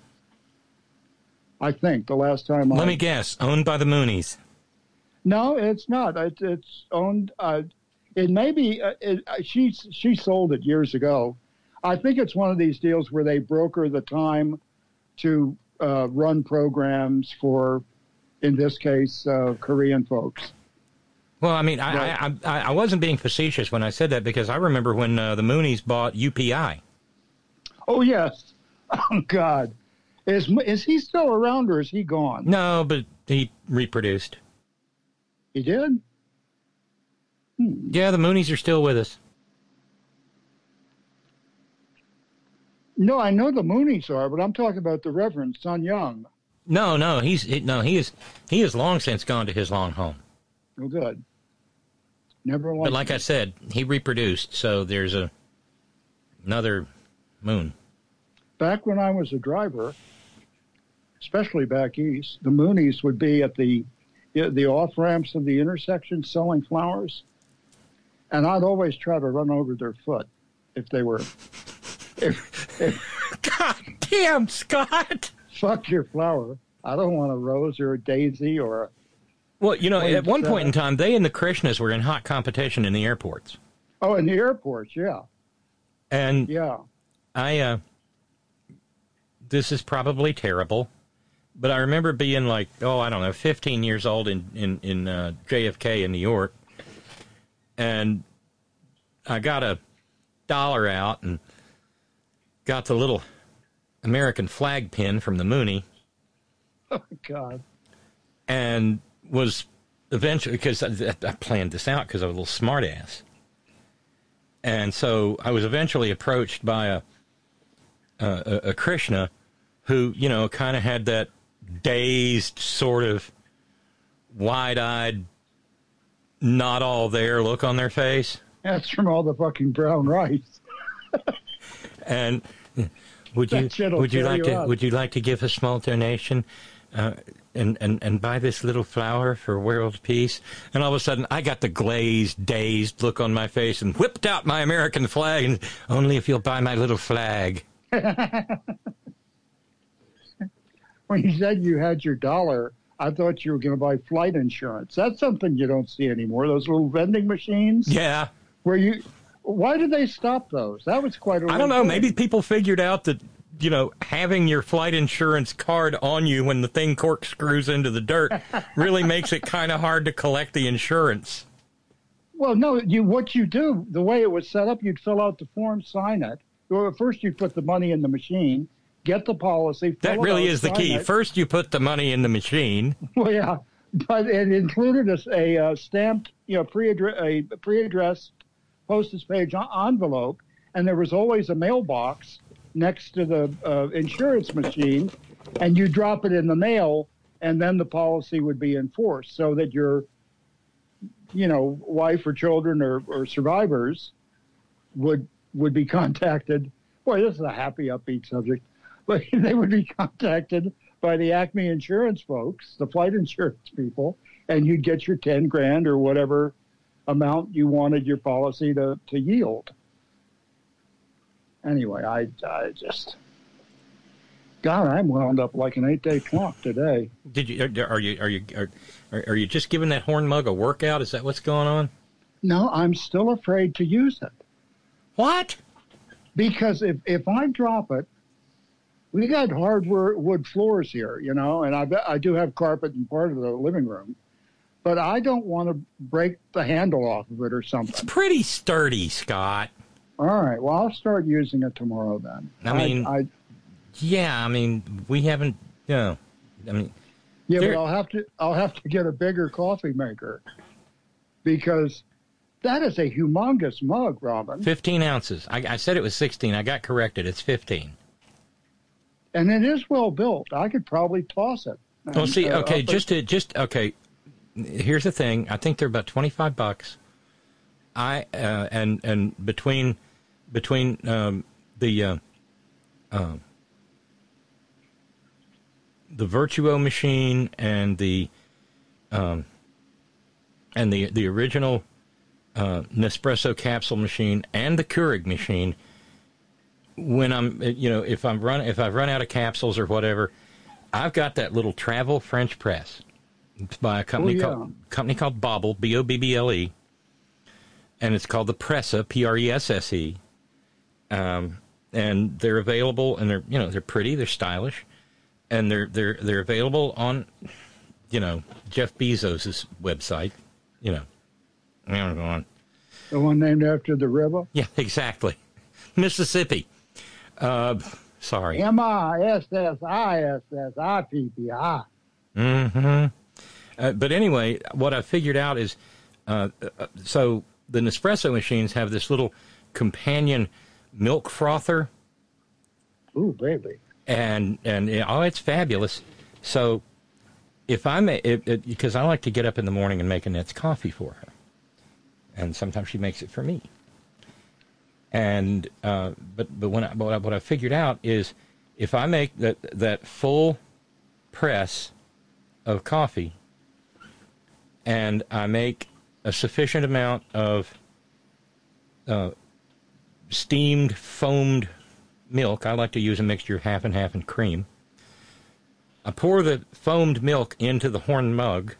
I think the last time. Let I, me guess. Owned by the Moonies. No, it's not. It, it's owned. Uh, it may be. Uh, it, uh, she she sold it years ago. I think it's one of these deals where they broker the time to uh, run programs for, in this case, uh, Korean folks. Well, I mean, I, I, I I wasn't being facetious when I said that, because I remember when uh, the Moonies bought U P I. Oh yes. Oh God, is is he still around or is he gone? No, but he reproduced. He did? Hmm. Yeah, the Moonies are still with us. No, I know the Moonies are, but I'm talking about the Reverend Sun Young. No, no, he's he, no, he is he has long since gone to his long home. Oh, good. Never. But like I said, he reproduced, so there's a another Moon. Back when I was a driver, especially back east, the Moonies would be at the the off ramps of the intersection selling flowers, and I'd always try to run over their foot if they were. If, if, God damn, Scott! Fuck your flower. I don't want a rose or a daisy or a... Well, you know, at one point in time, they and the Krishnas were in hot competition in the airports. Oh, in the airports, yeah. And yeah. I, uh, this is probably terrible, but I remember being like, oh, I don't know, fifteen years old in, in, in uh, J F K in New York, and I got a dollar out and got the little American flag pin from the Mooney. Oh, God. And was eventually, because I, I planned this out because I was a little smart ass. And so I was eventually approached by a, a, a Krishna who, you know, kind of had that dazed, sort of wide-eyed, not all there look on their face. That's from all the fucking brown rice. And would you would you like you to up. would you like to give a small donation uh, and, and and buy this little flower for world peace? And all of a sudden, I got the glazed, dazed look on my face and whipped out my American flag. And only if you'll buy my little flag. When you said you had your dollar, I thought you were going to buy flight insurance. That's something you don't see anymore. Those little vending machines. Yeah. Where you, why did they stop those? That was quite a. I don't know. Maybe people figured out that, you know, having your flight insurance card on you when the thing corkscrews into the dirt really makes it kind of hard to collect the insurance. Well, no, you what you do, the way it was set up, you'd fill out the form, sign it. Well, first you put the money in the machine, get the policy. That really out, is the key. It. First you put the money in the machine. Well, yeah, but it included a, a uh, stamped, you know, pre-address, a pre-addressed postage page envelope, and there was always a mailbox next to the uh, insurance machine, and you drop it in the mail, and then the policy would be enforced so that your, you know, wife or children or, or survivors would would be contacted. Boy, this is a happy, upbeat subject. But they would be contacted by the Acme Insurance folks, the flight insurance people, and you'd get your ten grand or whatever amount you wanted your policy to, to yield. Anyway, I, I just, God, I'm wound up like an eight-day clock today. Did you are you are you are, are you just giving that horn mug a workout? Is that what's going on? No, I'm still afraid to use it. What? Because if if I drop it, we got hardwood floors here, you know, and I I do have carpet in part of the living room, but I don't want to break the handle off of it or something. It's pretty sturdy, Scott. All right, well, I'll start using it tomorrow then. I mean, I, I yeah, I mean, we haven't, you know, I mean, yeah, there, but I'll have to I'll have to get a bigger coffee maker because that is a humongous mug, Robin. fifteen ounces. I, I said it was sixteen. I got corrected. It's fifteen. And it is well built. I could probably toss it. Well, and, see, uh, okay, up just to, just, okay, here's the thing. I think they're about twenty-five bucks. I, uh, and, and between, between, um, the, uh, uh, the Virtuo machine and the, um, and the, the original, uh, Nespresso capsule machine and the Keurig machine, when I'm, you know, if I'm run, if I've run out of capsules or whatever, I've got that little travel French press. It's by a company oh, yeah. called company called Bobble, B O B B L E, and it's called the Pressa, P R E S S E. Um, and they're available, and they're, you know, they're pretty, they're stylish, and they're they're they're available on, you know, Jeff Bezos's website, you know. On. The one named after the river? Yeah, exactly. Mississippi. Uh, sorry. M I S S I S S I P P I. Mm-hmm. Uh, but anyway, what I figured out is, uh, uh, so the Nespresso machines have this little companion milk frother. Ooh, baby. And, and oh, it's fabulous. So if I may, it, it, because I like to get up in the morning and make Annette's coffee for her. And sometimes she makes it for me. And uh, but but when I, what I, what I figured out is if I make that that full press of coffee, and I make a sufficient amount of uh, steamed foamed milk, I like to use a mixture of half and half and cream. I pour the foamed milk into the horn mug,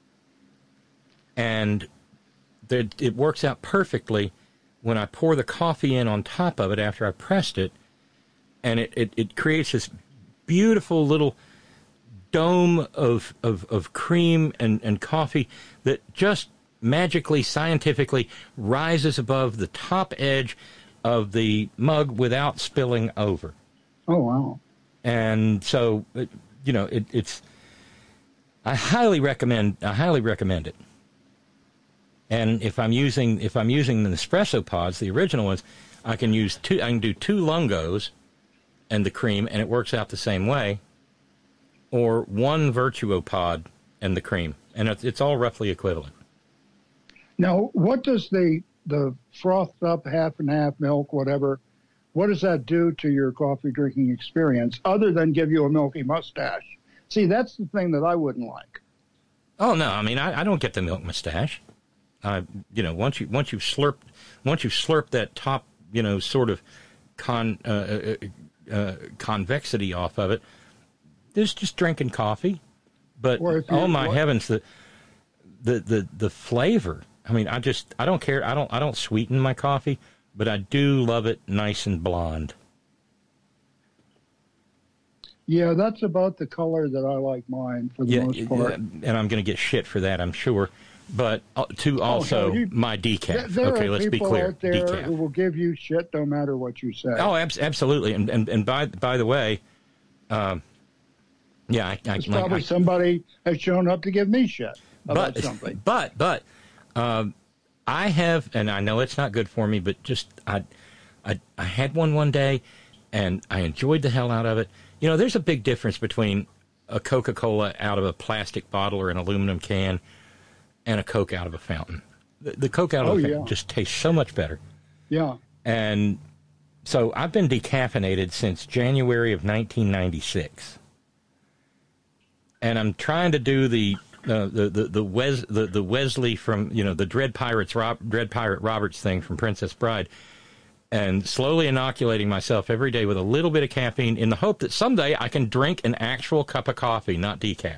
and there, it works out perfectly when I pour the coffee in on top of it after I pressed it, and it, it, it creates this beautiful little dome of, of, of cream and, and coffee that just magically, scientifically rises above the top edge of the mug without spilling over. Oh, wow. And so, you know, it, it's, I highly recommend, I highly recommend it. And if I'm using, if I'm using the Nespresso pods, the original ones, I can use two, I can do two Lungos and the cream, and it works out the same way, or one Vertuo pod and the cream, and it's, it's all roughly equivalent. Now, what does the the frothed up half and half milk, whatever, what does that do to your coffee drinking experience other than give you a milky mustache? See, that's the thing that I wouldn't like. Oh no, I mean I, I don't get the milk mustache. Uh, you know, once you once you've slurped once you've slurped that top, you know, sort of con uh, uh, uh, convexity off of it, there's just drinking coffee. But oh my what? heavens, the the the the flavor. I mean, I just I don't care. I don't I don't sweeten my coffee, but I do love it nice and blonde. Yeah, that's about the color that I like mine for the yeah, most part. And I'm going to get shit for that, I'm sure. But to also oh, no, you, my decaf. There okay, are let's be clear. Out there decaf. Who will give you shit no matter what you say. Oh, ab- absolutely. And and and by by the way, um, yeah, I, I, It's like, probably I, somebody has shown up to give me shit about but, something. But but um, I have, and I know it's not good for me, but just I, I I had one one day, and I enjoyed the hell out of it. You know, there's a big difference between a Coca-Cola out of a plastic bottle or an aluminum can and a Coke out of a fountain. The, the Coke out of oh, a yeah. fountain just tastes so much better. Yeah. And so I've been decaffeinated since January of nineteen ninety-six. And I'm trying to do the uh, the the the, Wes, the the Wesley from, you know, the Dread Pirates Rob, Dread Pirate Roberts thing from Princess Bride, and slowly inoculating myself every day with a little bit of caffeine in the hope that someday I can drink an actual cup of coffee, not decaf.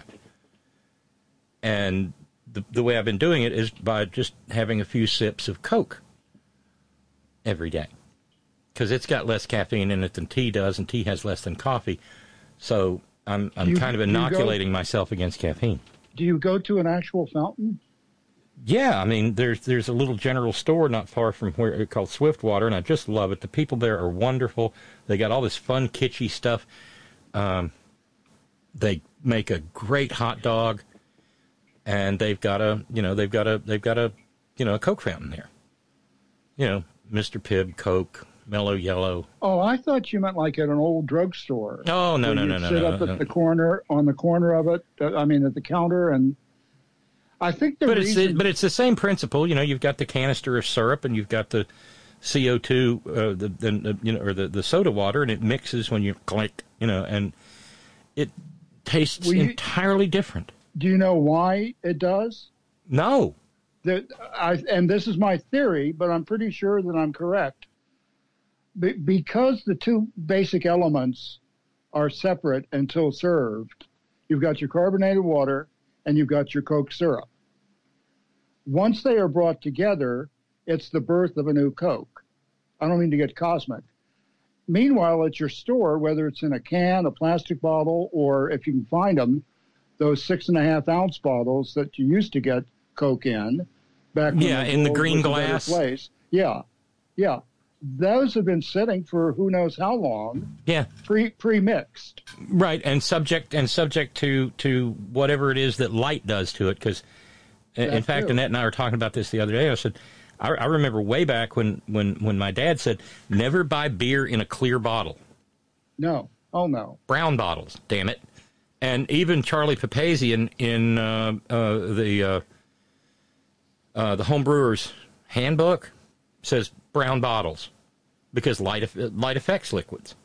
And the the way I've been doing it is by just having a few sips of Coke every day, because it's got less caffeine in it than tea does, and tea has less than coffee. So I'm I'm you, kind of inoculating go, myself against caffeine. Do you go to an actual fountain? Yeah, I mean, there's there's a little general store not far from where called Swiftwater, and I just love it. The people there are wonderful. They got all this fun, kitschy stuff. Um, they make a great hot dog, and they've got a you know they've got a they've got a you know a Coke fountain there. You know, Mister Pibb Coke. Mellow Yellow. Oh, I thought you meant like at an old drugstore. Oh, no, no, no, no. Sit no, up no, at no. the corner, on the corner of it. Uh, I mean, at the counter, and I think the but reason... it's the, but it's the same principle. You know, you've got the canister of syrup, and you've got the C O two, uh, the, the you know, or the, the soda water, and it mixes when you click, you know, and it tastes well, you, entirely different. Do you know why it does? No. The, I, and this is my theory, but I'm pretty sure that I'm correct. Be- because the two basic elements are separate until served, you've got your carbonated water and you've got your Coke syrup. Once they are brought together, it's the birth of a new Coke. I don't mean to get cosmic. Meanwhile, at your store, whether it's in a can, a plastic bottle, or if you can find them, those six and a half ounce bottles that you used to get Coke in, back when yeah, the in the green glass. Place. Yeah, yeah. Those have been sitting for who knows how long. Yeah, pre pre-mixed. Right, and subject and subject to to whatever it is that light does to it. Because, in fact, too. Annette and I were talking about this the other day. I said, I, I remember way back when, when when my dad said, never buy beer in a clear bottle. No, oh no, brown bottles. Damn it! And even Charlie Papazian in uh, uh, the uh, uh, the Homebrewers Handbook says brown bottles, because light light affects liquids.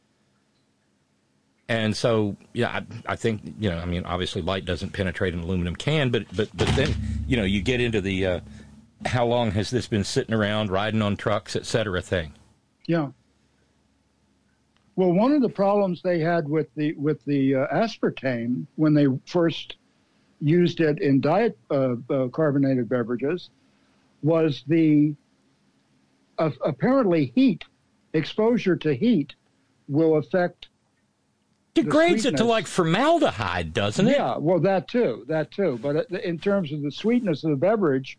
And so, yeah, I, I think, you know, I mean, obviously light doesn't penetrate an aluminum can, but but but then, you know, you get into the uh, how long has this been sitting around, riding on trucks, et cetera thing. Yeah. Well, one of the problems they had with the with the uh, aspartame when they first used it in diet uh, uh, carbonated beverages was the uh, apparently heat exposure to heat will affect. Degrades it to like formaldehyde, doesn't it? Yeah, well, that too, that too. But in terms of the sweetness of the beverage,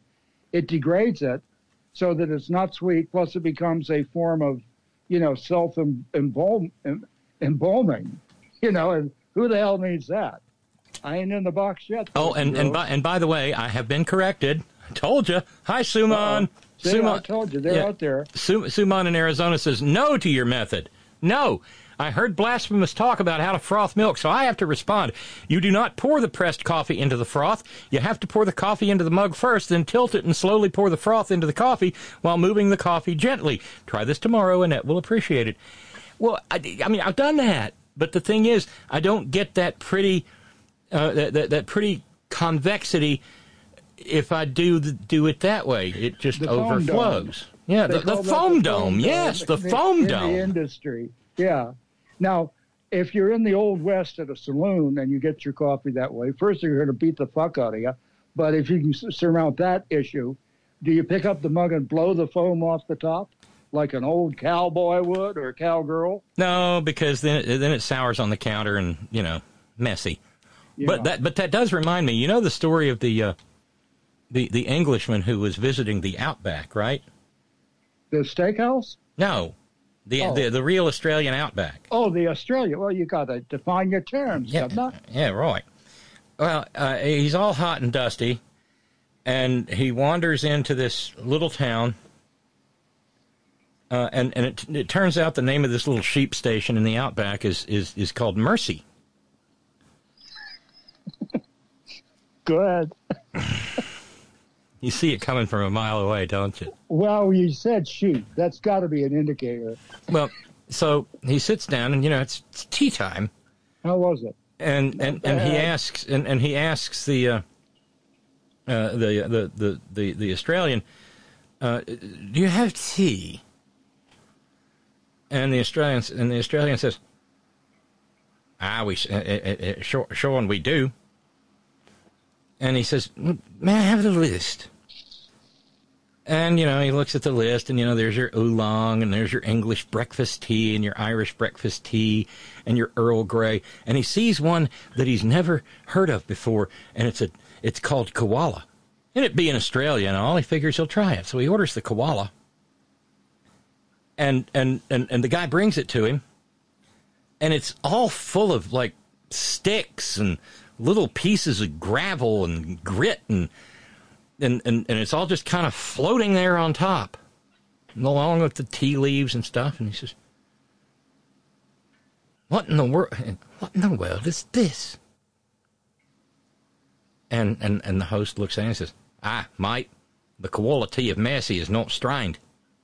it degrades it so that it's not sweet. Plus, it becomes a form of, you know, self-embalming. You know, and who the hell needs that? I ain't in the box yet. Oh, and, and, by, and by the way, I have been corrected. I told you. Hi, Suman. See, Suman. I told you. They're yeah. out there. Su- Suman in Arizona says no to your method. No. I heard blasphemous talk about how to froth milk, so I have to respond. You do not pour the pressed coffee into the froth. You have to pour the coffee into the mug first, then tilt it and slowly pour the froth into the coffee while moving the coffee gently. Try this tomorrow, Annette will appreciate it. Well, I, I mean, I've done that, but the thing is, I don't get that pretty... Uh, that, that that pretty convexity if I do the, do it that way. It just the overflows. Yeah, the, the, foam the foam dome. Yes, the in, foam in dome. In the industry, yeah. Now, if you're in the Old West at a saloon and you get your coffee that way, first they're going to beat the fuck out of you. But if you can surmount that issue, do you pick up the mug and blow the foam off the top like an old cowboy would or a cowgirl? No, because then it, then it sours on the counter and, you know, messy. Yeah. But that but that does remind me, you know the story of the uh, the the Englishman who was visiting the Outback, right? The steakhouse? No, the oh. the the real Australian Outback. Oh, the Australia. Well, you got to define your terms, yeah, governor. Yeah, right. Well, uh, he's all hot and dusty, and he wanders into this little town, uh, and and it, it turns out the name of this little sheep station in the Outback is is is called Mercy. Go ahead. You see it coming from a mile away, don't you? Well, you said sheep. That's got to be an indicator. Well, so he sits down, and you know it's, it's tea time. How was it? And and, and he asks, and, and he asks the uh, uh, the, the the the the Australian, uh, "Do you have tea?" And the Australian and the Australian says, "Ah, we uh, uh, uh, sure, sure, and we do." And he says, "May I have the list?" And, you know, he looks at the list, and, you know, there's your oolong, and there's your English breakfast tea, and your Irish breakfast tea, and your Earl Grey. And he sees one that he's never heard of before, and it's a it's called koala. And it being Australia and all, he figures he'll try it. So he orders the koala. And, and, and, and the guy brings it to him, and it's all full of, like, sticks and little pieces of gravel and grit, and and, and, and it's all just kind of floating there on top, along with the tea leaves and stuff. And he says, "What in the world? What in the world is this?" And and and the host looks at him and says, "Ah, mate, the quality of mercy is not strained."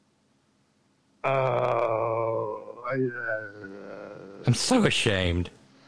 Oh, I, uh, I'm so ashamed.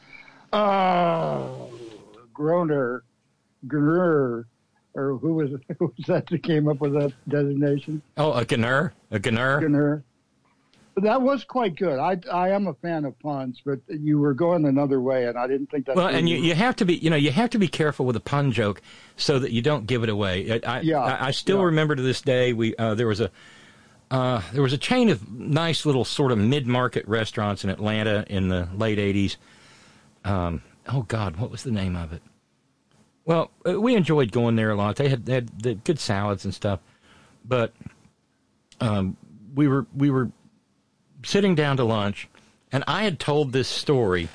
Oh. Groner, Gunner, or who was, who was that that came up with that designation? Oh, a Gunner, a Gunner. Gunner. But that was quite good. I, I am a fan of puns, but you were going another way, and I didn't think that. Well, and you, you have to be, you know, you have to be careful with a pun joke so that you don't give it away. I, yeah, I, I still yeah. remember to this day we uh, there was a uh, there was a chain of nice little sort of mid-market restaurants in Atlanta in the late eighties. Um, oh God, what was the name of it? Well, we enjoyed going there a lot. They had they had, they had good salads and stuff, but um, we were we were sitting down to lunch, and I had told this story,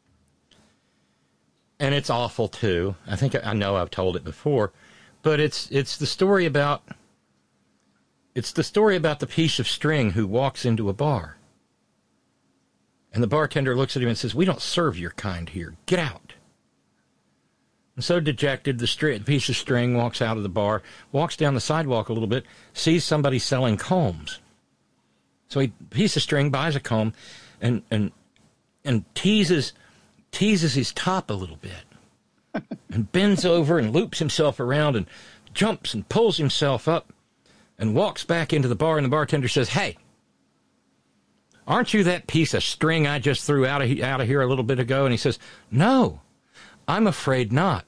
and it's awful too. I think I know I've told it before, but it's it's the story about it's the story about the piece of string who walks into a bar. And the bartender looks at him and says, "We don't serve your kind here. Get out." And so dejected, the string, piece of string walks out of the bar, walks down the sidewalk a little bit, sees somebody selling combs. So he piece of string buys a comb, and and and teases teases his top a little bit, and bends over and loops himself around and jumps and pulls himself up, and walks back into the bar. And the bartender says, "Hey, aren't you that piece of string I just threw out of, out of here a little bit ago?" And he says, "No, I'm afraid not."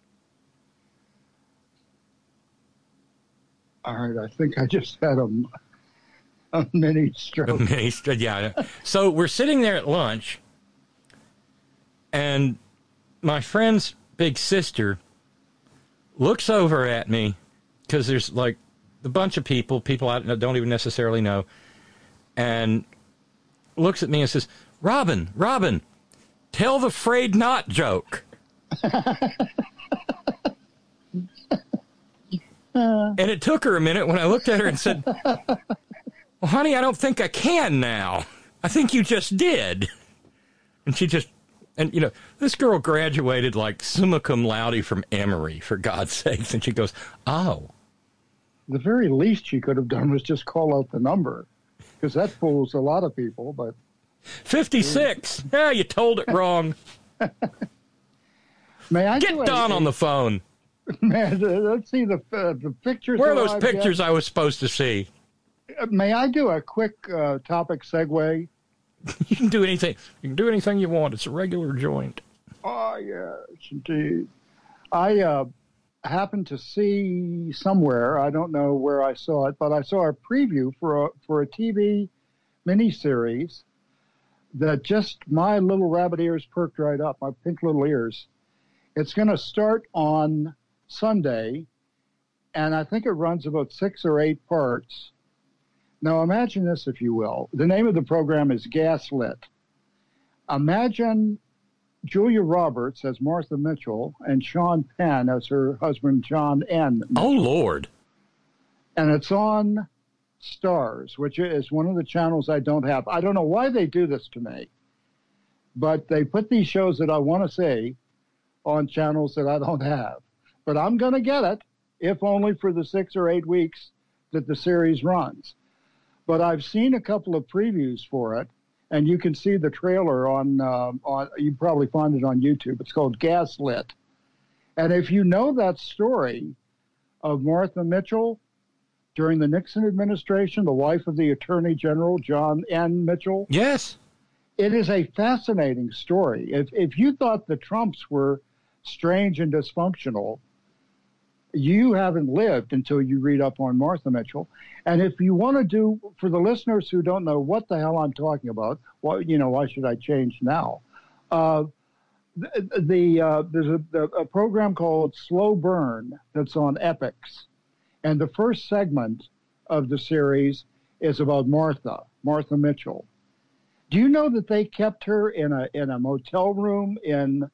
All right, I think I just had a, a mini stroke. A mini stroke, yeah. So we're sitting there at lunch, and my friend's big sister looks over at me because there's like a bunch of people, people I don't even necessarily know, and looks at me and says, Robin, Robin, tell the frayed knot joke. And it took her a minute when I looked at her and said, well, honey, I don't think I can now. I think you just did. And she just, and you know, this girl graduated like summa cum laude from Emory, for God's sakes. And she goes, oh. The very least she could have done was just call out the number, because that fools a lot of people, but. fifty-six. Yeah, you told it wrong. May I Get Don a, on the phone. Man, let's see the uh, the pictures. Where are those pictures I was supposed to see? May I do a quick uh, topic segue? You can do anything. You can do anything you want. It's a regular joint. Oh, yes, indeed. I uh, happened to see somewhere, I don't know where I saw it, but I saw a preview for a, for a T V miniseries that just my little rabbit ears perked right up, my pink little ears. It's going to start on Sunday, and I think it runs about six or eight parts. Now, imagine this, if you will. The name of the program is Gaslit. Imagine Julia Roberts as Martha Mitchell and Sean Penn as her husband, John N. Mitchell. Oh, Lord. And it's on Stars, which is one of the channels I don't have. I don't know why they do this to me, but they put these shows that I want to see on channels that I don't have. But I'm going to get it, if only for the six or eight weeks that the series runs. But I've seen a couple of previews for it, and you can see the trailer on, uh, on you probably find it on YouTube. It's called Gaslit. And if you know that story of Martha Mitchell during the Nixon administration, the wife of the Attorney General, John N. Mitchell. Yes. It is a fascinating story. If, if you thought the Trumps were strange and dysfunctional, you haven't lived until you read up on Martha Mitchell. And if you want to do, for the listeners who don't know what the hell I'm talking about, well, you know, why should I change now? Uh, the, the uh, there's a, the, a program called Slow Burn that's on Epix. And the first segment of the series is about Martha, Martha Mitchell. Do you know that they kept her in a in a motel room in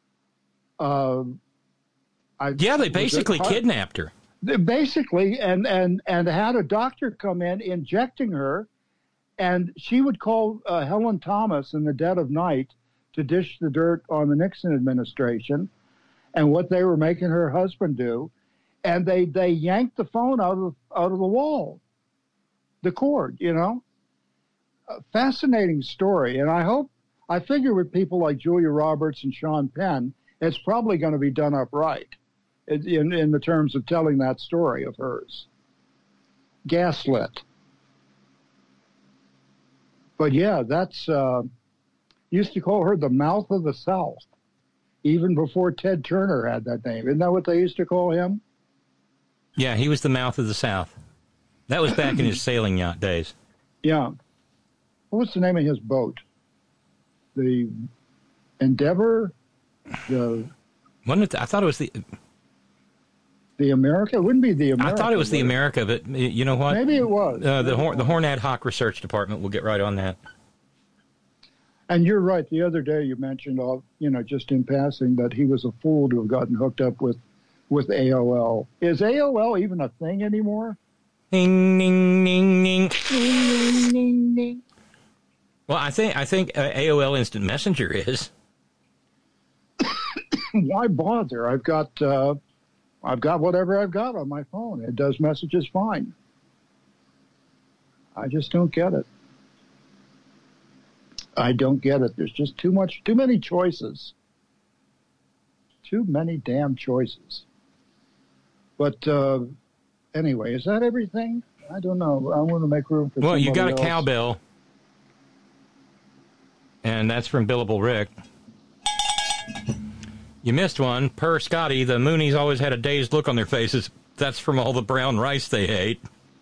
uh I, yeah, they basically it, kidnapped her. Basically, and, and, and had a doctor come in injecting her, and she would call uh, Helen Thomas in the dead of night to dish the dirt on the Nixon administration and what they were making her husband do, and they, they yanked the phone out of out of the wall, the cord, you know. A fascinating story, and I hope, I figure with people like Julia Roberts and Sean Penn, it's probably going to be done up right. In, in the terms of telling that story of hers. Gaslit. But yeah, that's, uh, used to call her the mouth of the South, even before Ted Turner had that name. Isn't that what they used to call him? Yeah, he was the mouth of the South. That was back in his sailing yacht days. Yeah. What's the name of his boat? The Endeavor? The... Wasn't it, I thought it was the... The America? It wouldn't be the America. I thought it was the America, but you know what? Maybe it was. Uh, the, Horn, the Horn Ad Hoc Research Department will get right on that. And you're right. The other day you mentioned, you know, just in passing, that he was a fool to have gotten hooked up with, with A O L. Is A O L even a thing anymore? Ding, ding, ding, ding. Ding, ding, ding. Well, I think I think uh, A O L Instant Messenger is. Why bother? I've got... Uh, I've got whatever I've got on my phone. It does messages fine. I just don't get it. I don't get it. There's just too much, too many choices. Too many damn choices. But uh, anyway, is that everything? I don't know. I want to make room for Well, you got a else. cowbell. And that's from Billable Rick. You missed one. Per Scotty, the Moonies always had a dazed look on their faces. That's from all the brown rice they ate.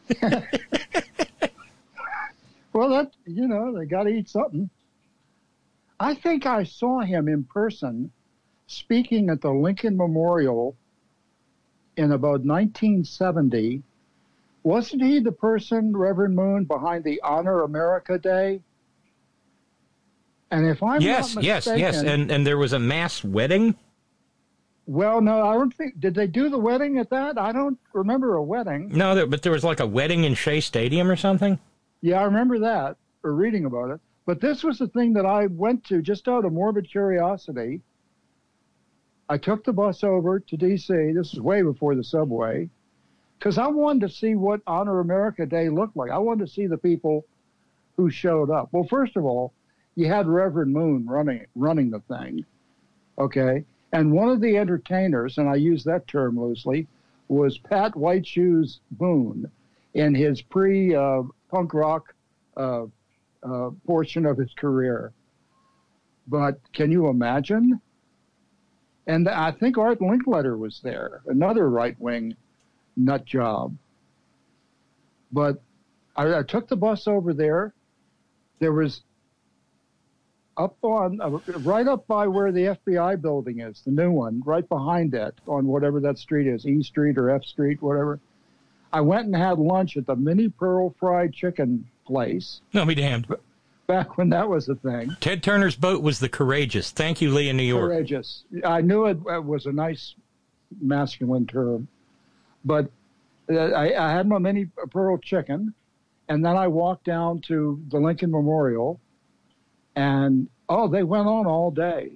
Well, that, you know, they got to eat something. I think I saw him in person speaking at the Lincoln Memorial in about nineteen seventy. Wasn't he the person, Reverend Moon, behind the Honor America Day? And if I'm yes, not mistaken, yes, yes, and and there was a mass wedding. Well, no, I don't think. Did they do the wedding at that? I don't remember a wedding. No, there, but there was like a wedding in Shea Stadium or something. Yeah, I remember that, or reading about it. But this was the thing that I went to just out of morbid curiosity. I took the bus over to D C. This was way before the subway, because I wanted to see what Honor America Day looked like. I wanted to see the people who showed up. Well, first of all, you had Reverend Moon running running the thing, okay? And one of the entertainers, and I use that term loosely, was Pat White Shoes Moon in his pre-punk uh, rock uh, uh, portion of his career. But can you imagine? And I think Art Linkletter was there, another right-wing nut job. But I, I took the bus over there. There was up on, uh, right up by where the F B I building is, the new one, right behind it, on whatever that street is, E Street or F Street, whatever. I went and had lunch at the Mini Pearl Fried Chicken place. No, be damned. Back when that was a thing. Ted Turner's boat was the Courageous. Thank you, Lee, in New York. Courageous. I knew it, it was a nice masculine term. But uh, I, I had my Mini Pearl Chicken, and then I walked down to the Lincoln Memorial. And, oh, they went on all day.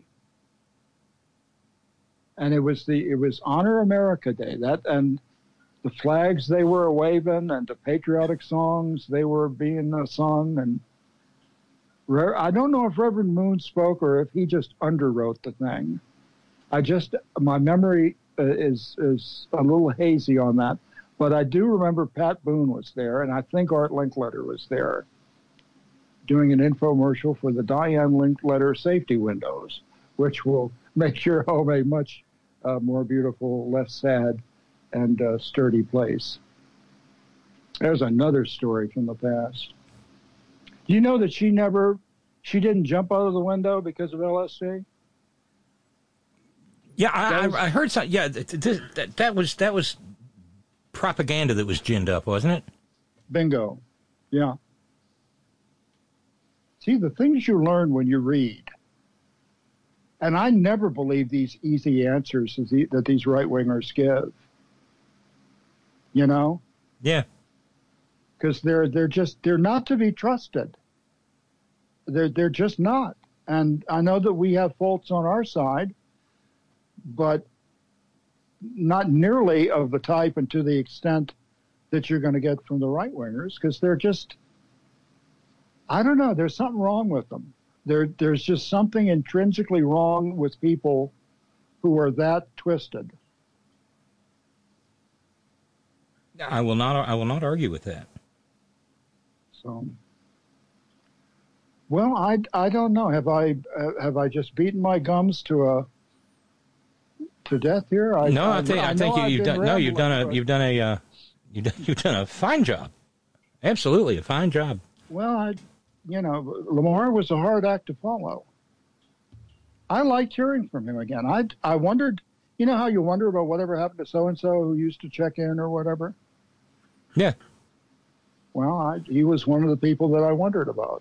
And it was the it was Honor America Day. That and the flags they were waving and the patriotic songs they were being uh, sung. And Re- I don't know if Reverend Moon spoke or if he just underwrote the thing. I just, my memory uh, is, is a little hazy on that. But I do remember Pat Boone was there, and I think Art Linkletter was there, doing an infomercial for the Diane Linkletter safety windows, which will make your home a much uh, more beautiful, less sad, and uh, sturdy place. There's another story from the past. Do you know that she never, she didn't jump out of the window because of L S D? Yeah, I, was, I heard something. Yeah, that, that, that was that was propaganda that was ginned up, wasn't it? Bingo. Yeah. See, the things you learn when you read, and I never believe these easy answers that these right-wingers give, you know? Yeah. Because they're, they're just, they're not to be trusted. They're, they're just not. And I know that we have faults on our side, but not nearly of the type and to the extent that you're going to get from the right-wingers, because they're just... I don't know. There's something wrong with them. There, there's just something intrinsically wrong with people who are that twisted. I will not. I will not argue with that. So, well, I, I don't know. Have I uh, have I just beaten my gums to a to death here? I, no, I, I think I, I think you, you've done. No, you've done a but... you've done a uh, you've done, you've done a fine job. Absolutely, a fine job. Well, I. You know, Lamar was a hard act to follow. I liked hearing from him again. I, I wondered, you know how you wonder about whatever happened to so-and-so who used to check in or whatever? Yeah. Well, I, he was one of the people that I wondered about.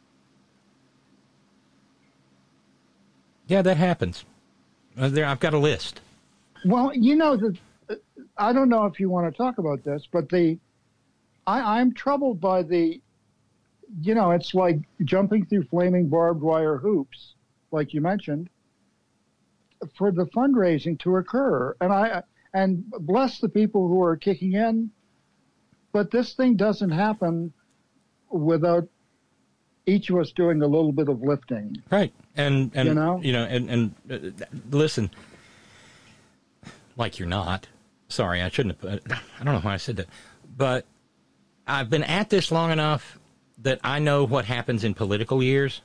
Yeah, that happens. Uh, there, I've got a list. Well, you know, the, I don't know if you want to talk about this, but the I, I'm troubled by the You know, it's like jumping through flaming barbed wire hoops, like you mentioned, for the fundraising to occur. And I and bless the people who are kicking in, but this thing doesn't happen without each of us doing a little bit of lifting. Right. And, and you know, you know and, and uh, listen, like you're not. Sorry, I shouldn't have. I don't know why I said that. But I've been at this long enough that I know what happens in political years.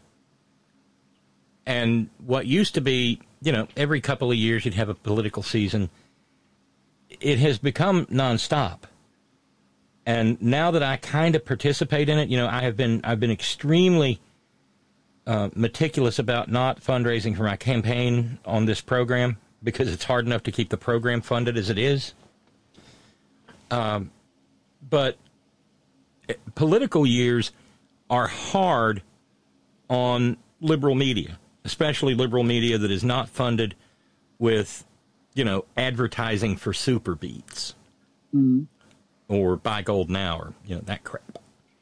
And what used to be, you know, every couple of years you'd have a political season. It has become nonstop. And now that I kind of participate in it, you know, I have been I've been extremely uh, meticulous about not fundraising for my campaign on this program because it's hard enough to keep the program funded as it is. Um, but political years are hard on liberal media, especially liberal media that is not funded with, you know, advertising for super beats Mm. or buy gold now or, you know, that crap.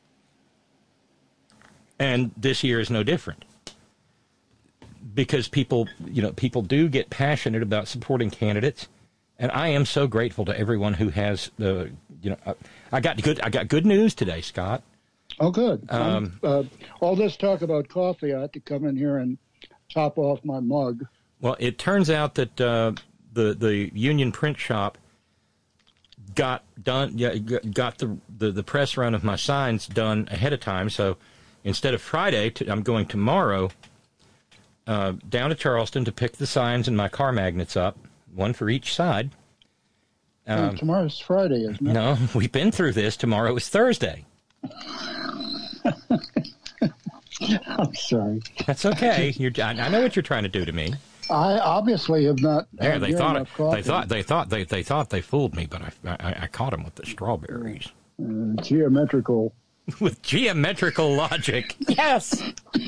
And this year is no different because people, you know, people do get passionate about supporting candidates. And I am so grateful to everyone who has, uh, you know, I, I got good, I got good news today, Scott. Oh, good. Um, uh, all this talk about coffee, I had to come in here and top off my mug. Well, it turns out that uh, the the Union Print Shop got done, yeah, got the, the the press run of my signs done ahead of time. So instead of Friday, to, I'm going tomorrow uh, down to Charleston to pick the signs and my car magnets up, one for each side. Um, tomorrow's Friday, isn't it? No, we've been through this. Tomorrow is Thursday. I'm sorry. That's okay. You're, I, I know what you're trying to do to me. I obviously have not. There, they thought, it, coffee. they thought they thought they they thought they fooled me, but I I, I caught them with the strawberries. Uh, geometrical. With geometrical logic. Yes.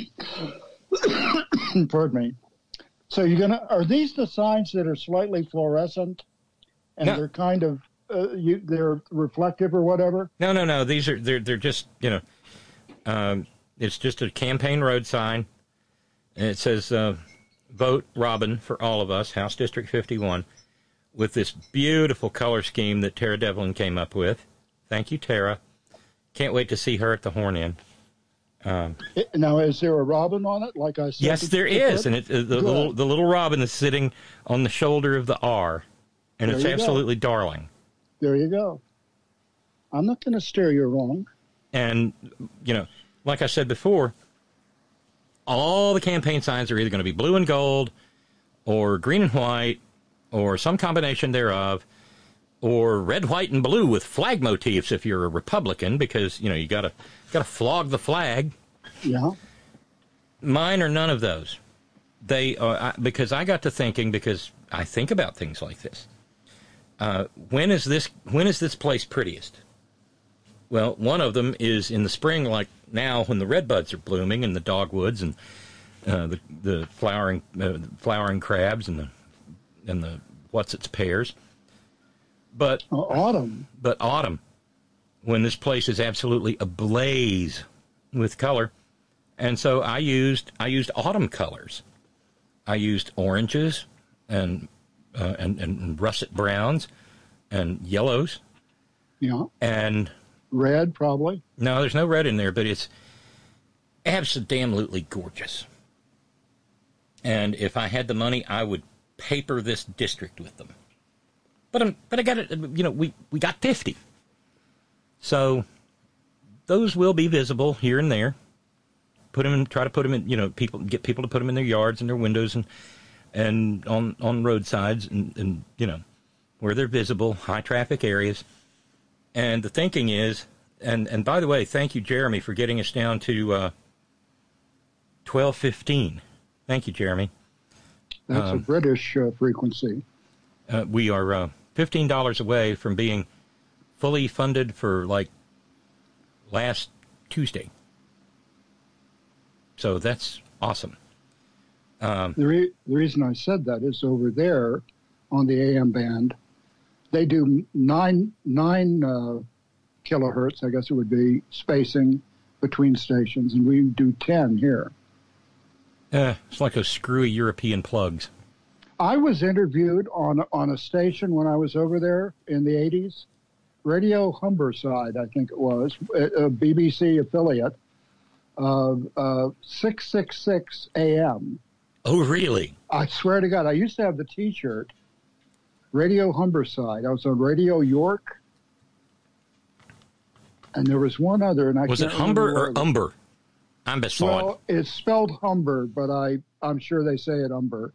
Pardon me. So you're gonna are these the signs that are slightly fluorescent, and No. they're kind of uh, you they're reflective or whatever? No, no, no. These are they're they're just you know, um, it's just a campaign road sign, and it says uh, "Vote Robin for all of us," House District fifty-one, with this beautiful color scheme that Tara Devlin came up with. Thank you, Tara. Can't wait to see her at the Horn Inn. Um, It- now, is there a robin on it? Like I said, yes, there is, and it, uh, the, the little the little robin is sitting on the shoulder of the R, and There it's you go. absolutely darling. There you go. I'm not going to steer you wrong. And, you know, like I said before, all the campaign signs are either going to be blue and gold or green and white or some combination thereof or red, white, and blue with flag motifs if you're a Republican because, you know, you got to got to flog the flag. Yeah. Mine are none of those. They are, I, because I got to thinking, because I think about things like this. Uh, when is this when is this place prettiest? Well, one of them is in the spring, like now when the redbuds are blooming and the dogwoods and uh, the the flowering uh, flowering crabs and the and the what's its pears. But Uh, autumn. but autumn, when this place is absolutely ablaze with color, and so I used I used autumn colors. I used oranges and uh, and, and russet browns and yellows Yeah. and Red, probably. no, there's no red in there, but it's absolutely gorgeous. And if I had the money, I would paper this district with them. But I'm, but I got it. You know, we, we got fifty, so those will be visible here and there. Put them in, try to put them in. You know, people get people to put them in their yards and their windows and and on on roadsides and, and you know where they're visible, high traffic areas. And the thinking is, and and by the way, thank you, Jeremy, for getting us down to uh, twelve fifteen. Thank you, Jeremy. That's Um, a British uh, frequency. Uh, we are uh, fifteen dollars away from being fully funded for, like, last Tuesday. So that's awesome. Um, The, re- the reason I said that is over there on the A M band, they do nine nine uh, kilohertz, I guess it would be, spacing between stations, and we do ten here. uh, it's like those screwy European plugs. I was interviewed on on a station when I was over there in the eighties, Radio Humberside, I think it was, a, a B B C affiliate, uh, uh, six sixty-six A M. Oh, really? I swear to God, I used to have the T-shirt, Radio Humberside. I was on Radio York, and there was one other, and I Was it can't Humber remember or what it was. Umber? I'm beside. Well, it's spelled Humber, but I I'm sure they say it Umber.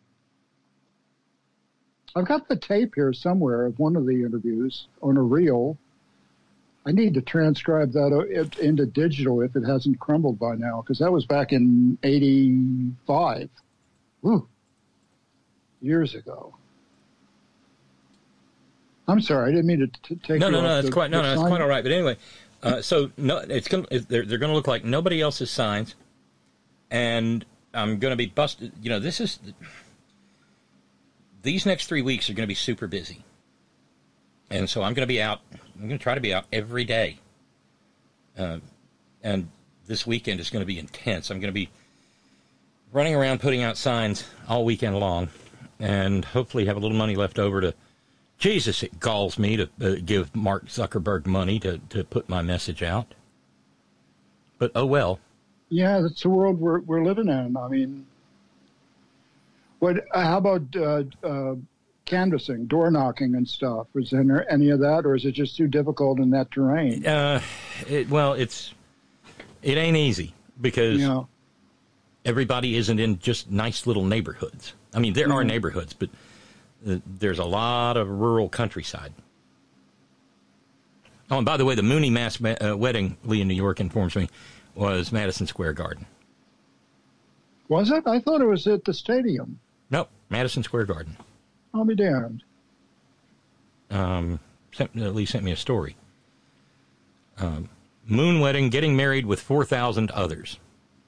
I've got the tape here somewhere of one of the interviews on a reel. I need to transcribe that o- into digital if it hasn't crumbled by now, because that was back in eighty-five. Woo. Years ago. I'm sorry, I didn't mean to t- take. No, you no, no, off that's the, quite no, the no, that's sign. quite all right. But anyway, uh, so no, it's going to they're they're going to look like nobody else's signs, and I'm going to be busted. You know, this is these next three weeks are going to be super busy, and so I'm going to be out. I'm going to try to be out every day, uh, and this weekend is going to be intense. I'm going to be running around putting out signs all weekend long, and hopefully have a little money left over to. Jesus, it galls me to uh, give Mark Zuckerberg money to, to put my message out. But oh well. Yeah, that's the world we're we're living in. I mean, what? Uh, how about uh, uh, canvassing, door knocking, and stuff? Was there any of that, or is it just too difficult in that terrain? Uh, it, well, it's it ain't easy because Yeah. everybody isn't in just nice little neighborhoods. I mean, there are Mhm. neighborhoods, but uh, there's a lot of rural countryside. Oh, and by the way, the Mooney mass ma- uh, wedding, Lee in New York informs me, was Madison Square Garden. Was it? I thought it was at the stadium. Nope, Madison Square Garden. I'll be damned. Um, sent, Lee sent me a story. Um, moon wedding, getting married with four thousand others.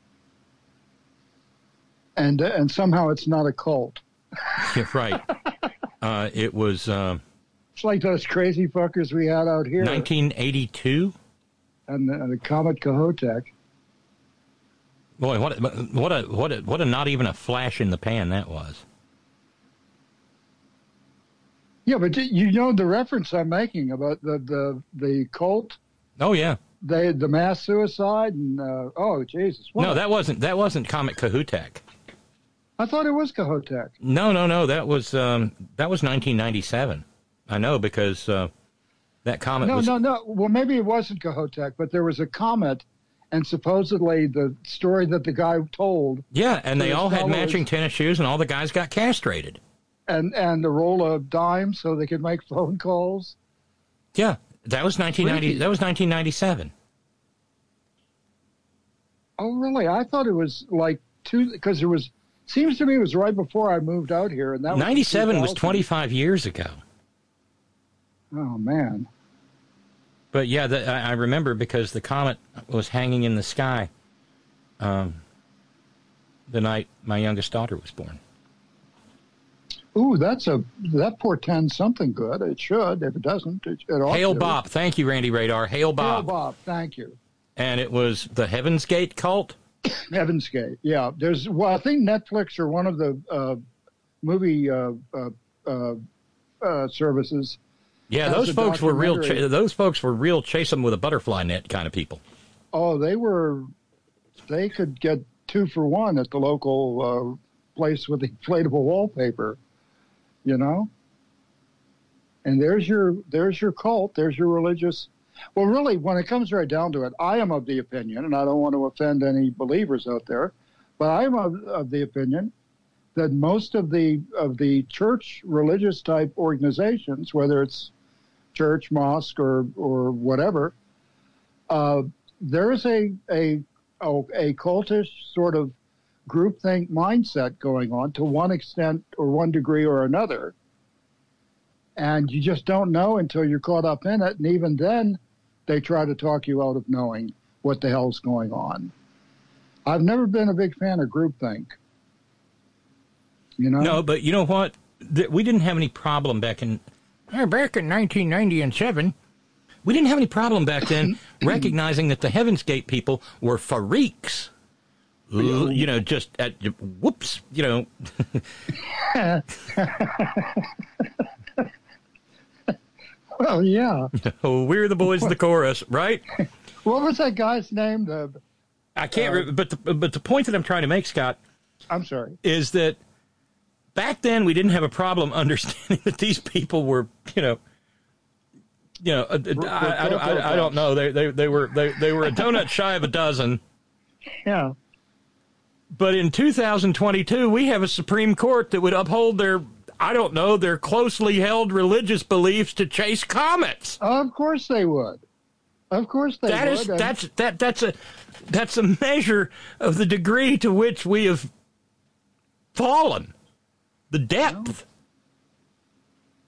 And and somehow it's not a cult. Yeah, right. uh, it was uh, It's like those crazy fuckers we had out here. nineteen eighty-two. And the, and the Comet Kohoutek. Boy, what a, what a what a what a not even a flash in the pan that was. Yeah, but you know the reference I'm making about the the, the cult, Oh yeah. they the mass suicide, and uh, oh Jesus! What? No, that wasn't that wasn't Comet Kohoutek. I thought it was Kohoutek. No, no, no. That was um, that was nineteen ninety-seven. I know because uh, that comet No, was. no, no. Well, maybe it wasn't Kohoutek, but there was a comet, and supposedly the story that the guy told. Yeah, and they His all had fellows- matching tennis shoes, and all the guys got castrated. And and a roll of dimes so they could make phone calls. Yeah, that was nineteen ninety. Freaky. That was nineteen ninety-seven. Oh, really? I thought it was like two because there was. Seems to me it was right before I moved out here, and that was ninety-seven was two thousand. twenty-five years ago. Oh man. But yeah, the, I I remember because the comet was hanging in the sky um, the night my youngest daughter was born. Ooh, that's a that portends something good. It should. If it doesn't, it, it ought Hail to. Bob. Thank you, Randy Radar. Hail Bob. Hail Bob. Thank you. And it was the Heaven's Gate cult. Heaven's Gate. Yeah, there's. Well, I think Netflix or one of the uh, movie uh, uh, uh, uh, services. Yeah, That's those a folks were real. documentary. Cha- those folks were real. Chase them with a butterfly net kind of people. Oh, they were. They could get two for one at the local uh, place with the inflatable wallpaper. You know. And there's your there's your cult. There's your religious. Well, really, when it comes right down to it, I am of the opinion, and I don't want to offend any believers out there, but I am of, of the opinion that most of the of the church religious type organizations, whether it's church, mosque, or or whatever, uh, there is a a a, a cultish sort of groupthink mindset going on to one extent or one degree or another, and you just don't know until you're caught up in it, and even then, they try to talk you out of knowing what the hell's going on. I've never been a big fan of groupthink. You know? No, but you know what? Th- We didn't have any problem back in uh, back in nineteen ninety and seven. We didn't have any problem back then recognizing that the Heaven's Gate people were freaks. L- You know, just at whoops. You know, Well, yeah. oh, we're the boys of the chorus, right? What was that guy's name? The I can't. Re- but the, but the point that I'm trying to make, Scott, I'm sorry. is that back then we didn't have a problem understanding that these people were, you know, you know, uh, I, I, don't- I, I don't know. They they they were they, they were a donut shy of a dozen. Yeah. But in two thousand twenty-two, we have a Supreme Court that would uphold their, I don't know, their closely held religious beliefs to chase comets. Of course they would. Of course they That would. is and- that's that that's a that's a measure of the degree to which we have fallen, the depth.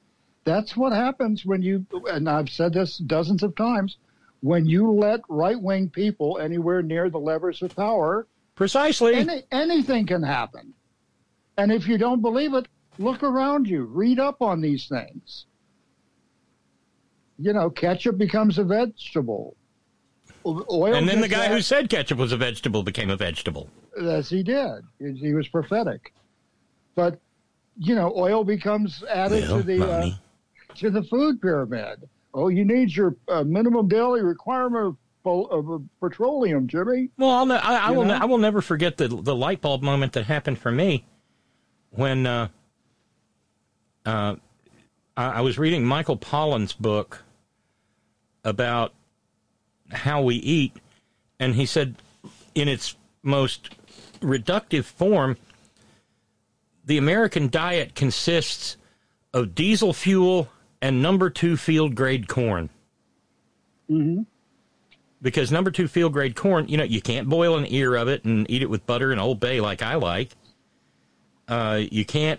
That's what happens when you, and I've said this dozens of times, when you let right-wing people anywhere near the levers of power. Precisely. Any, anything can happen. And if you don't believe it, look around you. Read up on these things. You know, ketchup becomes a vegetable. Oil and then the guy that, who said ketchup was a vegetable became a vegetable. Yes, he did. He was prophetic. But, you know, oil becomes added well, to the uh, to the food pyramid. Oh, you need your uh, minimum daily requirement of, of, of petroleum, Jimmy. Well, I'll ne- I, I will. know? Ne- I will never forget the the light bulb moment that happened for me when uh, uh, I, I was reading Michael Pollan's book about how we eat, and he said, in its most reductive form, the American diet consists of diesel fuel and number two field grade corn. Mm-hmm. Because number two field grade corn, you know, you can't boil an ear of it and eat it with butter and Old Bay like I like. Uh, you can't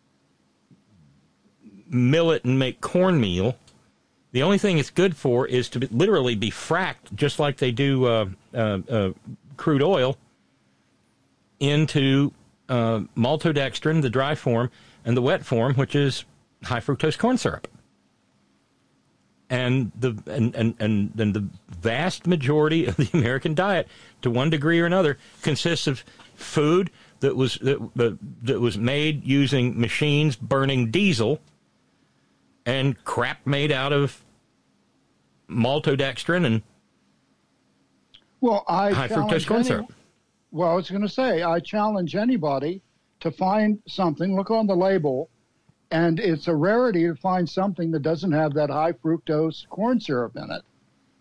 mill it and make cornmeal. The only thing it's good for is to be, literally be fracked, just like they do uh, uh, uh, crude oil, into uh, maltodextrin, the dry form, and the wet form, which is high fructose corn syrup. And the and, and, and then the vast majority of the American diet, to one degree or another, consists of food that was that, that, that was made using machines burning diesel, and crap made out of maltodextrin and well, I high fructose corn any, syrup. Well, I was going to say, I challenge anybody to find something, look on the label, and it's a rarity to find something that doesn't have that high fructose corn syrup in it.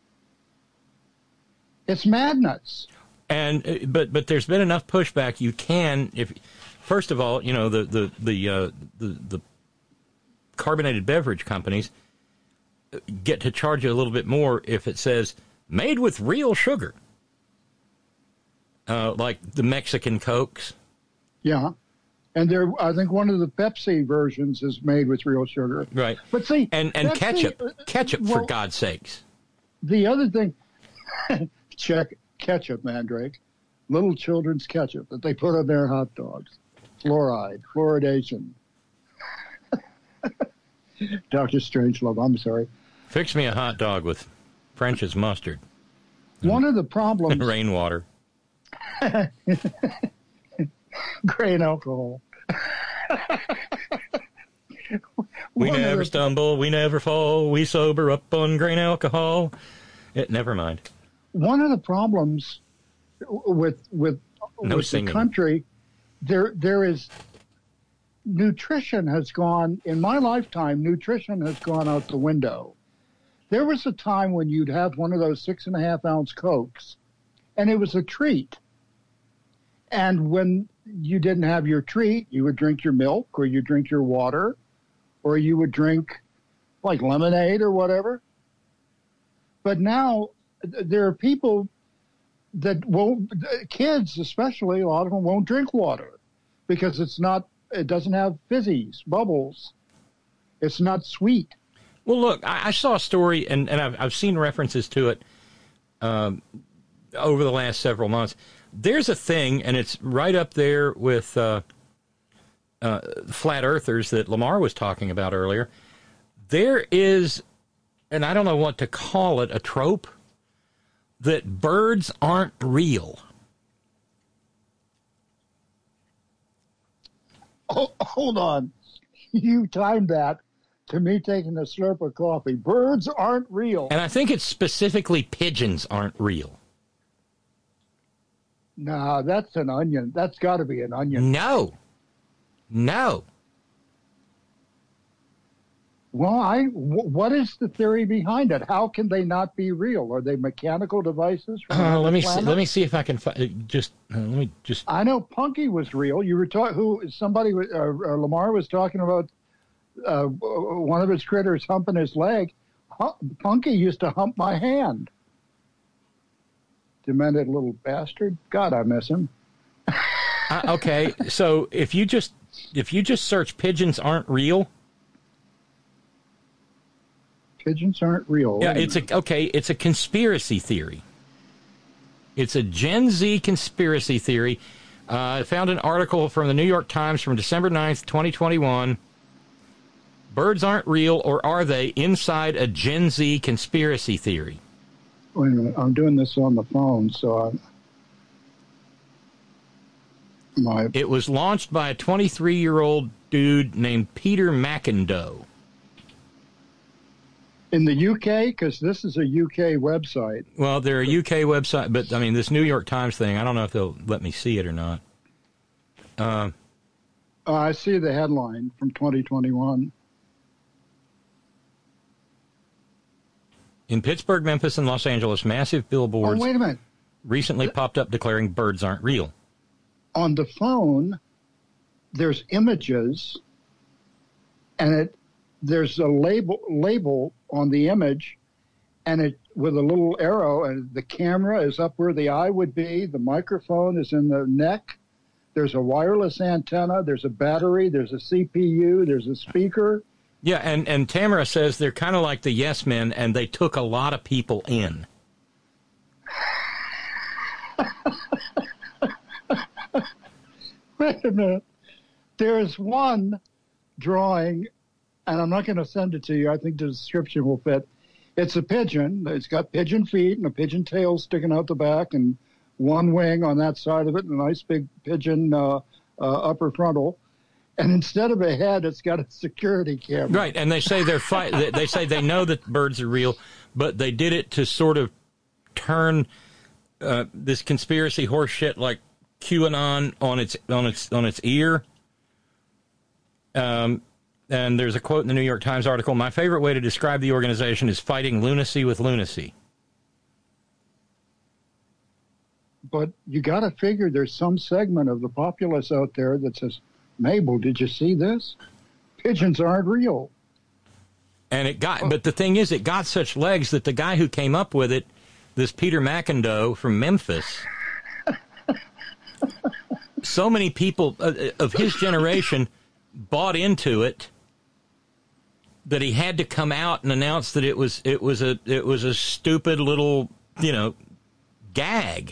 It's madness. And uh, but but there's been enough pushback. You can, if first of all, you know the the the uh, the, the carbonated beverage companies get to charge you a little bit more if it says made with real sugar, uh, like the Mexican Cokes. Yeah. And there, I think one of the Pepsi versions is made with real sugar. Right. But see, and and Pepsi, ketchup, ketchup well, for God's sakes. The other thing, check ketchup, Mandrake, little children's ketchup that they put on their hot dogs, fluoride, fluoridation. Doctor Strangelove, I'm sorry. Fix me a hot dog with French's mustard. One of the problems. Rainwater. Grain alcohol. We One never the, stumble, we never fall, we sober up on grain alcohol. It, never mind. One of the problems with with, no with the country, there there is nutrition has gone, in my lifetime, nutrition has gone out the window. There was a time when you'd have one of those six and a half ounce Cokes, and it was a treat. And when you didn't have your treat, you would drink your milk, or you drink your water, or you would drink like lemonade or whatever. But now there are people that won't, kids especially, a lot of them won't drink water because it's not, it doesn't have fizzies, bubbles. It's not sweet. Well, look, I, I saw a story, and, and I've, I've seen references to it um, over the last several months. There's a thing, and it's right up there with uh, uh, flat earthers that Lamar was talking about earlier. There is, and I don't know what to call it, a trope, that birds aren't real. Oh, hold on. You timed that to me taking a slurp of coffee. Birds aren't real. And I think it's specifically pigeons aren't real. Nah, that's an onion. That's got to be an onion. No. No. Well, I, w- what is the theory behind it? How can they not be real? Are they mechanical devices? From Uh, let me planet? see, let me see if I can fi- just uh, let me just. I know Punky was real. You were talking. Who somebody? Uh, uh, Lamar was talking about uh, one of his critters humping his leg. Hump, Punky used to hump my hand. Demented little bastard. God, I miss him. uh, okay, so if you just if you just search pigeons aren't real, pigeons aren't real. Yeah, it's a okay. It's a conspiracy theory. It's a Gen Z conspiracy theory. Uh, I found an article from the New York Times from December ninth, twenty twenty-one. Birds aren't real, or are they? Inside a Gen Z conspiracy theory. Wait a minute. I'm doing this on the phone, so I'm. My... It was launched by a twenty-three-year-old dude named Peter McIndoe. In the U K? Because this is a U K website. Well, they're a U K website, but, I mean, this New York Times thing, I don't know if they'll let me see it or not. Uh, uh, I see the headline from twenty twenty-one. In Pittsburgh, Memphis, and Los Angeles, massive billboards Oh, wait a minute. recently popped up declaring birds aren't real. On the phone, there's images, and it there's a label label on the image, and it with a little arrow, and the camera is up where the eye would be. The microphone is in the neck. There's a wireless antenna. There's a battery. There's a C P U. There's a speaker. Yeah, and, and Tamara says they're kind of like the Yes Men, and they took a lot of people in. Wait a minute. There's one drawing, and I'm not going to send it to you. I think the description will fit. It's a pigeon. It's got pigeon feet and a pigeon tail sticking out the back and one wing on that side of it and a nice big pigeon uh, uh, upper frontal. And instead of a head, it's got a security camera. Right, and they say they're fight. They say they know that birds are real, but they did it to sort of turn uh, this conspiracy horse shit like QAnon on its on its on its ear. Um, and there's a quote in the New York Times article: "My favorite way to describe the organization is fighting lunacy with lunacy." But you got to figure there's some segment of the populace out there that says, Mabel, did you see this? Pigeons aren't real. And it got, but the thing is, it got such legs that the guy who came up with it, this Peter McIndoe from Memphis, so many people uh, of his generation bought into it that he had to come out and announce that it was it was a it was a stupid little, you know, gag.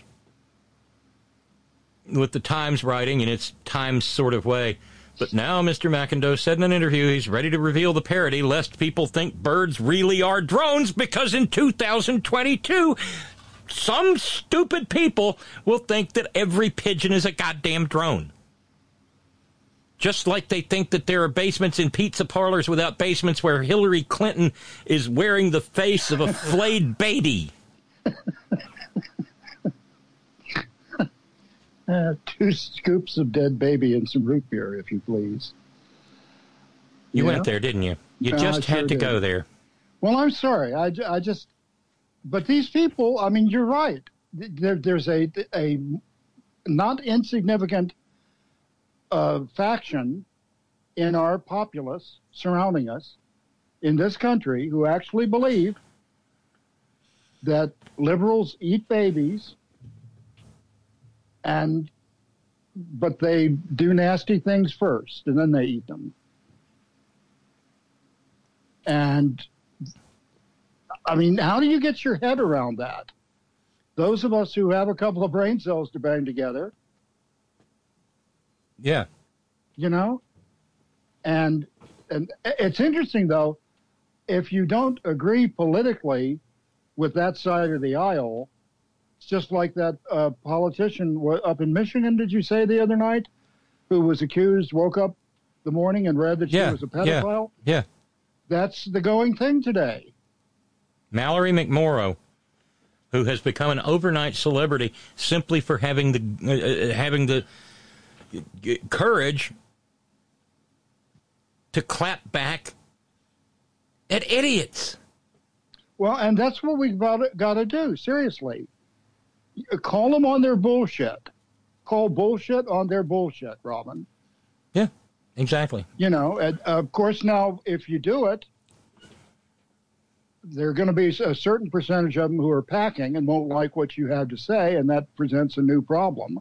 With the Times writing in its Times sort of way. But now Mister McIndoe said in an interview he's ready to reveal the parody lest people think birds really are drones, because in two thousand twenty-two, some stupid people will think that every pigeon is a goddamn drone. Just like they think that there are basements in pizza parlors without basements where Hillary Clinton is wearing the face of a flayed baby. Uh, two scoops of dead baby and some root beer, if you please. You yeah. went there, didn't you? You No, just I had sure to did. go there. Well, I'm sorry. I, I just, but these people, I mean, you're right. There, there's a, a not insignificant uh, faction in our populace surrounding us in this country who actually believe that liberals eat babies. And, but they do nasty things first, and then they eat them. And, I mean, how do you get your head around that? Those of us who have a couple of brain cells to bang together. Yeah. You know? And, and it's interesting, though, if you don't agree politically with that side of the aisle, it's just like that uh, politician up in Michigan, did you say the other night, who was accused, woke up the morning and read that she Yeah, was a pedophile? Yeah. yeah. That's the going thing today. Mallory McMorrow, who has become an overnight celebrity simply for having the uh, having the courage to clap back at idiots. Well, and that's what we've got to, got to do, seriously. Call them on their bullshit. Call bullshit on their bullshit, Robin. Yeah, exactly. You know, and of course, now, if you do it, there are going to be a certain percentage of them who are packing and won't like what you have to say, and that presents a new problem.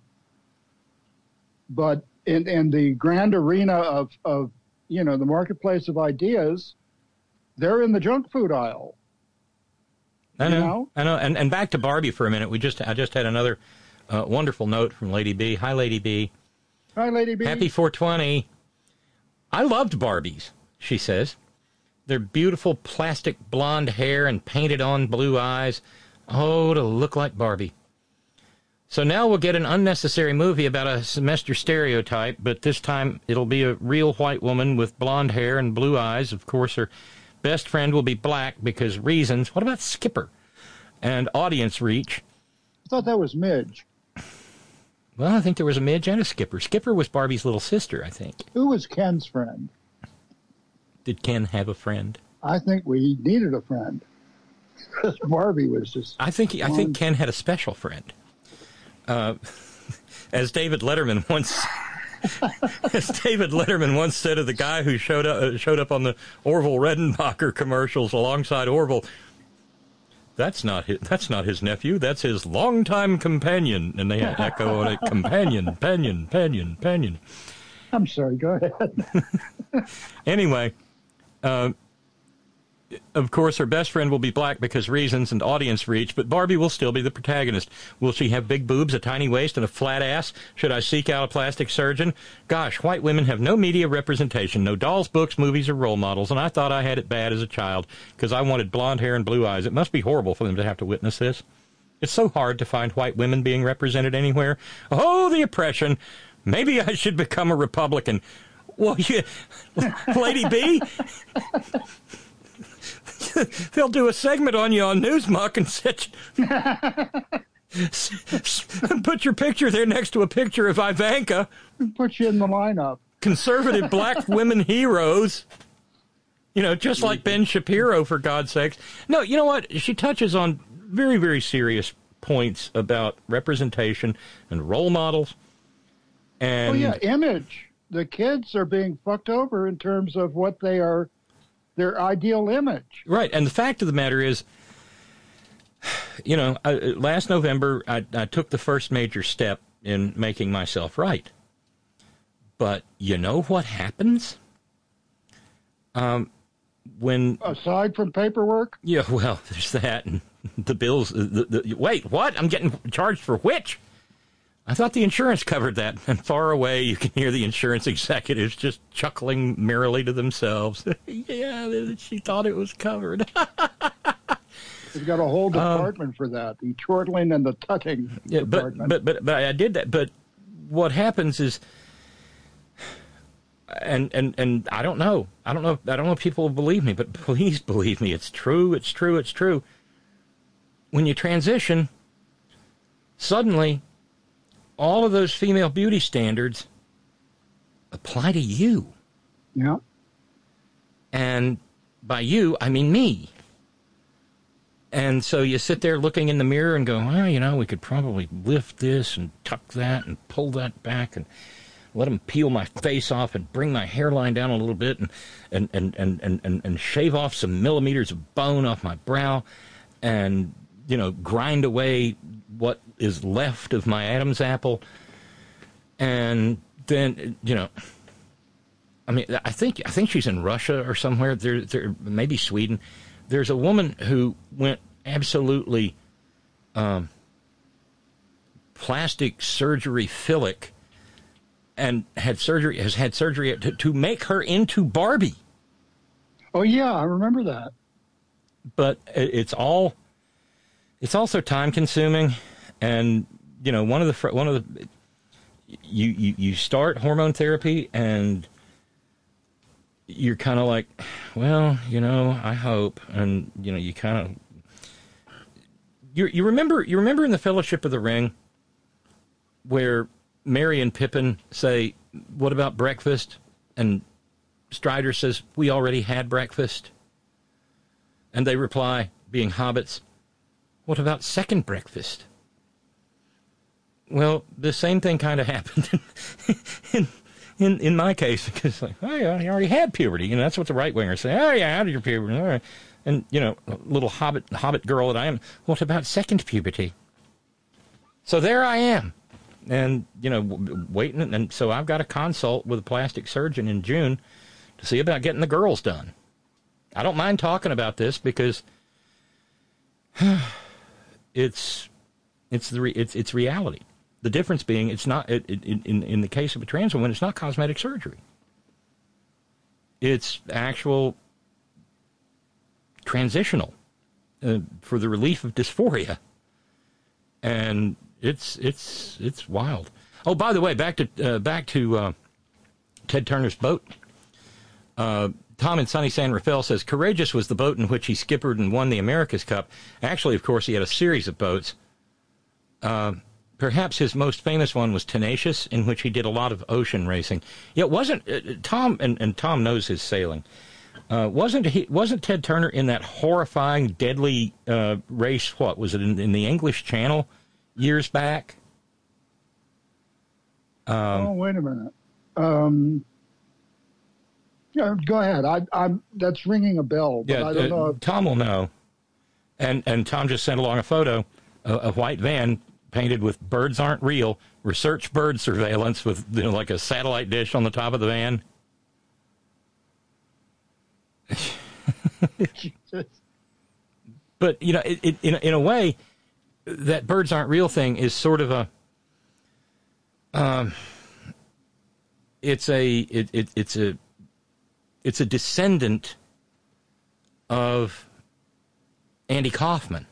But in, in the grand arena of, of, you know, the marketplace of ideas, they're in the junk food aisle. I know, You know? I know. And and back to Barbie for a minute. We just I just had another uh, wonderful note from Lady B. Hi, Lady B. Hi, Lady B. Happy four twenty. I loved Barbies, she says. Their beautiful plastic blonde hair and painted on blue eyes. Oh, to look like Barbie. So now we'll get an unnecessary movie about a semester stereotype, but this time it'll be a real white woman with blonde hair and blue eyes. Of course, her best friend will be black because reasons. What about Skipper? And audience reach. I thought that was Midge. Well, I think there was a Midge and a Skipper. Skipper was Barbie's little sister, I think. Who was Ken's friend? Did Ken have a friend? I think we needed a friend. Because Barbie was just... I think I think Ken had a special friend. Uh, as David Letterman once... As David Letterman once said of the guy who showed up uh, showed up on the Orville Redenbacher commercials alongside Orville, that's not his, that's not his nephew, that's his longtime companion. And they had echo on it, companion, companion, companion, companion. I'm sorry, go ahead. Anyway, uh, of course, her best friend will be black because reasons and audience reach, but Barbie will still be the protagonist. Will she have big boobs, a tiny waist, and a flat ass? Should I seek out a plastic surgeon? Gosh, white women have no media representation, no dolls, books, movies, or role models, and I thought I had it bad as a child because I wanted blonde hair and blue eyes. It must be horrible for them to have to witness this. It's so hard to find white women being represented anywhere. Oh, the oppression. Maybe I should become a Republican. Well, you, Lady B... They'll do a segment on you on Newsmuck and set you, put your picture there next to a picture of Ivanka. Put you in the lineup. Conservative black women heroes. You know, just like Ben Shapiro, for God's sakes. No, you know what? She touches on very, very serious points about representation and role models. And Oh, yeah, image. The kids are being fucked over in terms of what they are, their ideal image. Right, and the fact of the matter is, you know, I, last November I, I took the first major step in making myself right. But you know what happens? Um, when Aside from paperwork? Yeah, well, there's that, and the bills. The, the, wait, what? I'm getting charged for which? I thought the insurance covered that. And far away, you can hear the insurance executives just chuckling merrily to themselves. Yeah, she thought it was covered. We've got a whole department um, for that, the chortling and the tucking yeah, department. But, but, but, but I did that. But what happens is, and, and, and I don't know. I don't know. I don't know if people will believe me, but please believe me. It's true. It's true. It's true. When you transition, suddenly all of those female beauty standards apply to you. Yeah. And by you, I mean me. And so you sit there looking in the mirror and go, well, you know, we could probably lift this and tuck that and pull that back and let them peel my face off and bring my hairline down a little bit and, and, and, and, and, and, and shave off some millimeters of bone off my brow and, you know, grind away what is left of my Adam's apple. And then, you know, I mean, I think I think she's in Russia or somewhere. There, there maybe Sweden. There's a woman who went absolutely um, plastic surgery philic and had surgery has had surgery to, to make her into Barbie. Oh yeah, I remember that. But it's all. It's also time consuming, and you know one of the one of the you you, you start hormone therapy and you're kind of like, well, you know, I hope, and you know you kind of you you remember you remember in the Fellowship of the Ring where Merry and Pippin say, "What about breakfast?" and Strider says, "We already had breakfast," and they reply, being hobbits, "What about second breakfast?" Well, the same thing kind of happened in, in in my case, because like, oh yeah, you already had puberty. You know, that's what the right wingers say. Oh yeah, how did your puberty? All right. And you know, little hobbit hobbit girl that I am. What about second puberty? So there I am, and you know, waiting. And so I've got a consult with a plastic surgeon in June to see about getting the girls done. I don't mind talking about this because it's it's the re, it's it's reality. The difference being, it's not it, it, in in the case of a trans woman, it's not cosmetic surgery. It's actual transitional uh, for the relief of dysphoria, and it's it's it's wild. Oh, by the way, back to uh, back to uh, Ted Turner's boat. Uh, Tom in sunny San Rafael says, Courageous was the boat in which he skippered and won the America's Cup. Actually, of course, he had a series of boats. Uh, perhaps his most famous one was Tenacious, in which he did a lot of ocean racing. Yeah, it wasn't uh, Tom, and, and Tom knows his sailing. Uh, wasn't he? Wasn't Ted Turner in that horrifying, deadly uh, race? What was it in, in the English Channel years back? Um, oh, wait a minute. Um, yeah, go ahead. I, I'm that's ringing a bell, but yeah, I don't uh, know. Tom will know. And and Tom just sent along a photo, a, a white van painted with "Birds Aren't Real," research bird surveillance with, you know, like a satellite dish on the top of the van. But, you know, it, it, in, in a way, that birds aren't real thing is sort of a, um, it's a, it, it, it's a, it's a descendant of Andy Kaufman.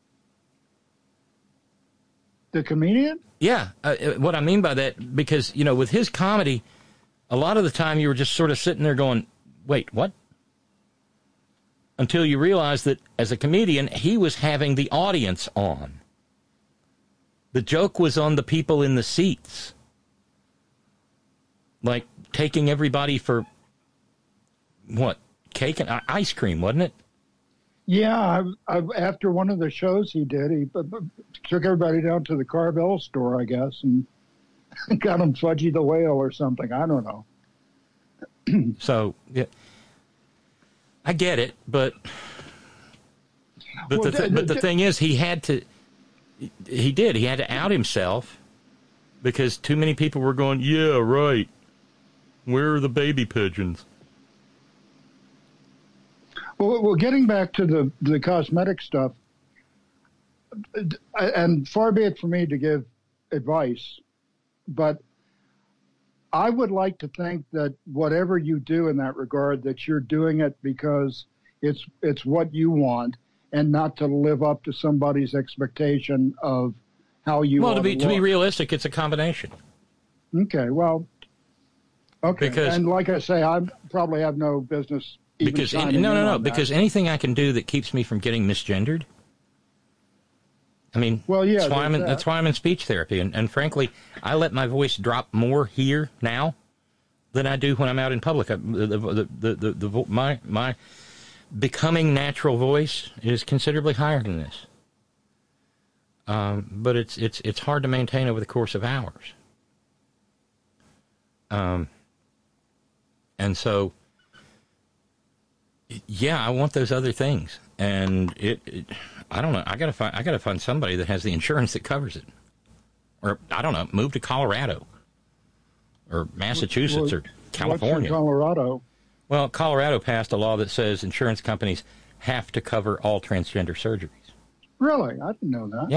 The comedian? Yeah. Uh, what I mean by that, because, you know, with his comedy, a lot of the time you were just sort of sitting there going, wait, what? Until you realize that as a comedian, he was having the audience on. The joke was on the people in the seats. Like taking everybody for, what, cake and ice cream, wasn't it? Yeah, I, I, after one of the shows he did, he uh, took everybody down to the Carvel store, I guess, and got them Fudgy the Whale or something. I don't know. So, yeah, I get it, but but Well, the th- d- but the d- thing is, he had to. He did. He had to out himself because too many people were going, "Yeah, right. Where are the baby pigeons?" Well, well, getting back to the, the cosmetic stuff, and far be it for me to give advice, but I would like to think that whatever you do in that regard, that you're doing it because it's it's what you want, and not to live up to somebody's expectation of how you. Well, ought to be to look. be realistic, it's a combination. Okay, well, okay, Because- and like I say, I probably have no business. Even Because in, chiming no, in no, no. on Because that. anything I can do that keeps me from getting misgendered. I mean, Well, yeah, that's why I'm in, there's that's that. why I'm in speech therapy, and, and frankly, I let my voice drop more here now than I do when I'm out in public. I, the, the, the, the, the, the vo- my my becoming natural voice is considerably higher than this. Um, but it's it's it's hard to maintain over the course of hours. Um, and so. Yeah, I want those other things, and it, it I don't know. I gotta find. I gotta find somebody that has the insurance that covers it, or I don't know. Move to Colorado, or Massachusetts, Well, or California. What's in Colorado? Well, Colorado passed a law that says insurance companies have to cover all transgender surgeries. Really? I didn't know that. Yeah,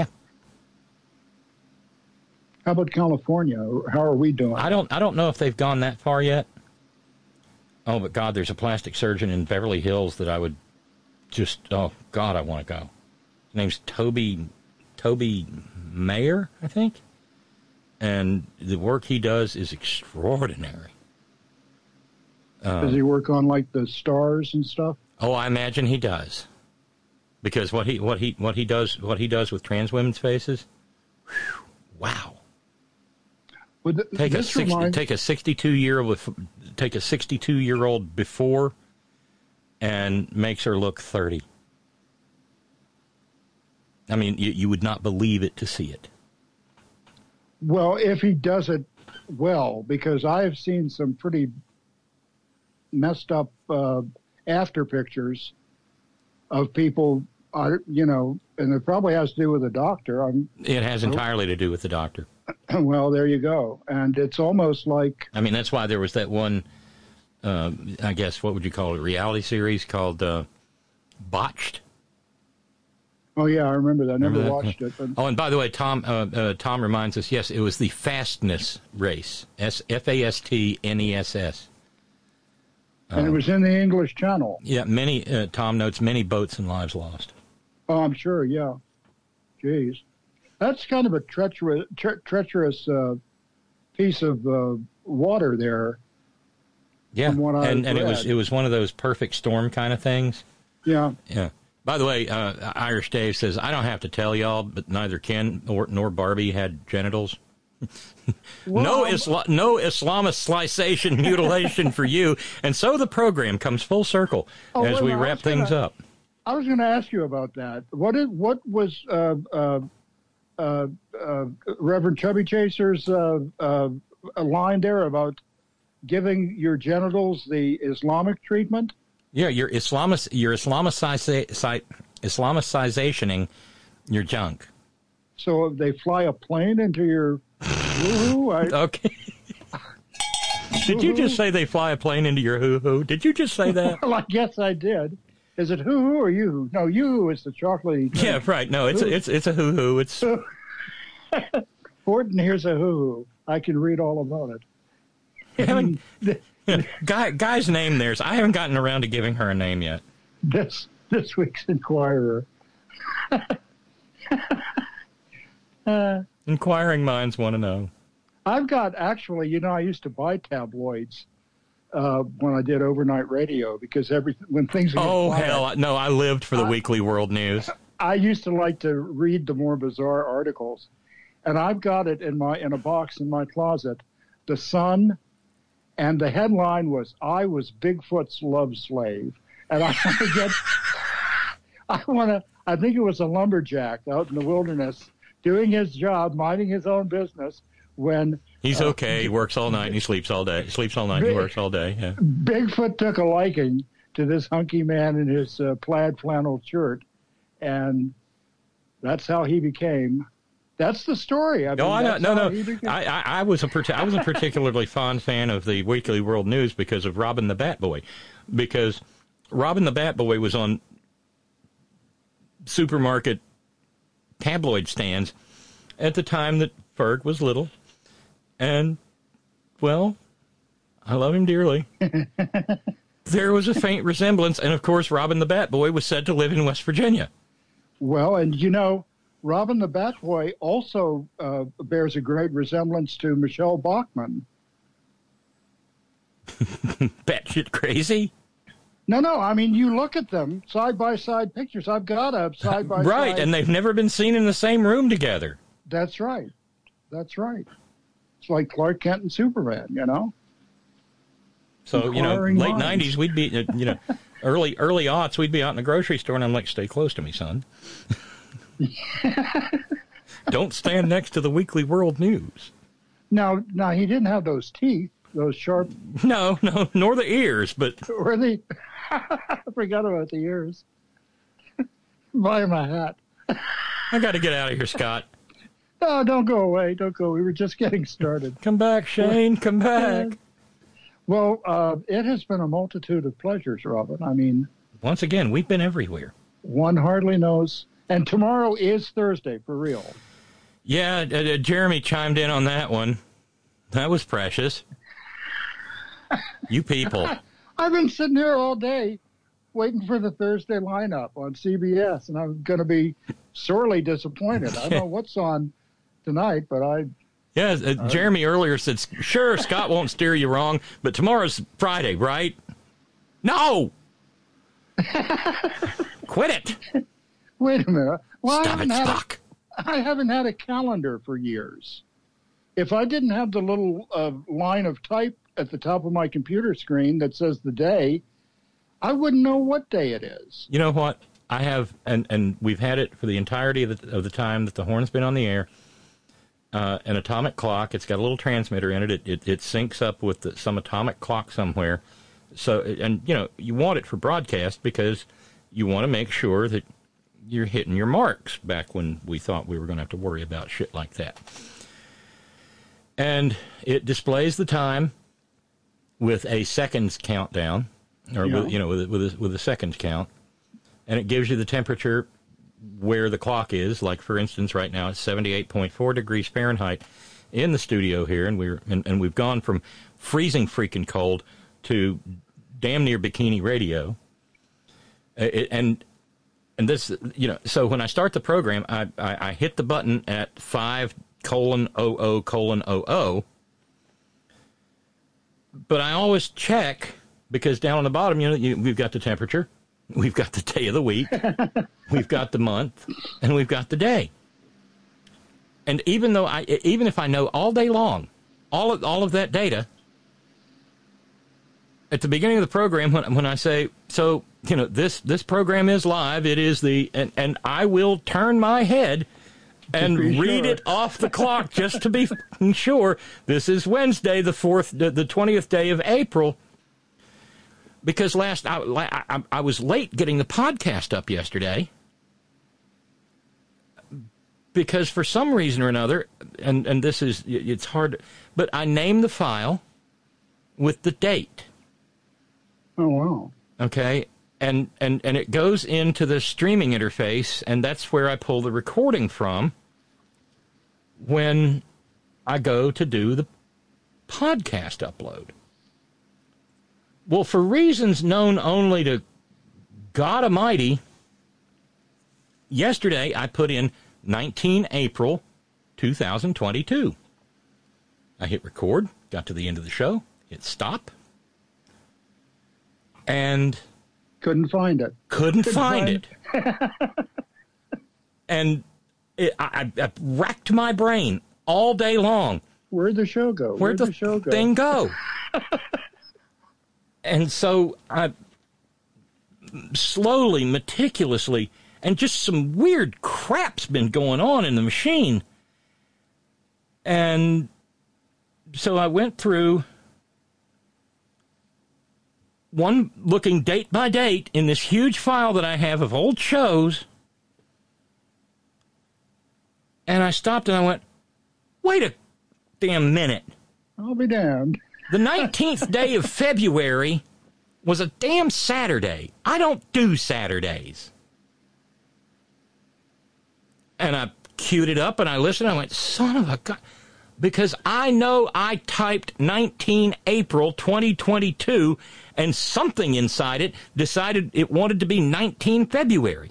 How about California? How are we doing? I don't. I don't know if they've gone that far yet. Oh, but God, there's a plastic surgeon in Beverly Hills that I would just, oh, God, I want to go. His name's Toby, Toby Mayer, I think. And the work he does is extraordinary. Does he work on like the stars and stuff? Oh, I imagine he does. Because what he what he what he does what he does with trans women's faces, whew, wow. Well, th- Take a this sixty, reminds- take a sixty-two year with take a sixty-two year old before, and makes her look thirty. I mean, you, you would not believe it to see it. Well, if he does it well, because I have seen some pretty messed up uh, after pictures of people, uh, you know, and it probably has to do with the doctor. I'm, It has entirely to do with the doctor. well, there you go. And it's almost like, I mean, that's why there was that one uh, uh, I guess, what would you call it, a reality series called uh, Botched. Oh, yeah, I remember that. I never Remember that? watched it. But... Oh, and by the way, Tom uh, uh, Tom reminds us, yes, it was the Fastness race, S F A S T N E S S. And it was in the English Channel. Yeah, many, uh, Tom notes, many boats and lives lost. Oh, I'm sure, yeah. Jeez. That's kind of a treacherous, tre- treacherous uh, piece of uh, water there. Yeah, from what I and, and it read. was it was one of those perfect storm kind of things. Yeah. Yeah. By the way, uh, Irish Dave says, I don't have to tell y'all, but neither Ken nor, nor Barbie had genitals. Well, no Isla- no Islamicization mutilation for you. And so the program comes full circle Oh, as wait, we I wrap was gonna- things up. I was going to ask you about that. What is what was uh, uh, uh, uh, Reverend Chubby Chaser's uh, uh, line there about giving your genitals the Islamic treatment? Yeah, you're Islamic, you're Islamicize, Islamicizationing your junk. So if they fly a plane into your woo-hoo, I, Okay. Did you just say they fly a plane into your hoo-hoo? Did you just say that? well, I guess I did. Is it hoo-hoo or yoo-hoo? No, yoo-hoo is the chocolatey thing. Yeah, right. No, it's a, it's it's a hoo-hoo. It's Horton, here's a hoo-hoo. I can read all about it. I haven't, guy guy's name there's. I haven't gotten around to giving her a name yet. This this week's Inquirer. uh, Inquiring minds want to know. I've got actually, you know, I used to buy tabloids uh, when I did overnight radio because every when things would get Oh quiet, hell, no! I lived for the Weekly World News. I used to like to read the more bizarre articles, and I've got it in my in a box in my closet. The Sun, and the headline was "I was Bigfoot's love slave," and I want to get, I want to. I think it was a lumberjack out in the wilderness doing his job, minding his own business. When He's uh, okay. He works all night and he sleeps all day. He sleeps all night and he works all day. Yeah. Bigfoot took a liking to this hunky man in his uh, plaid flannel shirt, and that's how he became. That's the story. I mean, No, I that's no, how no. he became- I, I, I was a parti- I was a particularly fond fan of the Weekly World News because of Robin the Bat Boy, because Robin the Bat Boy was on supermarket tabloid stands at the time that Ferg was little, and well, I love him dearly. There was a faint resemblance, and of course, Robin the Bat Boy was said to live in West Virginia. Well, and you know, Robin the Bat Boy also uh, bears a great resemblance to Michelle Bachmann. Batshit crazy. No, no, I mean, you look at them, side-by-side pictures. I've got a side-by-side. Right, and they've never been seen in the same room together. That's right. That's right. It's like Clark Kent and Superman, you know? So, you know, Inquiring late minds. nineties, we'd be, uh, you know, early early aughts, we'd be out in the grocery store, and I'm like, stay close to me, son. Don't stand next to the Weekly World News. Now, now he didn't have those teeth, those sharp, No, no, nor the ears, but were they? I forgot about the ears. Buy him a hat. I got to get out of here, Scott. No, don't go away. Don't go. We were just getting started. Come back, Shane. Come back. Well, uh, it has been a multitude of pleasures, Robin. I mean, Once again, we've been everywhere. one hardly knows. And tomorrow is Thursday, for real. Yeah, uh, uh, Jeremy chimed in on that one. That was precious. You people. I've been sitting here all day waiting for the Thursday lineup on C B S, and I'm going to be sorely disappointed. I don't know what's on tonight, but I... Yeah, uh, Jeremy earlier said, sure, Scott won't steer you wrong, but tomorrow's Friday, right? No! Quit it! Wait a minute. Well, I Stop it, haven't had a- Spock. I haven't had a calendar for years. If I didn't have the little uh, line of type at the top of my computer screen that says the day, I wouldn't know what day it is. You know what? I have, and, and we've had it for the entirety of the, of the time that the horn's been on the air, uh, an atomic clock. It's got a little transmitter in it. It, it, it syncs up with the, some atomic clock somewhere. So, and, you know, you want it for broadcast because you want to make sure that you're hitting your marks back when we thought we were going to have to worry about shit like that. And it displays the time with a seconds countdown, or Yeah. with, you know, with a, with a, with a seconds count, and it gives you the temperature where the clock is. Like, for instance, right now it's seventy-eight point four degrees Fahrenheit in the studio here, and we're and, and we've gone from freezing freaking cold to damn near bikini radio. It, and and this, you know, so when I start the program, I, I, I hit the button at five colon oh oh colon oh oh, but I always check, because down on the bottom, you know, you, we've got the temperature, we've got the day of the week, we've got the month, and we've got the day. And even though I, even if I know all day long, all of, all of that data, at the beginning of the program, when when I say, so, you know, this, this program is live, it is the, and, and I will turn my head and read sure. it off the clock just to be sure. This is Wednesday, the fourth, the, the twentieth day of April. Because last, I, I, I was late getting the podcast up yesterday. Because for some reason or another, and, and this is, it's hard, but I named the file with the date. Oh, wow. Okay, and, and, and it goes into the streaming interface, and that's where I pull the recording from when I go to do the podcast upload. Well, for reasons known only to God Almighty, yesterday I put in nineteen April two thousand twenty-two. I hit record, got to the end of the show, hit stop, and Couldn't find it. couldn't, Couldn't find, find it. And it, I, I racked my brain all day long. Where'd the show go? Where'd, Where'd the, the show go? thing go? And so I slowly, meticulously, and just some weird crap's been going on in the machine. And so I went through one, looking date by date in this huge file that I have of old shows. And I stopped and I went, wait a damn minute. I'll be damned. The nineteenth day of February was a damn Saturday. I don't do Saturdays. And I queued it up and I listened. I went, son of a gun. Because I know I typed nineteen April twenty twenty-two and something inside it decided it wanted to be nineteen February.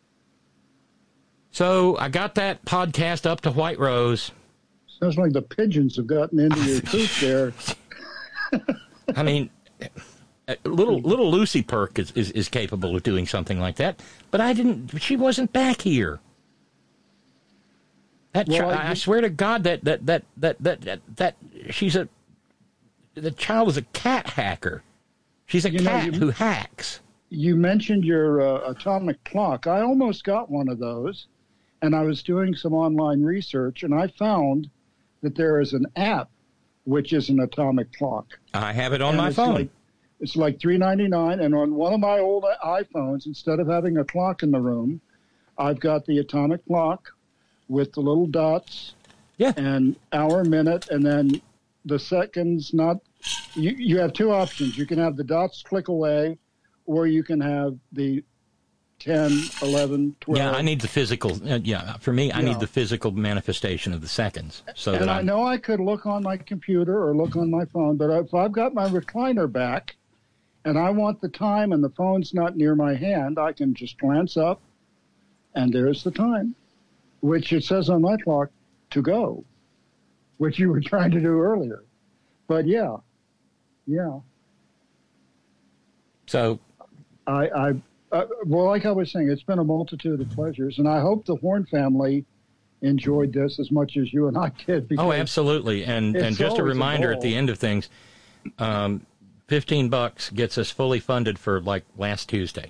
So I got that podcast up to White Rose. Sounds like the pigeons have gotten into your coop there. I mean, little little Lucy Perk is, is, is capable of doing something like that, but I didn't. She wasn't back here. That Well, chi- I- I swear to God that that that that that that, that she's a the child is a cat hacker. She's a You know, cat you- who hacks. You mentioned your uh, atomic clock. I almost got one of those, and I was doing some online research, and I found that there is an app which is an atomic clock. I have it on And my it's phone. Like, it's like three ninety-nine, and on one of my old iPhones, instead of having a clock in the room, I've got the atomic clock with the little dots Yeah. and hour, minute, and then the seconds. Not you. You have two options. You can have the dots click away, or you can have the ten, eleven, twelve. Yeah, I need the physical. Uh, yeah, for me, I Yeah. need the physical manifestation of the seconds. So And that I I'm, know I could look on my computer or look on my phone, but if I've got my recliner back and I want the time and the phone's not near my hand, I can just glance up and there's the time, which it says on my clock to go, which you were trying to do earlier. But yeah, yeah. so I, I uh, well, like I was saying, it's been a multitude of pleasures, and I hope the Horn family enjoyed this as much as you and I did. Because oh, absolutely. And it's and just a always a reminder at the ball. end of things, um, fifteen bucks gets us fully funded for like last Tuesday.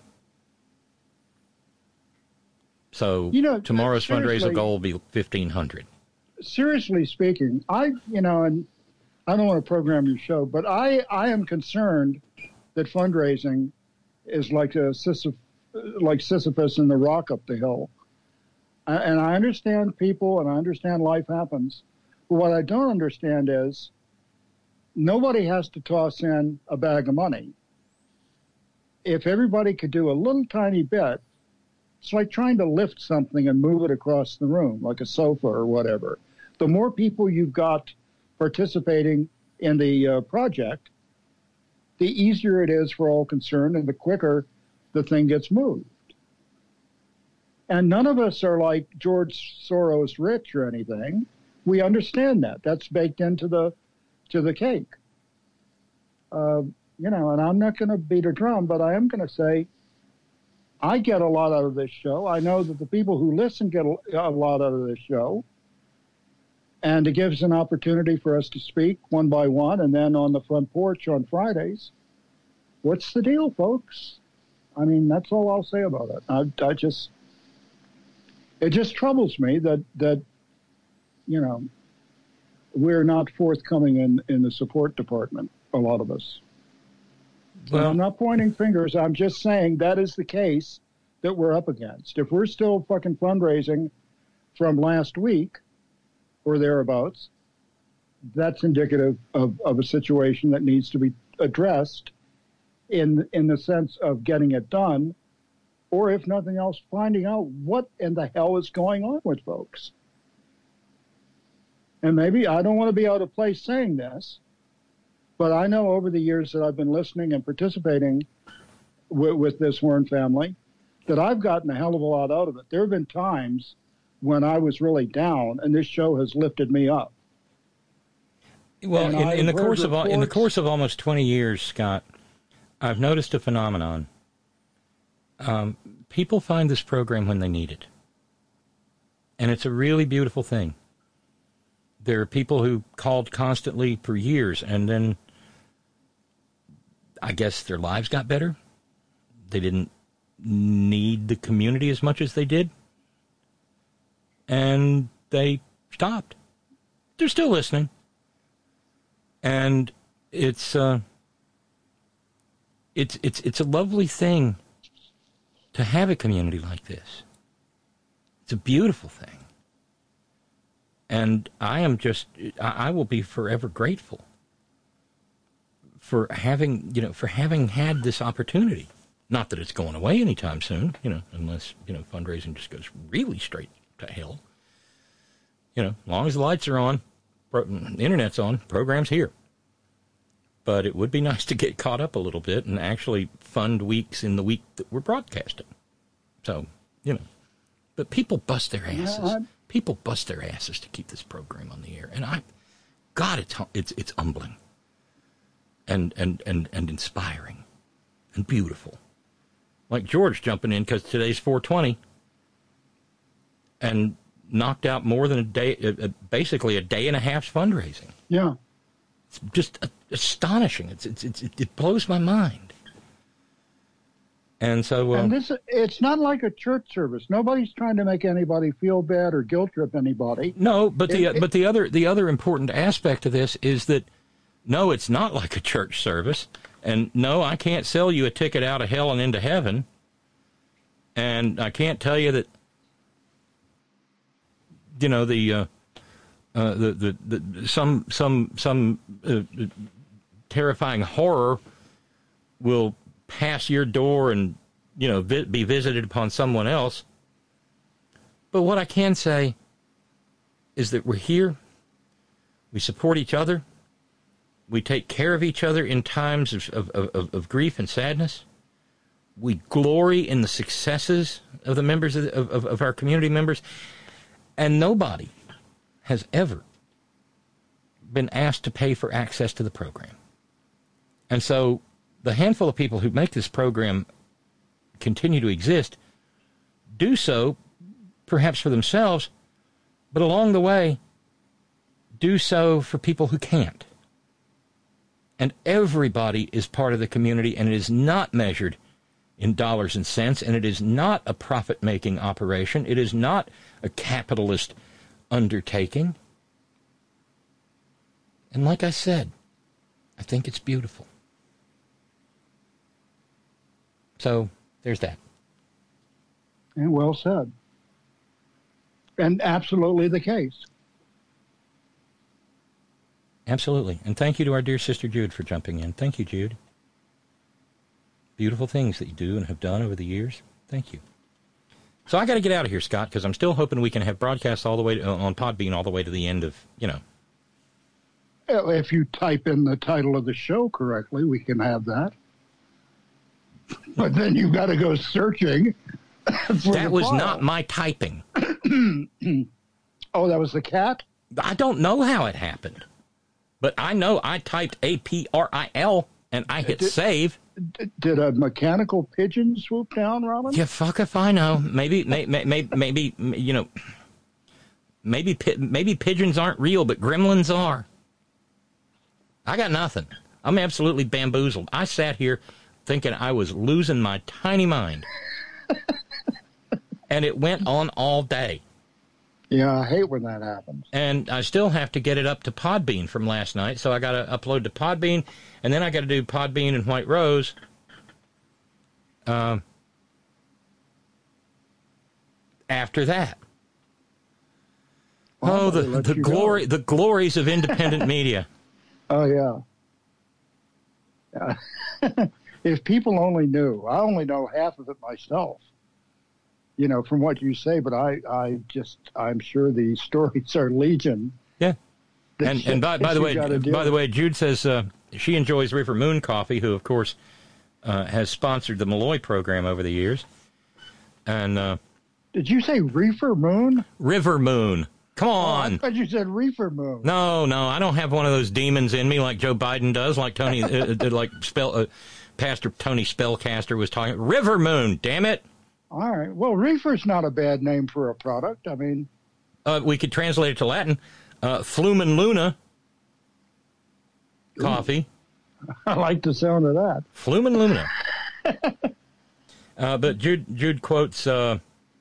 So You know, tomorrow's fundraiser seriously- goal will be fifteen hundred. seriously speaking, I, you know, and I don't want to program your show, but I, I am concerned that fundraising is like a Sisyph, like Sisyphus in the rock up the hill. A- And I understand people and I understand life happens. But what I don't understand is nobody has to toss in a bag of money. If everybody could do a little tiny bit, it's like trying to lift something and move it across the room, like a sofa or whatever. The more people you've got participating in the uh, project, the easier it is for all concerned and the quicker the thing gets moved. And none of us are like George Soros rich or anything. We understand that. That's baked into the to the cake. Uh, you know, and I'm not going to beat a drum, but I am going to say I get a lot out of this show. I know that the people who listen get a, a lot out of this show. And it gives an opportunity for us to speak one by one and then on the front porch on Fridays. What's the deal, folks? I mean, that's all I'll say about it. I, I just, it just troubles me that, that, you know, we're not forthcoming in, in the support department, a lot of us. Well, I'm not pointing fingers. I'm just saying that is the case that we're up against. If we're still fucking fundraising from last week or thereabouts, that's indicative of, of a situation that needs to be addressed in in the sense of getting it done, or if nothing else, finding out what in the hell is going on with folks. And maybe I don't want to be out of place saying this, but I know over the years that I've been listening and participating with, with this Warren family that I've gotten a hell of a lot out of it. There have been times when I was really down, and this show has lifted me up. Well, in, in the course reports, of in the course of almost twenty years, Scott, I've noticed a phenomenon. Um, people find this program when they need it, and it's a really beautiful thing. There are people who called constantly for years, and then I guess their lives got better. They didn't need the community as much as they did. And they stopped. They're still listening. And it's uh, it's it's it's a lovely thing to have a community like this. It's a beautiful thing. And I am just I will be forever grateful for having, you know, for having had this opportunity. Not that it's going away anytime soon, you know, unless, you know, fundraising just goes really straight to hell. You know, as long as the lights are on, pro- the internet's on, program's here. But it would be nice to get caught up a little bit and actually fund weeks in the week that we're broadcasting. So, you know, but people bust their asses. Yeah, people bust their asses to keep this program on the air. And I, God, it's it's it's humbling and and and, and inspiring and beautiful. Like George jumping in because today's four twenty and knocked out more than a day, uh, basically a day and a half's fundraising. Yeah. It's just astonishing. It's, it's, it's, it blows my mind. And so, uh, and this, it's not like a church service. Nobody's trying to make anybody feel bad or guilt trip anybody. No, but the, it, it, but the other, the other important aspect of this is that, no, it's not like a church service. And no, I can't sell you a ticket out of hell and into heaven. And I can't tell you that, you know, the, uh, uh, the, the, the, some, some, some uh, terrifying horror will pass your door and, you know, vi- be visited upon someone else. But what I can say is that we're here. We support each other. We take care of each other in times of, of, of, of grief and sadness. We glory in the successes of the members of, of, of our community members. And nobody has ever been asked to pay for access to the program. And so the handful of people who make this program continue to exist do so perhaps for themselves, but along the way do so for people who can't. And everybody is part of the community, and it is not measured in dollars and cents, and it is not a profit-making operation. It is not a capitalist undertaking. And like I said, I think it's beautiful. So there's that. And well said. And absolutely the case. Absolutely. And thank you to our dear sister Jude for jumping in. Thank you, Jude. Beautiful things that you do and have done over the years. Thank you. So I got to get out of here, Scott, because I'm still hoping we can have broadcasts all the way to, on Podbean all the way to the end of, you know. If you type in the title of the show correctly, we can have that. But then you've got to go searching. For that was file. Not my typing. Oh, that was the cat? I don't know how it happened. But I know I typed A P R I L and I hit did, save. Did a mechanical pigeon swoop down, Robin? Yeah, fuck if I know. Maybe, may, may, may, maybe, you know, maybe, maybe pigeons aren't real, but gremlins are. I got nothing. I'm absolutely bamboozled. I sat here thinking I was losing my tiny mind. And it went on all day. Yeah, I hate when that happens. And I still have to get it up to Podbean from last night, so I got to upload to Podbean, and then I got to do Podbean and White Rose. Um, after that. Well, oh, the, the glory, go. the glories of independent media. Oh, yeah. yeah. If people only knew. I only know half of it myself, you know, from what you say, but I, I just, I'm sure the stories are legion. Yeah. And and by, by the way, by the way, Jude says uh, she enjoys River Moon Coffee, who, of course, uh, has sponsored the Malloy program over the years. And uh, did you say Reefer Moon? River Moon. Come on. Oh, I thought you said Reefer Moon. No, no, I don't have one of those demons in me like Joe Biden does, like Tony, uh, like spell, uh, Pastor Tony Spellcaster was talking. River Moon, damn it. All right. Well, Reefer's not a bad name for a product. I mean, uh, we could translate it to Latin. Uh, Flumen Luna coffee. I like the sound of that. Flumen Luna. uh, but Jude, Jude quotes uh,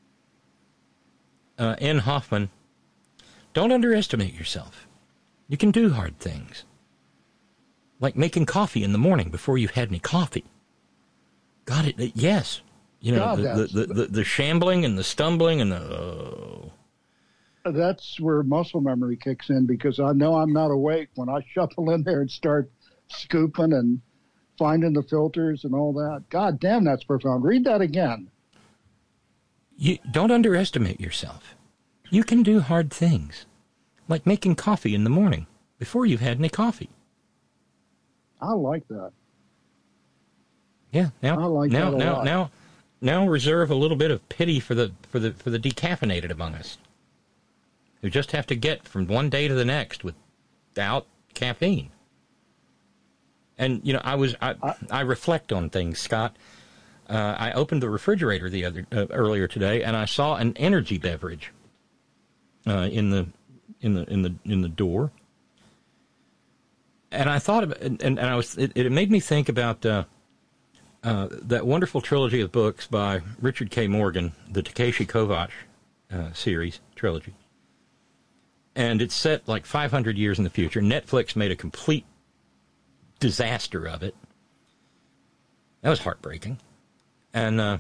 uh, N. Hoffman. Don't underestimate yourself. You can do hard things. Like making coffee in the morning before you've had any coffee. Got it? Uh, yes. You know, God, the, the, the, the, the shambling and the stumbling and the... Oh. That's where muscle memory kicks in, because I know I'm not awake when I shuffle in there and start scooping and finding the filters and all that. God damn, that's profound. Read that again. You don't underestimate yourself. You can do hard things, like making coffee in the morning before you've had any coffee. I like that. Yeah, now, I like now, that a now, lot. now, now, reserve a little bit of pity for the for the for the decaffeinated among us, who just have to get from one day to the next without caffeine. And you know, I was I I, I reflect on things, Scott. Uh, I opened the refrigerator the other uh, earlier today, and I saw an energy beverage. Uh, in the in the in the in the door, and I thought of it, and, and I was it, it made me think about uh, uh, that wonderful trilogy of books by Richard K. Morgan, the Takeshi Kovacs uh, series trilogy, and it's set like five hundred years in the future. Netflix made a complete disaster of it. That was heartbreaking, and uh,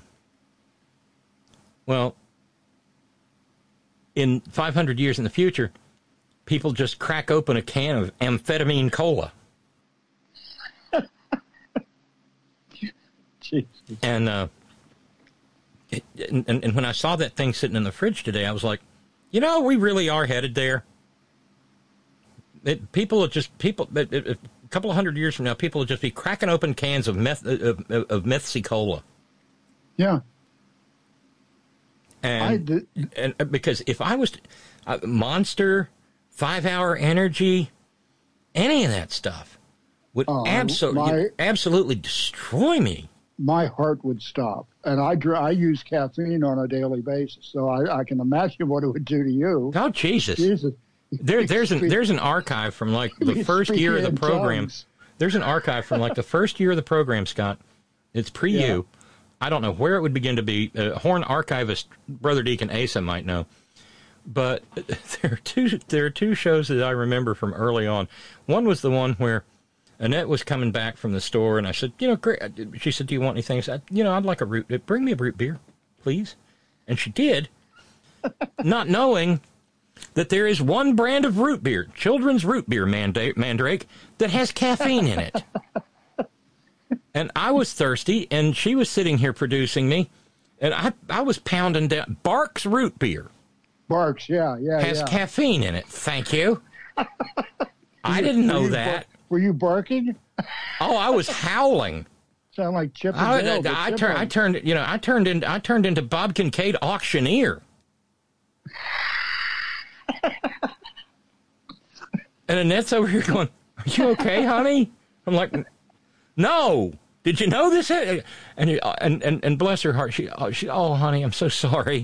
well. In five hundred years in the future, people just crack open a can of amphetamine cola. and, uh, it, and and when I saw that thing sitting in the fridge today, I was like, you know, we really are headed there. It, people will just, people, it, it, a couple of hundred years from now, people will just be cracking open cans of meth, of, of, of Methsy Cola. Yeah. And, and because if I was to, uh, Monster, Five Hour Energy, any of that stuff would uh, absolutely my, absolutely destroy me. My heart would stop, and I I use caffeine on a daily basis, so I, I can imagine what it would do to you. Oh Jesus! Jesus. There there's an there's an archive from like the first year of the program. Tongues. There's an archive from like the first year of the program, Scott. It's pre you. Yeah. I don't know where it would begin to be. Uh, Horn archivist Brother Deacon Asa might know, but there are two. There are two shows that I remember from early on. One was the one where Annette was coming back from the store, and I said, "You know, great." She said, "Do you want anything?" I said, "You know, I'd like a root. Bring me a root beer, please." And she did, not knowing that there is one brand of root beer, children's root beer, Manda- Mandrake, that has caffeine in it. And I was thirsty, and she was sitting here producing me, and I, I was pounding down. Barks root beer. Barks, yeah, yeah, has yeah. caffeine in it. Thank you. I didn't know were that. Bar- were you barking? Oh, I was howling. Sound like Chip and I, Dale, I, I, but tur- I turned, you know, I turned into, I turned into Bob Kincaid auctioneer. And Annette's over here going, "Are you okay, honey?" I'm like, "No. Did you know this?" And and and, and bless her heart, she, she, "Oh, honey, I'm so sorry."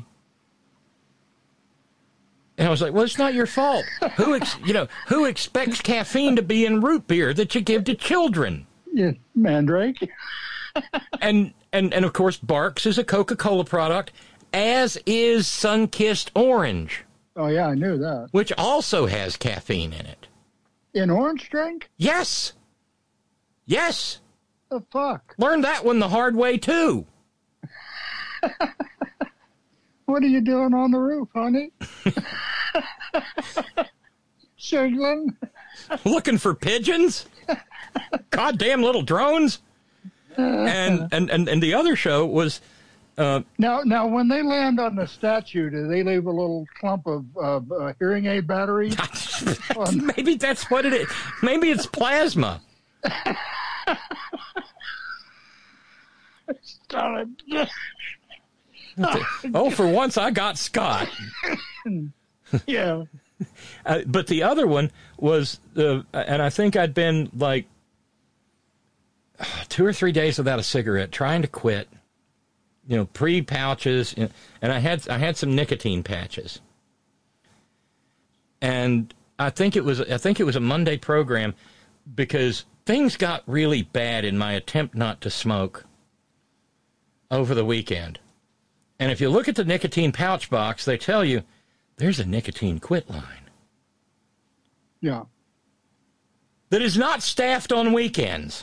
And I was like, "Well, it's not your fault. Who, ex- you know, who expects caffeine to be in root beer that you give to children?" Yeah, Mandrake. and and and of course, Barks is a Coca-Cola product, as is Sunkissed Orange. Oh yeah, I knew that. Which also has caffeine in it. In orange drink? Yes. Yes. The fuck? Learned that one the hard way too. What are you doing on the roof, honey? Signaling? Looking for pigeons? Goddamn little drones? And, and, and, and the other show was... Uh, now, now, when they land on the statue, do they leave a little clump of uh, uh, hearing aid batteries? Maybe that's what it is. Maybe it's plasma. Oh, for once I got Scott. Yeah. Uh, but the other one was, uh, and I think I'd been like two or three days without a cigarette, trying to quit. You know, pre-pouches, and I had I had some nicotine patches. And I think it was I think it was a Monday program, because things got really bad in my attempt not to smoke over the weekend. And if you look at the nicotine pouch box, they tell you there's a nicotine quit line. Yeah. That is not staffed on weekends.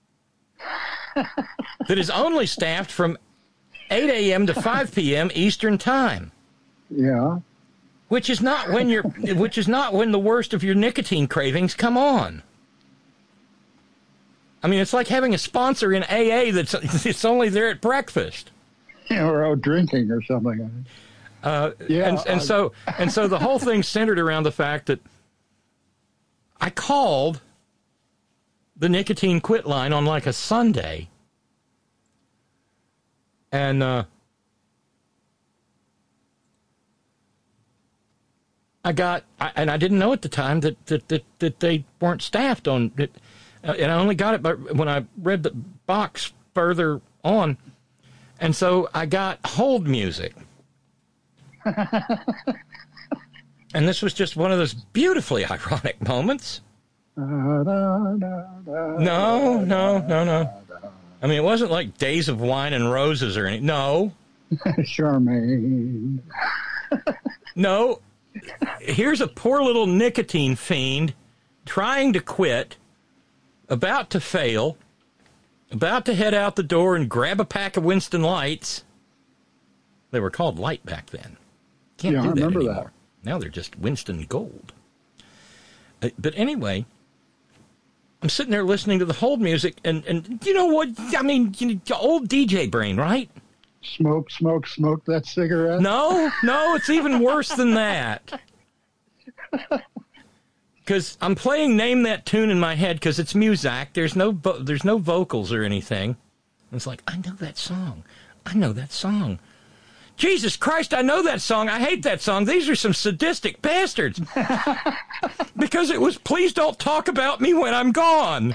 That is only staffed from eight a.m. to five p.m. Eastern Time. Yeah. Which is not when you're which is not when the worst of your nicotine cravings come on. I mean, it's like having a sponsor in A A that's it's only there at breakfast. Yeah, or out drinking or something. Uh, yeah. And, and so and so the whole thing centered around the fact that I called the nicotine quit line on like a Sunday. And uh, I got, I, and I didn't know at the time that that, that, that they weren't staffed on it. Uh, and I only got it by, when I read the box further on. And so I got hold music. And this was just one of those beautifully ironic moments. No, no, no, no. I mean, it wasn't like Days of Wine and Roses or anything. No. Charmaine. No. Here's a poor little nicotine fiend trying to quit, about to fail, about to head out the door and grab a pack of Winston Lights. They were called Light back then. Can't yeah, do I that remember anymore. that. Now they're just Winston Gold. Uh, but anyway, I'm sitting there listening to the hold music, and, and you know what? I mean, you know, old D J brain, right? Smoke, smoke, smoke that cigarette. No, no, it's even worse than that. Because I'm playing Name That Tune in my head because it's Muzak. There's no vo- there's no vocals or anything. And it's like, I know that song. I know that song. Jesus Christ, I know that song. I hate that song. These are some sadistic bastards. Because it was Please Don't Talk About Me When I'm Gone.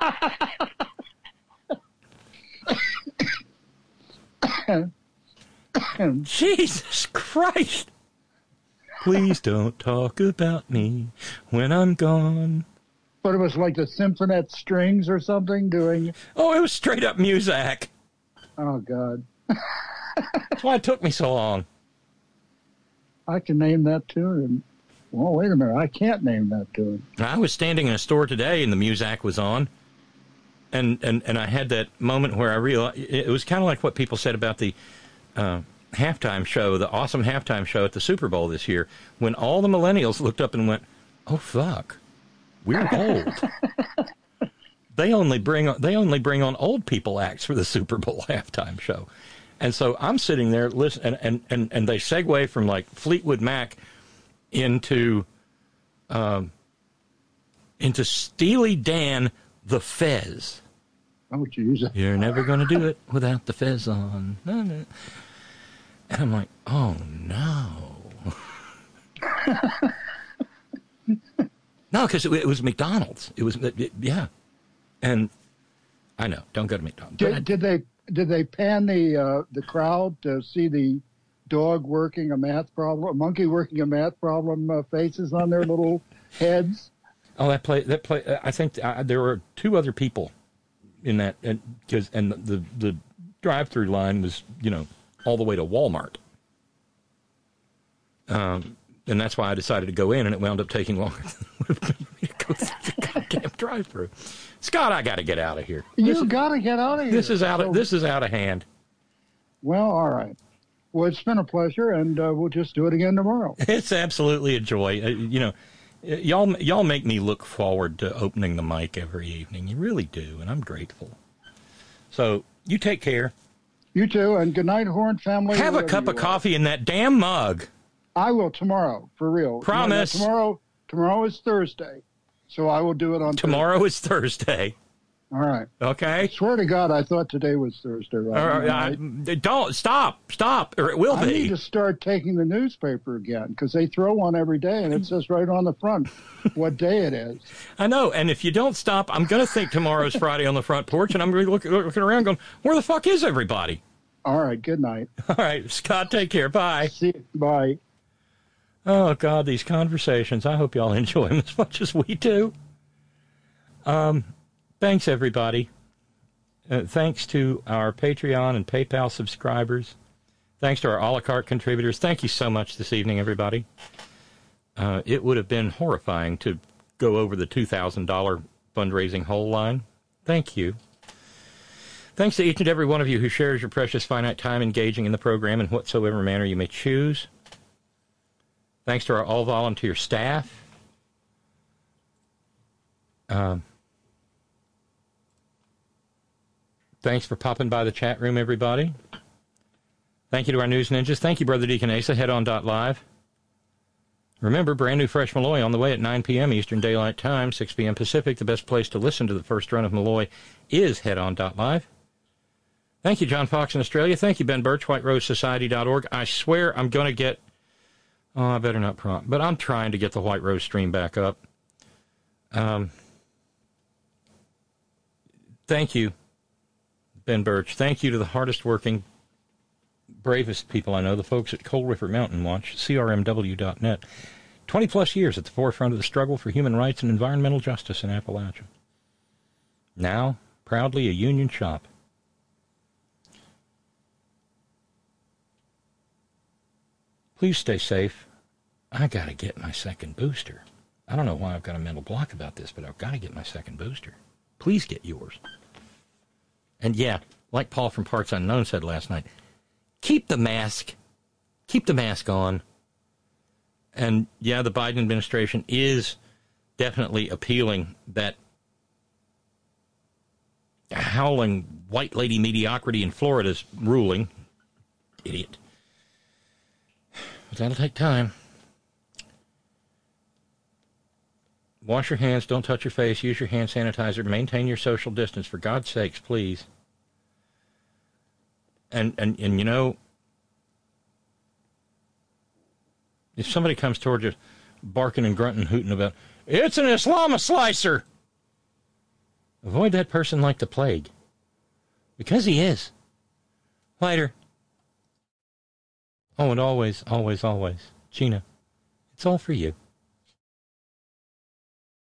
Jesus Christ. Please don't talk about me when I'm gone. But it was like the Symphonet Strings or something doing... Oh, it was straight up Muzak. Oh, God. That's why it took me so long. I can name that tune. Well, wait a minute. I can't name that tune. I was standing in a store today and the Muzak was on. And, and, and I had that moment where I realized... It was kind of like what people said about the... Uh, halftime show, the awesome halftime show at the Super Bowl this year, when all the millennials looked up and went, "Oh fuck, we're old." They only bring they only bring on old people acts for the Super Bowl halftime show. And so I'm sitting there listening, and, and, and, and they segue from like Fleetwood Mac into um, into Steely Dan, the Fez. Oh, jeez. You're never going to do it without the Fez on. No, no. And I'm like, oh, no. No, because it, it was McDonald's. It was, it, yeah. And I know, don't go to McDonald's. Did, I, did they did they pan the uh, the crowd to see the dog working a math problem, a monkey working a math problem uh, faces on their little heads? Oh, that play, that play. I think uh, there were two other people in that, and because and the the drive-through line was, you know, all the way to Walmart. Um, and that's why I decided to go in, and it wound up taking longer than it would have been for me to go through the goddamn drive-through. Scott, I got to get out of here. You got to get out of here. This is out of So- this is out of hand. Well, all right. Well, it's been a pleasure, and uh, we'll just do it again tomorrow. It's absolutely a joy. Uh, you know, y'all y'all make me look forward to opening the mic every evening. You really do, and I'm grateful. So you take care. You too, and good night, Horn family. Have a wherever cup you of are. coffee in that damn mug. I will tomorrow, for real. Promise. No, no, tomorrow, tomorrow is Thursday, so I will do it on Tomorrow Thursday. is Thursday. All right. I Okay. swear to God, I thought today was Thursday. Right? All right, I- don't stop, stop, or it will I need be. to start taking the newspaper again because they throw one every day, and it says right on the front what day it is. I know, and if you don't stop, I'm going to think tomorrow's Friday on the front porch, and I'm going to look looking around, going, "Where the fuck is everybody?" All right. Good night. All right, Scott, take care. Bye. See you. Bye. Oh, God, these conversations. I hope y'all enjoy them as much as we do. Um, thanks, everybody. Uh, thanks to our Patreon and PayPal subscribers. Thanks to our a la carte contributors. Thank you so much this evening, everybody. Uh, it would have been horrifying to go over the two thousand dollars fundraising whole line. Thank you. Thanks to each and every one of you who shares your precious finite time engaging in the program in whatsoever manner you may choose. Thanks to our all-volunteer staff. Um, thanks for popping by the chat room, everybody. Thank you to our news ninjas. Thank you, Brother Deacon Asa. Head on dot live. Remember, brand new Fresh Malloy on the way at nine p.m. Eastern Daylight Time, six p.m. Pacific. The best place to listen to the first run of Malloy is head on dot live. Thank you, John Fox in Australia. Thank you, Ben Birch, white rose society dot org. I swear I'm going to get... Oh, I better not prompt. But I'm trying to get the White Rose stream back up. Um, thank you, Ben Birch. Thank you to the hardest working, bravest people I know, the folks at Coal River Mountain Watch, C R M W dot net. twenty-plus years at the forefront of the struggle for human rights and environmental justice in Appalachia. Now, proudly a union shop. Please stay safe. I got to get my second booster. I don't know why I've got a mental block about this, but I've got to get my second booster. Please get yours. And yeah, like Paul from Parts Unknown said last night, keep the mask. Keep the mask on. And yeah, the Biden administration is definitely appealing that howling white lady mediocrity in Florida's ruling. Idiot. But that'll take time. Wash your hands, don't touch your face, use your hand sanitizer, maintain your social distance, for God's sakes, please. And, and, and you know, if somebody comes towards you barking and grunting, hooting about, "It's an Islama slicer," avoid that person like the plague. Because he is. Later. Oh, and always, always, always, Gina, it's all for you.